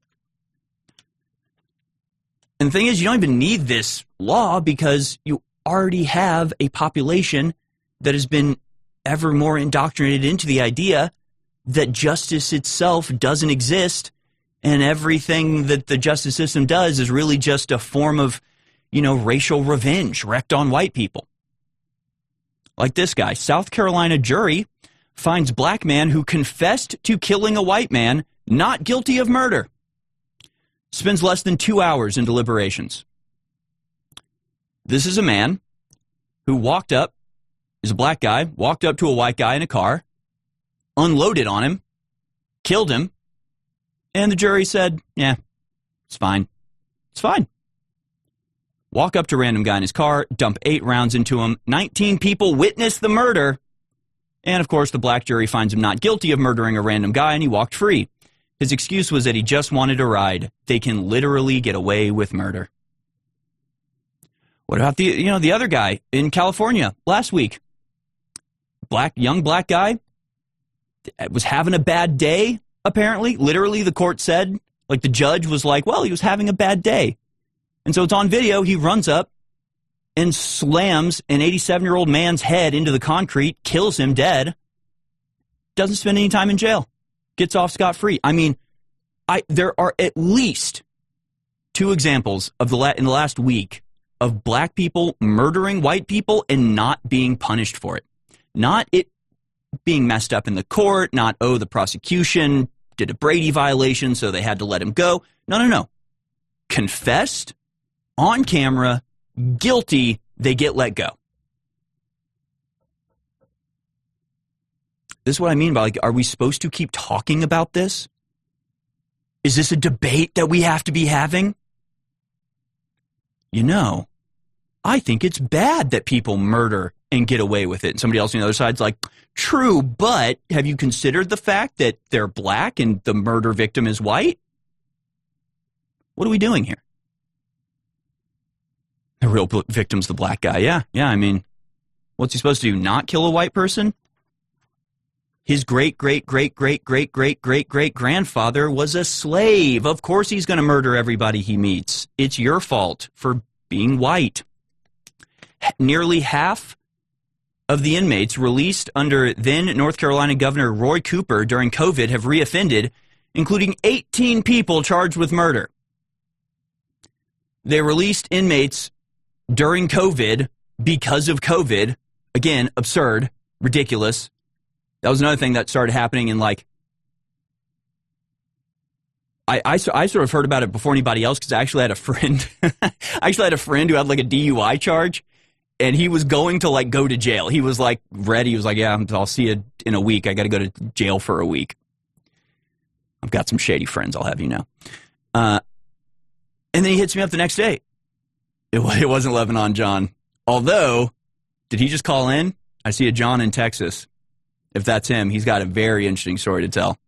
And the thing is, you don't even need this law because you already have a population that has been ever more indoctrinated into the idea that justice itself doesn't exist, and everything that the justice system does is really just a form of, racial revenge wreaked on white people. Like this guy, South Carolina jury finds black man who confessed to killing a white man not guilty of murder. Spends less than 2 hours in deliberations. This is a man who is a black guy, walked up to a white guy in a car, unloaded on him, killed him, and the jury said, yeah, it's fine. It's fine. Walk up to a random guy in his car, dump 8 rounds into him, 19 people witness the murder, and of course the black jury finds him not guilty of murdering a random guy, and he walked free. His excuse was that he just wanted a ride. They can literally get away with murder. What about the other guy in California last week? Young black guy was having a bad day, apparently. Literally, the court said, the judge was like, well, he was having a bad day. And so it's on video. He runs up and slams an 87-year-old man's head into the concrete, kills him dead, doesn't spend any time in jail, gets off scot-free. I mean, there are at least 2 examples in the last week of black people murdering white people and not being punished for it. Not it being messed up in the court, not, the prosecution did a Brady violation, so they had to let him go. No. Confessed, on camera, guilty, they get let go. This is what I mean by, are we supposed to keep talking about this? Is this a debate that we have to be having? I think it's bad that people murder and get away with it. And somebody else on the other side's like, true, but have you considered the fact that they're black and the murder victim is white? What are we doing here? The real victim's the black guy. Yeah, I mean, what's he supposed to do, not kill a white person? His great-great-great-great-great-great-great-great-grandfather was a slave. Of course he's going to murder everybody he meets. It's your fault for being white. Nearly half of the inmates released under then North Carolina Governor Roy Cooper during COVID have reoffended, including 18 people charged with murder. They released inmates during COVID because of COVID. Again, absurd, ridiculous. That was another thing that started happening in I sort of heard about it before anybody else because I actually had a friend. who had a DUI charge, and he was going to go to jail. He was ready. He was like, yeah, I'll see you in a week. I got to go to jail for a week. I've got some shady friends, I'll have you know. And then he hits me up the next day. It wasn't Lebanon John. Although, did he just call in? I see a John in Texas. If that's him, he's got a very interesting story to tell.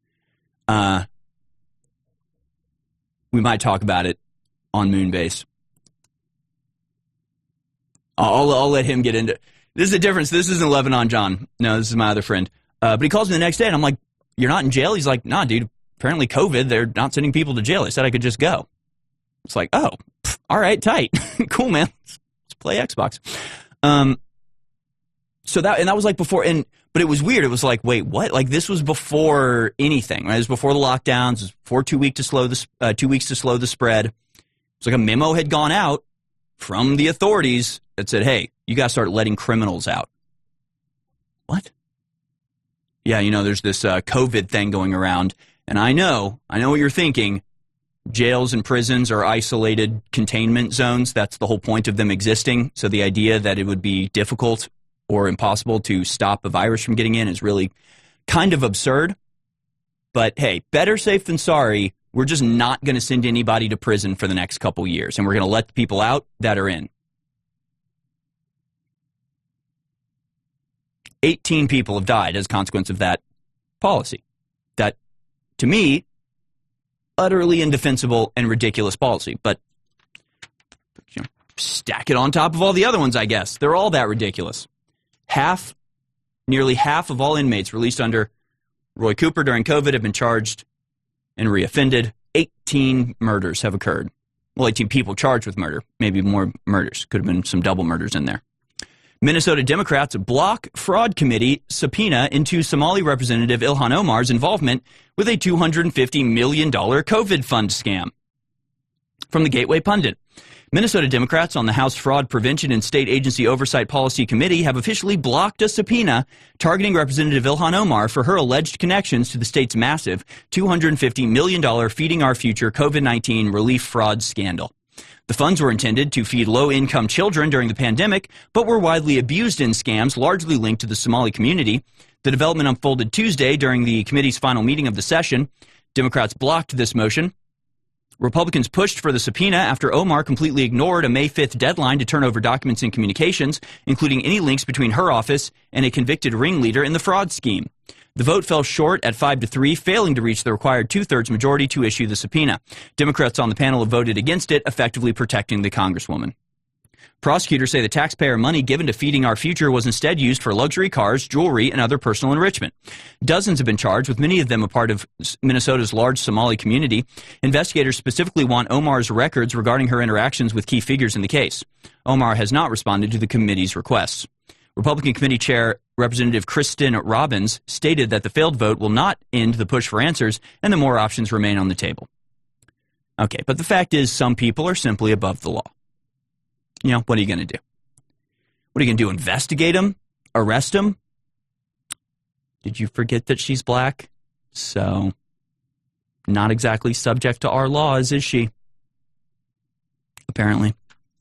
We might talk about it on Moonbase. I'll let him get into it. This is the difference. This isn't Lebanon John. No, this is my other friend. But he calls me the next day, and I'm like, you're not in jail? He's like, nah, dude. Apparently COVID, they're not sending people to jail. They said I could just go. It's like, oh, all right, tight. Cool, man. Let's play Xbox. So that was before, but it was weird. It was like, wait, what? This was before anything, right? It was before the lockdowns. It was before 2 weeks to slow the spread. It's like a memo had gone out from the authorities that said, hey, you got to start letting criminals out. What? Yeah, there's this COVID thing going around, and I know what you're thinking. Jails and prisons are isolated containment zones. That's the whole point of them existing. So the idea that it would be difficult or impossible to stop a virus from getting in is really kind of absurd. But hey, better safe than sorry. We're just not going to send anybody to prison for the next couple years, and we're going to let the people out that are in. 18 people have died as a consequence of that policy. That, to me, utterly indefensible and ridiculous policy. But stack it on top of all the other ones, I guess. They're all that ridiculous. Nearly half of all inmates released under Roy Cooper during COVID have been charged and reoffended. 18 murders have occurred. Well, 18 people charged with murder. Maybe more murders. Could have been some double murders in there. Minnesota Democrats block fraud committee subpoena into Somali Representative Ilhan Omar's involvement with a $250 million COVID fund scam. From the Gateway Pundit. Minnesota Democrats on the House Fraud Prevention and State Agency Oversight Policy Committee have officially blocked a subpoena targeting Representative Ilhan Omar for her alleged connections to the state's massive $250 million Feeding Our Future COVID-19 relief fraud scandal. The funds were intended to feed low-income children during the pandemic, but were widely abused in scams largely linked to the Somali community. The development unfolded Tuesday during the committee's final meeting of the session. Democrats blocked this motion. Republicans pushed for the subpoena after Omar completely ignored a May 5th deadline to turn over documents and communications, including any links between her office and a convicted ringleader in the fraud scheme. The vote fell short at 5-3, failing to reach the required two-thirds majority to issue the subpoena. Democrats on the panel have voted against it, effectively protecting the Congresswoman. Prosecutors say the taxpayer money given to Feeding Our Future was instead used for luxury cars, jewelry, and other personal enrichment. Dozens have been charged, with many of them a part of Minnesota's large Somali community. Investigators specifically want Omar's records regarding her interactions with key figures in the case. Omar has not responded to the committee's requests. Republican Committee Chair Representative Kristen Robbins stated that the failed vote will not end the push for answers and that more options remain on the table. Okay, but the fact is some people are simply above the law. You know, what are you going to do? What are you going to do, investigate them? Arrest them? Did you forget that she's black? So, not exactly subject to our laws, is she? Apparently.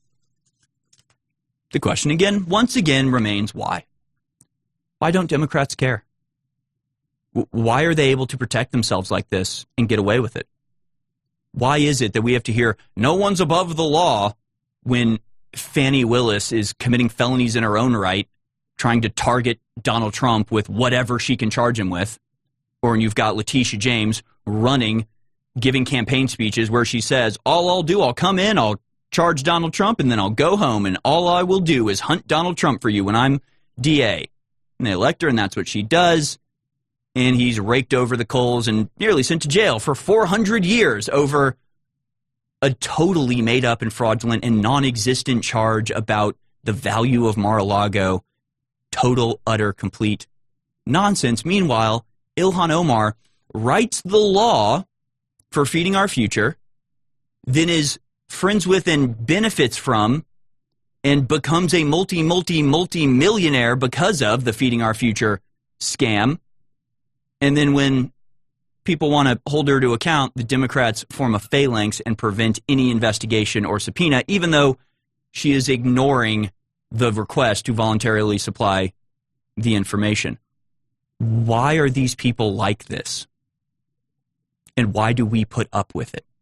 The question again, once again, remains why? Why don't Democrats care? Why are they able to protect themselves like this and get away with it? Why is it that we have to hear no one's above the law when Fani Willis is committing felonies in her own right, trying to target Donald Trump with whatever she can charge him with? Or when you've got Letitia James running, giving campaign speeches where she says, all I'll do, I'll come in, I'll charge Donald Trump, and then I'll go home, and all I will do is hunt Donald Trump for you when I'm DA. And they elect her, and that's what she does. And he's raked over the coals and nearly sent to jail for 400 years over a totally made-up and fraudulent and non-existent charge about the value of Mar-a-Lago. Total, utter, complete nonsense. Meanwhile, Ilhan Omar writes the law for Feeding Our Future, then is friends with and benefits from and becomes a multi-millionaire because of the Feeding Our Future scam. And then when people want to hold her to account, the Democrats form a phalanx and prevent any investigation or subpoena, even though she is ignoring the request to voluntarily supply the information. Why are these people like this? And why do we put up with it?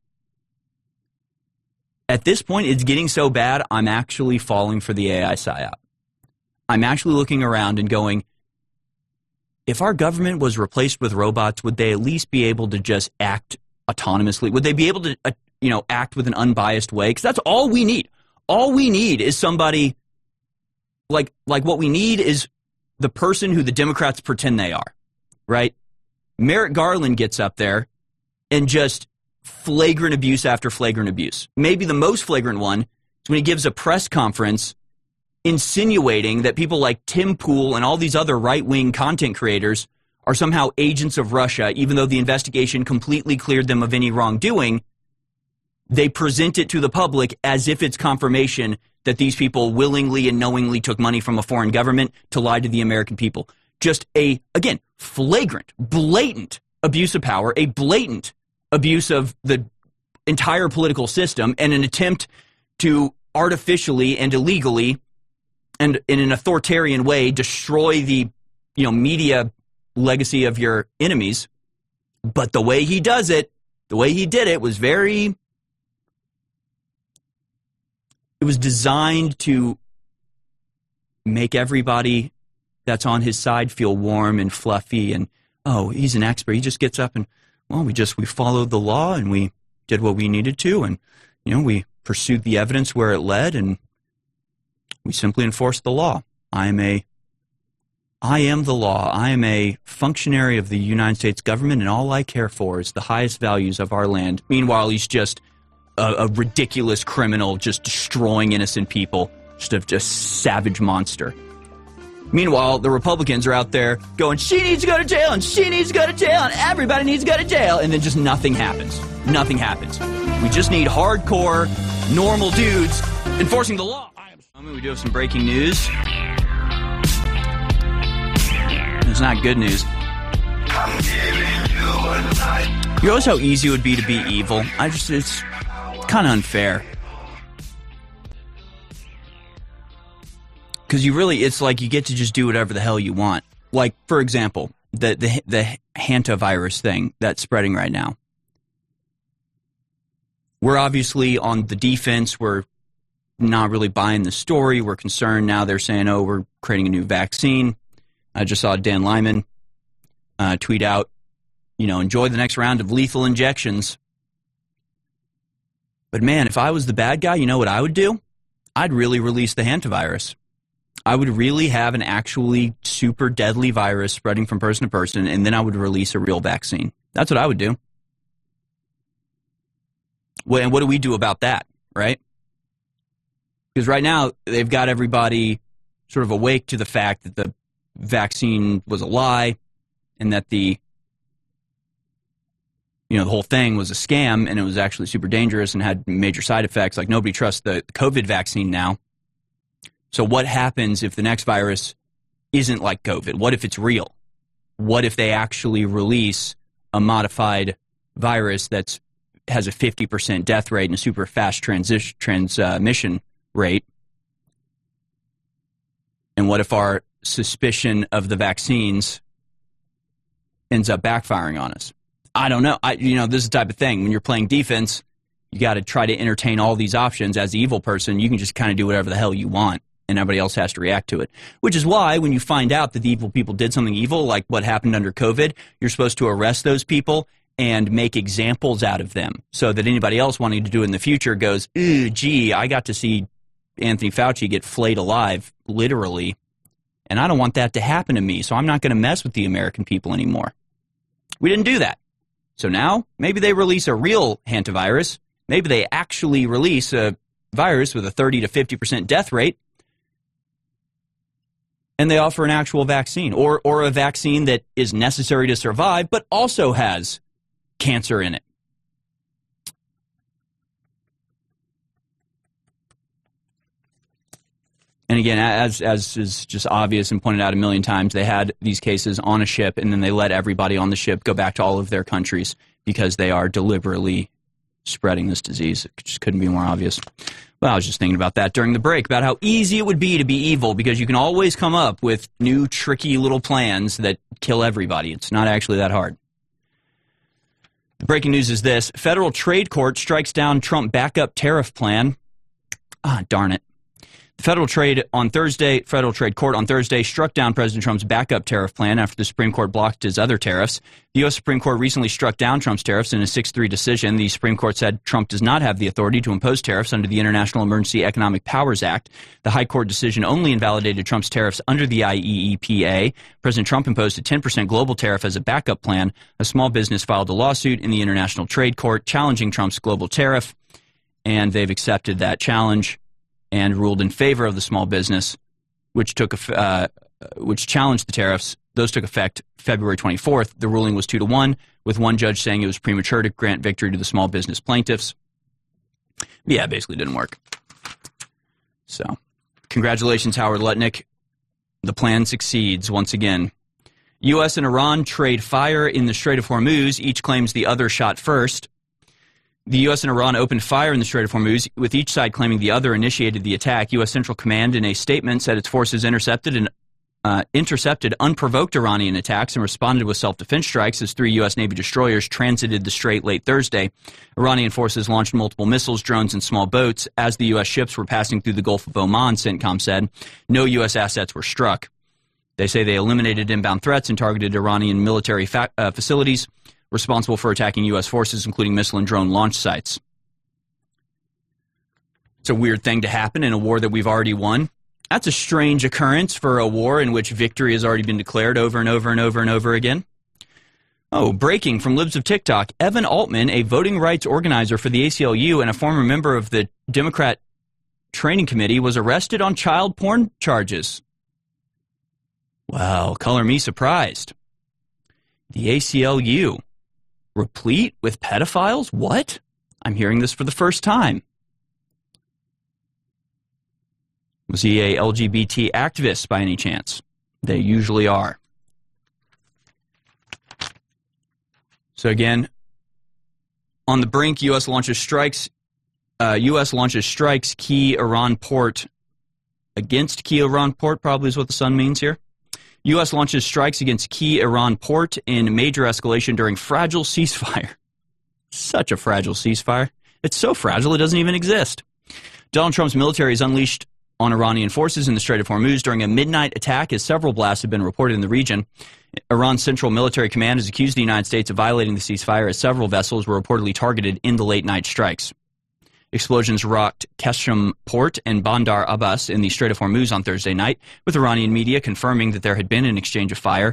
At this point, it's getting so bad, I'm actually falling for the AI psyop. I'm actually looking around and going, if our government was replaced with robots, would they at least be able to just act autonomously? Would they be able to, act with an unbiased way? Because that's all we need. All we need is somebody, like what we need is the person who the Democrats pretend they are, right? Merrick Garland gets up there and just flagrant abuse after flagrant abuse. Maybe the most flagrant one is when he gives a press conference insinuating that people like Tim Pool and all these other right-wing content creators are somehow agents of Russia, even though the investigation completely cleared them of any wrongdoing. They present it to the public as if it's confirmation that these people willingly and knowingly took money from a foreign government to lie to the American people. Just a, again, flagrant, blatant abuse of power, a blatant abuse of the entire political system and an attempt to artificially and illegally and in an authoritarian way destroy the media legacy of your enemies. But the way he does it, the way he did it was it was designed to make everybody that's on his side feel warm and fluffy and, oh, he's an expert. He just gets up and, well, we followed the law and we did what we needed to, and we pursued the evidence where it led, and we simply enforced the law. I am the law. I am a functionary of the United States government, and all I care for is the highest values of our land. Meanwhile, he's just a ridiculous criminal, just destroying innocent people, just a savage monster. Meanwhile, the Republicans are out there going, she needs to go to jail, and she needs to go to jail, and everybody needs to go to jail, and then just nothing happens. Nothing happens. We just need hardcore, normal dudes enforcing the law. We do have some breaking news. It's not good news. You realize how easy it would be to be evil? It's kind of unfair. Because it's like you get to just do whatever the hell you want. Like, for example, the hantavirus thing that's spreading right now. We're obviously on the defense. We're not really buying the story. We're concerned now. They're saying, oh, we're creating a new vaccine. I just saw Dan Lyman tweet out, enjoy the next round of lethal injections. But man, if I was the bad guy, you know what I would do? I'd really release the hantavirus. I would really have an actually super deadly virus spreading from person to person, and then I would release a real vaccine. That's what I would do. Well, and what do we do about that, right? Because right now, they've got everybody sort of awake to the fact that the vaccine was a lie and that the whole thing was a scam and it was actually super dangerous and had major side effects. Like, nobody trusts the COVID vaccine now. So what happens if the next virus isn't like COVID? What if it's real? What if they actually release a modified virus that has a 50% death rate and a super fast transmission rate? And what if our suspicion of the vaccines ends up backfiring on us? I don't know. This is the type of thing. When you're playing defense, you got to try to entertain all these options. As the evil person, you can just kind of do whatever the hell you want, and everybody else has to react to it. Which is why when you find out that the evil people did something evil, like what happened under COVID, you're supposed to arrest those people and make examples out of them so that anybody else wanting to do it in the future goes, gee, I got to see Anthony Fauci get flayed alive, literally, and I don't want that to happen to me, so I'm not going to mess with the American people anymore. We didn't do that. So now, maybe they release a real hantavirus. Maybe they actually release a virus with a 30 to 50% death rate, and they offer an actual vaccine, or a vaccine that is necessary to survive, but also has cancer in it. And again, as is just obvious and pointed out a million times, they had these cases on a ship, and then they let everybody on the ship go back to all of their countries because they are deliberately spreading this disease. It just couldn't be more obvious. Well, I was just thinking about that during the break, about how easy it would be to be evil, because you can always come up with new, tricky little plans that kill everybody. It's not actually that hard. The breaking news is this. Federal Trade Court strikes down Trump backup tariff plan. Darn it. The Federal Trade Court on Thursday struck down President Trump's backup tariff plan after the Supreme Court blocked his other tariffs. The U.S. Supreme Court recently struck down Trump's tariffs in a 6-3 decision. The Supreme Court said Trump does not have the authority to impose tariffs under the International Emergency Economic Powers Act. The High Court decision only invalidated Trump's tariffs under the IEEPA. President Trump imposed a 10% global tariff as a backup plan. A small business filed a lawsuit in the International Trade Court challenging Trump's global tariff, and they've accepted that challenge and ruled in favor of the small business, which challenged the tariffs. Those took effect February 24th. The ruling was 2-1, with one judge saying it was premature to grant victory to the small business plaintiffs. Yeah, it basically didn't work. So, congratulations, Howard Lutnick. The plan succeeds once again. U.S. and Iran trade fire in the Strait of Hormuz. Each claims the other shot first. The U.S. and Iran opened fire in the Strait of Hormuz, with each side claiming the other initiated the attack. U.S. Central Command, in a statement, said its forces intercepted unprovoked Iranian attacks and responded with self-defense strikes as 3 U.S. Navy destroyers transited the strait late Thursday. Iranian forces launched multiple missiles, drones, and small boats as the U.S. ships were passing through the Gulf of Oman, CENTCOM said. No U.S. assets were struck. They say they eliminated inbound threats and targeted Iranian military facilities responsible for attacking U.S. forces, including missile and drone launch sites. It's a weird thing to happen in a war that we've already won. That's a strange occurrence for a war in which victory has already been declared over and over and over and over again. Oh, breaking from Libs of TikTok. Evan Altman, a voting rights organizer for the ACLU and a former member of the Democrat Training Committee, was arrested on child porn charges. Well, color me surprised. The ACLU, replete with pedophiles? What? I'm hearing this for the first time. Was he a LGBT activist by any chance? They usually are. So again, on the brink, U.S. launches strikes key Iran port against key Iran port, probably is what the sun means here. U.S. launches strikes against key Iran port in major escalation during fragile ceasefire. Such a fragile ceasefire. It's so fragile it doesn't even exist. Donald Trump's military is unleashed on Iranian forces in the Strait of Hormuz during a midnight attack, as several blasts have been reported in the region. Iran's Central Military Command has accused the United States of violating the ceasefire, as several vessels were reportedly targeted in the late-night strikes. Explosions rocked Keshem Port and Bandar Abbas in the Strait of Hormuz on Thursday night, with Iranian media confirming that there had been an exchange of fire.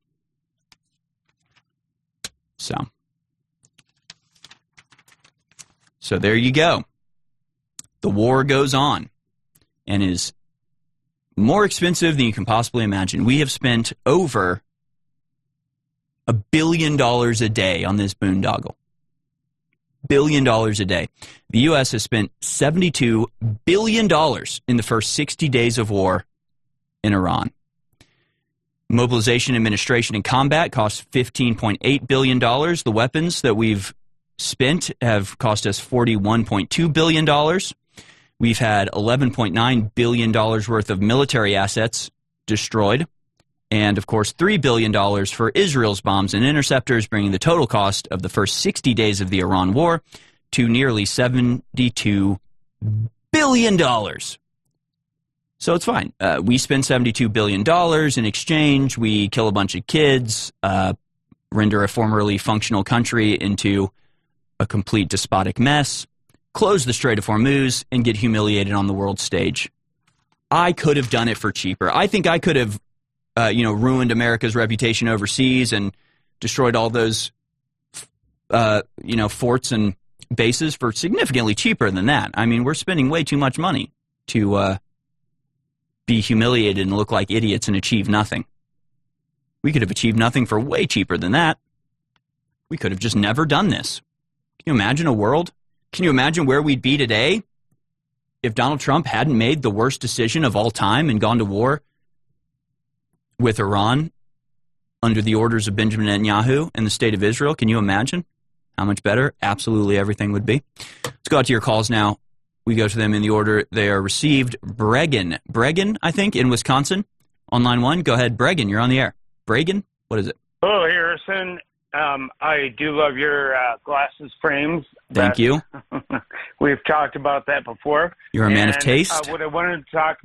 So there you go. The war goes on and is more expensive than you can possibly imagine. We have spent over $1 billion a day on this boondoggle. $1 billion a day. The U.S. has spent $72 billion in the first 60 days of war in Iran. Mobilization, administration, and combat cost $15.8 billion. The weapons that we've spent have cost us $41.2 billion. We've had $11.9 billion worth of military assets destroyed. And, of course, $3 billion for Israel's bombs and interceptors, bringing the total cost of the first 60 days of the Iran war to nearly $72 billion. So it's fine. We spend $72 billion. In exchange, we kill a bunch of kids, render a formerly functional country into a complete despotic mess, close the Strait of Hormuz, and get humiliated on the world stage. I could have done it for cheaper. I think I could have ruined America's reputation overseas and destroyed all those, forts and bases for significantly cheaper than that. I mean, we're spending way too much money to be humiliated and look like idiots and achieve nothing. We could have achieved nothing for way cheaper than that. We could have just never done this. Can you imagine a world? Can you imagine where we'd be today if Donald Trump hadn't made the worst decision of all time and gone to war with Iran under the orders of Benjamin Netanyahu and the state of Israel? Can you imagine how much better absolutely everything would be? Let's go out to your calls now. We go to them in the order they are received. Bregan, I think, in Wisconsin, on line 1. Go ahead, Bregan, you're on the air. Bregan, what is it? Hello, Harrison. I do love your glasses frames. Thank you. We've talked about that before. You're a man of taste. What I wanted to talk,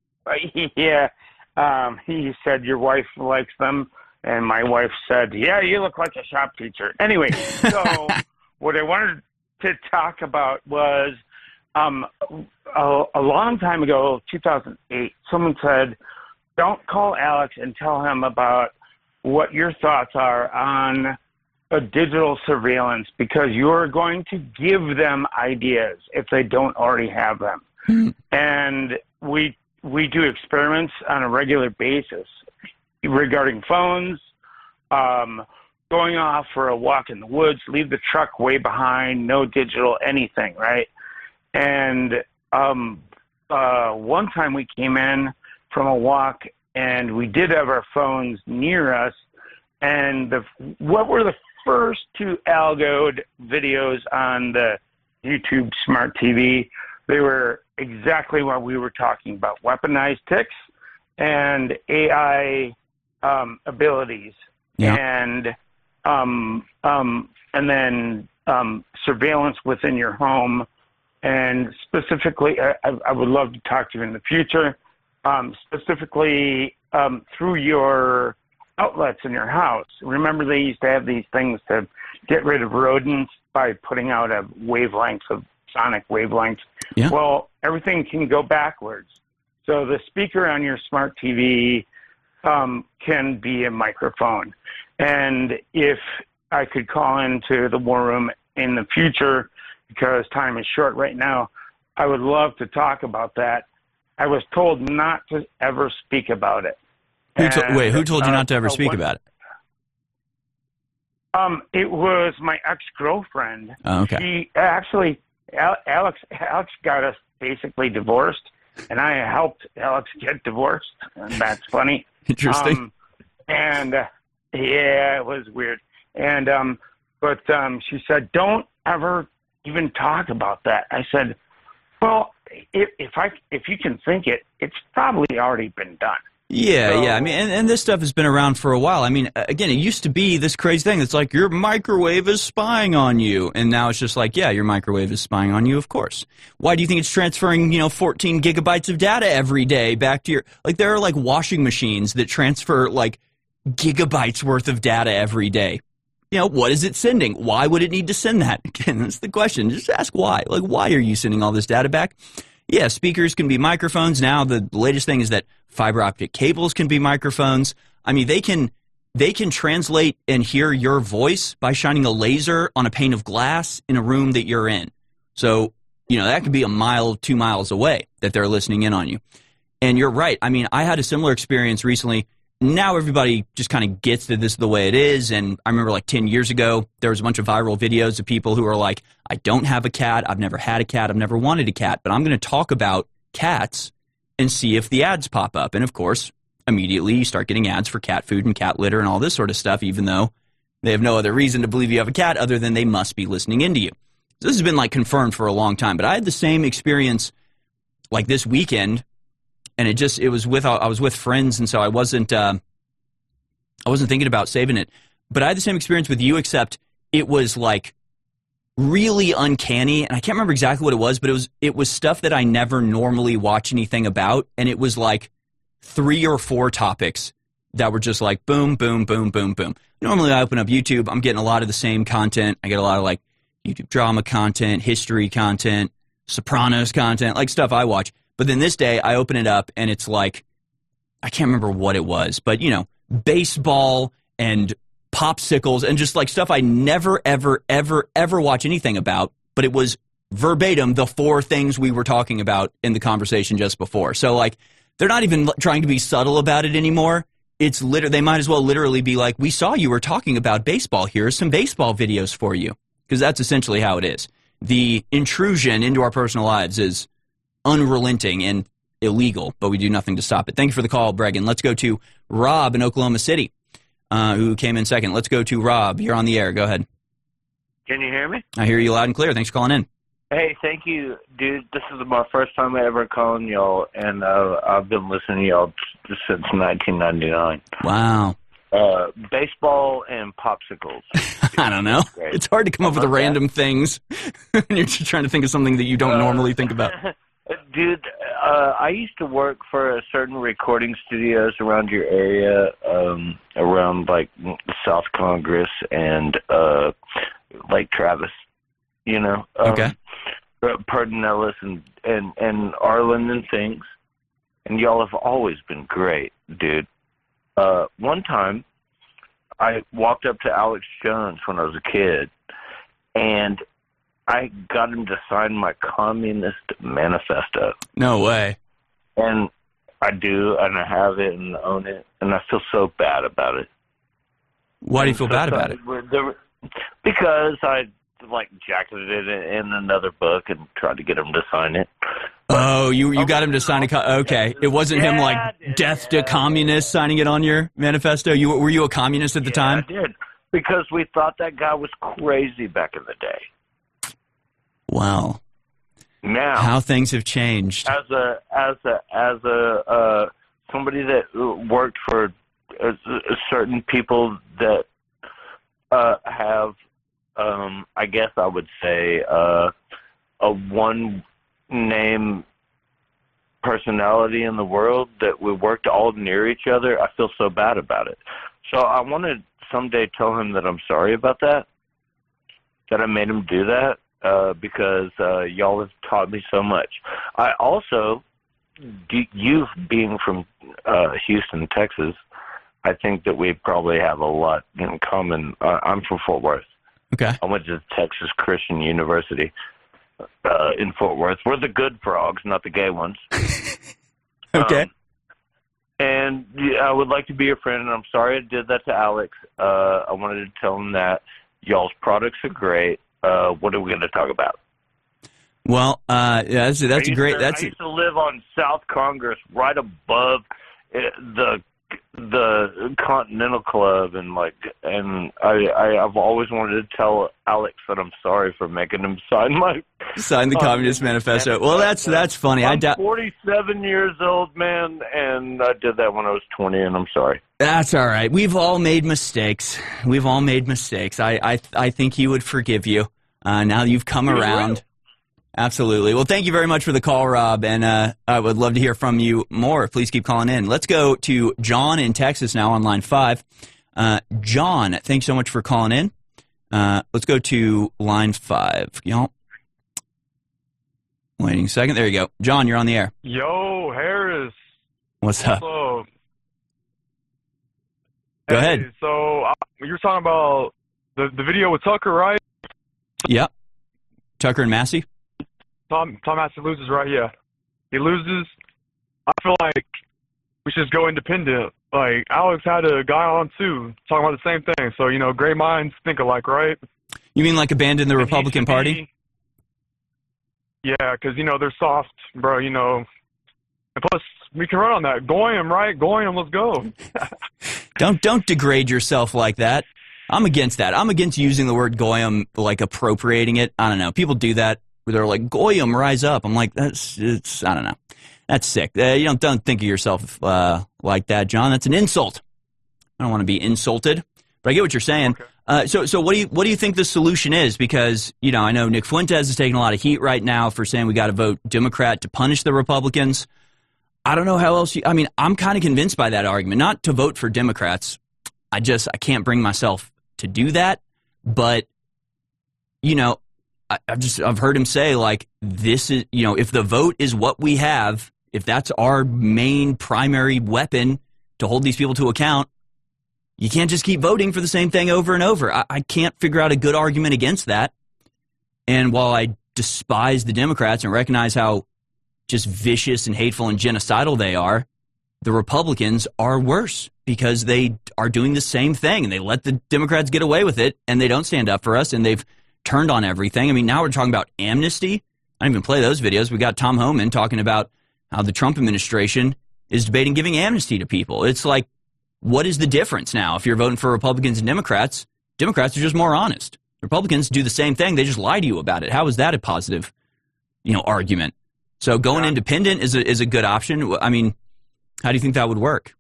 he said your wife likes them, and my wife said, yeah, you look like a shop teacher. Anyway, so what I wanted to talk about was a long time ago, 2008, someone said, don't call Alex and tell him about what your thoughts are on a digital surveillance, because you're going to give them ideas if they don't already have them. And we do experiments on a regular basis regarding phones, going off for a walk in the woods, leave the truck way behind, no digital, anything, right? And one time we came in from a walk, and we did have our phones near us, And what were the first two algoed videos on the YouTube Smart TV? They were exactly what we were talking about: weaponized ticks and AI abilities, and then surveillance within your home. And specifically, I would love to talk to you in the future, specifically through your outlets in your house. Remember, they used to have these things to get rid of rodents by putting out a wavelength of sonic wavelengths. Yeah. Well, everything can go backwards. So the speaker on your smart TV can be a microphone. And if I could call into the War Room in the future, because time is short right now, I would love to talk about that. I was told not to ever speak about it. Who told you not to ever speak about it? It was my ex-girlfriend. Oh, okay. She actually, Alex got us basically divorced, and I helped Alex get divorced. And that's funny. Interesting. Yeah, it was weird. And but she said, "Don't ever even talk about that." I said, "Well, if you can think it, it's probably already been done." Yeah. I mean, and this stuff has been around for a while. I mean, again, it used to be this crazy thing that's like, your microwave is spying on you. And now it's just like, yeah, your microwave is spying on you, of course. Why do you think it's transferring, 14 gigabytes of data every day back to your, like, there are like washing machines that transfer like gigabytes worth of data every day. What is it sending? Why would it need to send that? Again, that's the question. Just ask why. Like, why are you sending all this data back? Yeah, speakers can be microphones. Now the latest thing is that fiber optic cables can be microphones. I mean, they can translate and hear your voice by shining a laser on a pane of glass in a room that you're in. So, that could be a mile, 2 miles away that they're listening in on you. And you're right. I mean, I had a similar experience recently. Now everybody just kind of gets that this is the way it is. And I remember like 10 years ago, there was a bunch of viral videos of people who are like, I don't have a cat. I've never had a cat. I've never wanted a cat. But I'm going to talk about cats and see if the ads pop up. And of course, immediately you start getting ads for cat food and cat litter and all this sort of stuff, even though they have no other reason to believe you have a cat other than they must be listening into you. So this has been like confirmed for a long time. But I had the same experience like this weekend. And I was with friends, and so I wasn't thinking about saving it. But I had the same experience with you, except it was like really uncanny, and I can't remember exactly what it was, but it was stuff that I never normally watch anything about, and it was like 3 or 4 topics that were just like boom, boom, boom, boom, boom. Normally I open up YouTube, I'm getting a lot of the same content. I get a lot of like YouTube drama content, history content, Sopranos content, like stuff I watch. But then this day, I open it up, and it's like, I can't remember what it was, but, baseball and popsicles and just like stuff I never, ever, ever, ever watch anything about. But it was verbatim the 4 things we were talking about in the conversation just before. So, like, they're not even trying to be subtle about it anymore. It's they might as well literally be like, we saw you were talking about baseball. Here are some baseball videos for you. Because that's essentially how it is. The intrusion into our personal lives is unrelenting and illegal, but we do nothing to stop it. Thank you for the call, Bregan. Let's go to Rob in Oklahoma City, who came in second. Let's go to Rob. You're on the air. Go ahead. Can you hear me? I hear you loud and clear. Thanks for calling in. Hey, thank you, dude. This is my first time ever calling y'all, and I've been listening to y'all since 1999. Wow. Baseball and popsicles. I don't know. Great. It's hard to come up with random things when you're just trying to think of something that you don't normally think about. Dude, I used to work for a certain recording studios around your area, around like South Congress and Lake Travis, Okay. Pedernales and Arlen and things. And y'all have always been great, dude. One time, I walked up to Alex Jones when I was a kid, and I got him to sign my communist manifesto. No way. And I do, and I have it and own it, and I feel so bad about it. Why do you feel bad about it? Because like jacketed it in another book and tried to get him to sign it. Oh, you got him to sign okay. It wasn't him like death to communists signing it on your manifesto. Were you a communist at the time? I did, because we thought that guy was crazy back in the day. Wow. Now, how things have changed. As a somebody that worked for certain people that have, I guess I would say, a one-name personality in the world, that we worked all near each other, I feel so bad about it. So I want to someday tell him that I'm sorry about that I made him do that, because y'all have taught me so much. I also, you being from Houston, Texas, I think that we probably have a lot in common. I'm from Fort Worth. Okay. I went to Texas Christian University in Fort Worth. We're the good frogs, not the gay ones. Okay. And I would like to be your friend, and I'm sorry I did that to Alex. I wanted to tell him that y'all's products are great. What are we going to talk about? Well, that's great. I used to live on South Congress, right above the Continental Club, and I've always wanted to tell Alex that I'm sorry for making him sign the Communist Manifesto. Well, that's funny. I'm 47 years old, man, and I did that when I was 20, and I'm sorry. That's all right. We've all made mistakes. I think he would forgive you. Now that you've come around. Absolutely. Well, thank you very much for the call, Rob, and I would love to hear from you more. Please keep calling in. Let's go to John in Texas now on line 5. John, thanks so much for calling in. Let's go to line 5. Y'all, waiting a second. There you go. John, you're on the air. Yo, Harris. What's up? Go ahead. So you were talking about the video with Tucker, right? Yep. Tucker and Massey? Tom Massey loses, right? Yeah. He loses. I feel like we should just go independent. Like, Alex had a guy on, too, talking about the same thing. So, great minds think alike, right? You mean like abandon the Republican Party? Yeah, because, they're soft, bro, And plus, we can run on that. Goyam, right? Goyam, let's go. Don't degrade yourself like that. I'm against that. I'm against using the word Goyam, like appropriating it. I don't know. People do that where they're like, Goyam, rise up. I'm like, I don't know. That's sick. You don't think of yourself like that, John. That's an insult. I don't want to be insulted, but I get what you're saying. Okay. So what do you think the solution is? Because, I know Nick Fuentes is taking a lot of heat right now for saying we got to vote Democrat to punish the Republicans. I don't know how else I'm kind of convinced by that argument, not to vote for Democrats. I can't bring myself to do that. But, I've heard him say, like, this is, if the vote is what we have, if that's our main primary weapon to hold these people to account, you can't just keep voting for the same thing over and over. I can't figure out a good argument against that. And while I despise the Democrats and recognize how just vicious and hateful and genocidal they are, the Republicans are worse because they are doing the same thing and they let the Democrats get away with it and they don't stand up for us and they've turned on everything. I mean, now we're talking about amnesty. I didn't even play those videos. We got Tom Homan talking about how the Trump administration is debating giving amnesty to people. It's like, what is the difference now? If you're voting for Republicans and Democrats, Democrats are just more honest. Republicans do the same thing. They just lie to you about it. How is that a positive, argument? So going independent is a good option. I mean, how do you think that would work?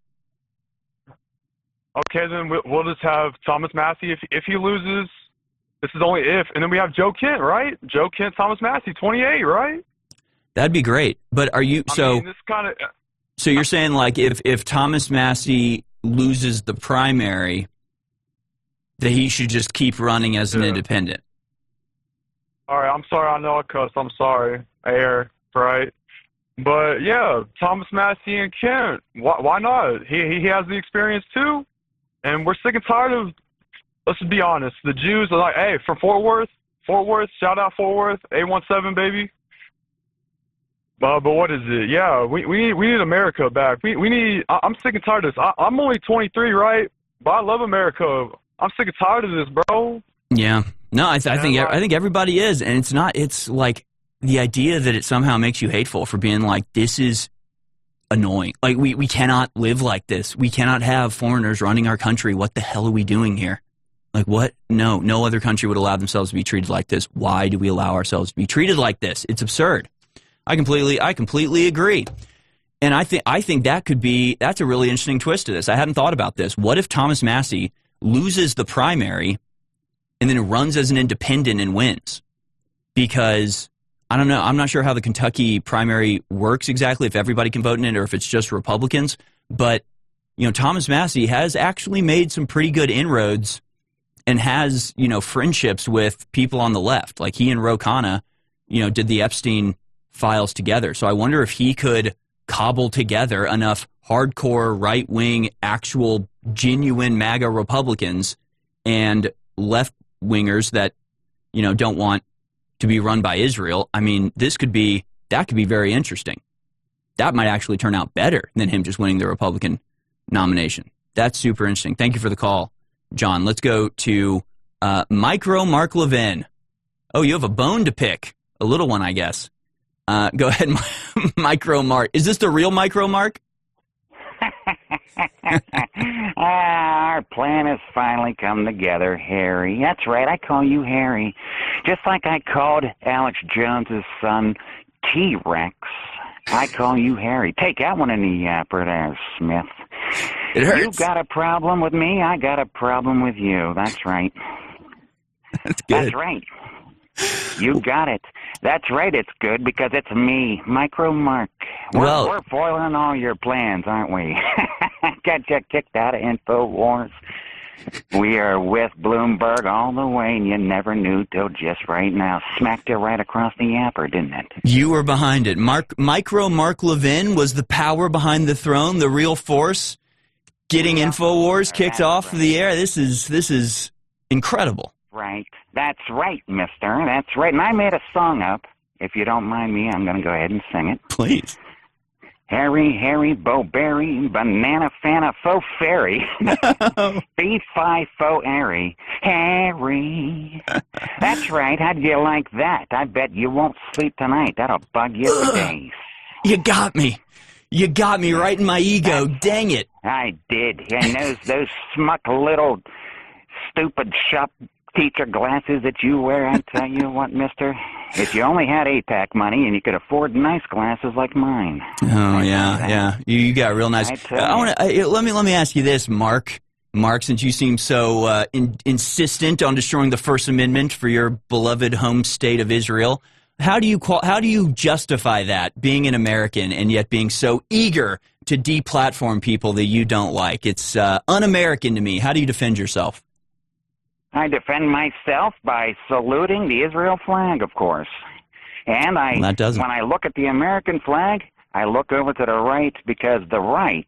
Okay, then we'll just have Thomas Massey if he loses. This is only if. And then we have Joe Kent, right? Joe Kent, Thomas Massey, 28, right? That'd be great. But are you so you're saying like if Thomas Massey loses the primary, that he should just keep running as an independent? All right, I'm sorry. I know I cussed. I'm sorry. Air, right? But yeah, Thomas Massey and Kent. Why not? He has the experience too, and we're sick and tired of. Let's just be honest. The Jews are like, hey, from Fort Worth, shout out Fort Worth, 817 baby. But what is it? Yeah, we need America back. We need. I'm sick and tired of this. I'm only 23, right? But I love America. I'm sick and tired of this, bro. Yeah. No, I think everybody is, and it's not. It's like the idea that it somehow makes you hateful for being like, this is annoying. Like we cannot live like this. We cannot have foreigners running our country. What the hell are we doing here? Like what? No other country would allow themselves to be treated like this. Why do we allow ourselves to be treated like this? It's absurd. I completely agree. And I think that's a really interesting twist to this. I hadn't thought about this. What if Thomas Massie loses the primary and then runs as an independent and wins? Because I don't know. I'm not sure how the Kentucky primary works exactly, if everybody can vote in it or if it's just Republicans. But, Thomas Massie has actually made some pretty good inroads and has, friendships with people on the left. Like he and Ro Khanna, did the Epstein files together. So I wonder if he could cobble together enough hardcore right-wing, actual genuine MAGA Republicans and left-wingers that, don't want to be run by Israel. I mean, that could be very interesting. That might actually turn out better than him just winning the Republican nomination. That's super interesting. Thank you for the call, John. Let's go to Micro Mark Levin. Oh, you have a bone to pick. A little one, I guess. Go ahead, Micro Mark. Is this the real Micro Mark? Our plan has finally come together, Harry. That's right, I call you Harry. Just like I called Alex Jones's son T-Rex, I call you Harry. Take that one in the yapper there, Smith. It hurts. You got a problem with me, I got a problem with you. That's right. That's good. That's right. You got it. That's right, it's good because it's me, Micro Mark. We're foiling all your plans, aren't we? Got you kicked out of InfoWars. We are with Bloomberg all the way, and you never knew till just right now. Smacked you right across the yapper, didn't it? You were behind it. Micro Mark Levin was the power behind the throne, the real force, getting InfoWars kicked off the air. This is incredible. Right. That's right, mister. That's right. And I made a song up. If you don't mind me, I'm going to go ahead and sing it. Please. Harry, Bo Berry, Banana Fana, Faux Fairy, Fee-Fi Faux Airy, Harry. That's right. How'd you like that? I bet you won't sleep tonight. That'll bug you for days. You got me. You got me right in my ego. Dang it. I did. And those smuck little stupid shop teacher glasses that you wear, I tell you what, mister, if you only had APAC money and you could afford nice glasses like mine. Oh, yeah. You got real nice. Let me ask you this, Mark. Mark, since you seem so insistent on destroying the First Amendment for your beloved home state of Israel, how do you justify that, being an American and yet being so eager to deplatform people that you don't like? It's un-American to me. How do you defend yourself? I defend myself by saluting the Israel flag, of course. And when I look at the American flag, I look over to the right because the right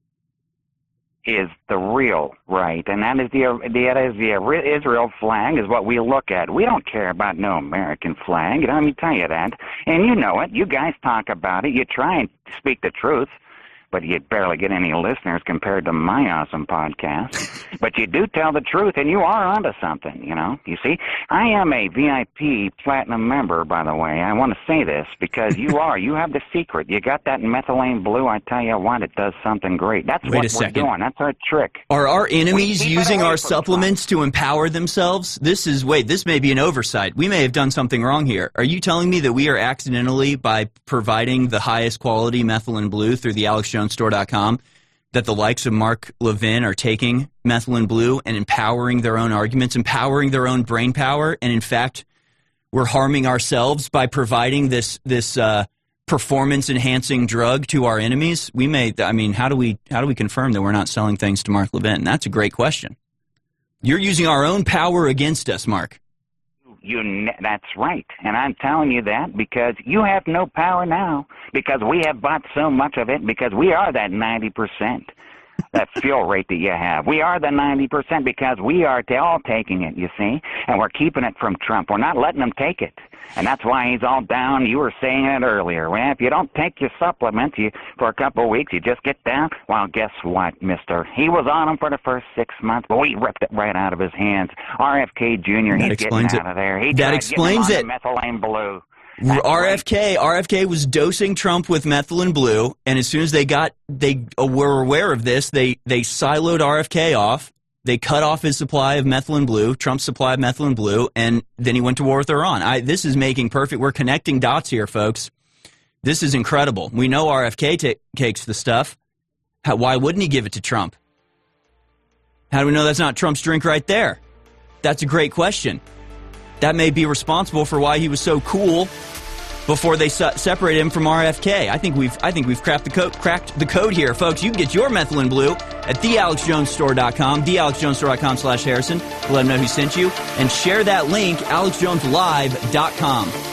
is the real right, and that is the Israel flag is what we look at. We don't care about no American flag. Let me tell you that. And you know it. You guys talk about it. You try and speak the truth, but you barely get any listeners compared to my awesome podcast. But you do tell the truth, and you are onto something, You see, I am a VIP Platinum member, by the way. I want to say this because you have the secret. You got that methylene blue. I tell you what, it does something great. That's what we're doing. That's our trick. Are our enemies using our supplements to empower themselves? This may be an oversight. We may have done something wrong here. Are you telling me that we are accidentally, by providing the highest quality methylene blue through the AlexJonesStore.com, that the likes of Mark Levin are taking methylene blue and empowering their own arguments, empowering their own brain power, and in fact, we're harming ourselves by providing this performance-enhancing drug to our enemies? How do we confirm that we're not selling things to Mark Levin? That's a great question. You're using our own power against us, Mark. That's right. And I'm telling you that because you have no power now, because we have bought so much of it, because we are that 90%. that fuel rate that you have. We are the 90% because we are all taking it, you see, and we're keeping it from Trump. We're not letting him take it. And that's why he's all down. You were saying it earlier. Well, if you don't take your supplements for a couple of weeks, you just get down. Well, guess what, mister? He was on him for the first 6 months, but we ripped it right out of his hands. RFK Jr., he's getting out of there. That explains it. Methylene blue. RFK was dosing Trump with methylene blue, and as soon as they were aware of this, they siloed RFK off. They cut off his supply of methylene blue, Trump's supply of methylene blue, and then he went to war with Iran. This is making perfect. We're connecting dots here, folks. This is incredible. We know RFK takes the stuff. Why wouldn't he give it to Trump? How do we know that's not Trump's drink right there? That's a great question. That may be responsible for why he was so cool before they separated him from RFK. I think we've cracked the code here, folks. You can get your methylene blue at thealexjonesstore.com, thealexjonesstore.com/Harrison. Let them know who sent you, and share that link, alexjoneslive.com.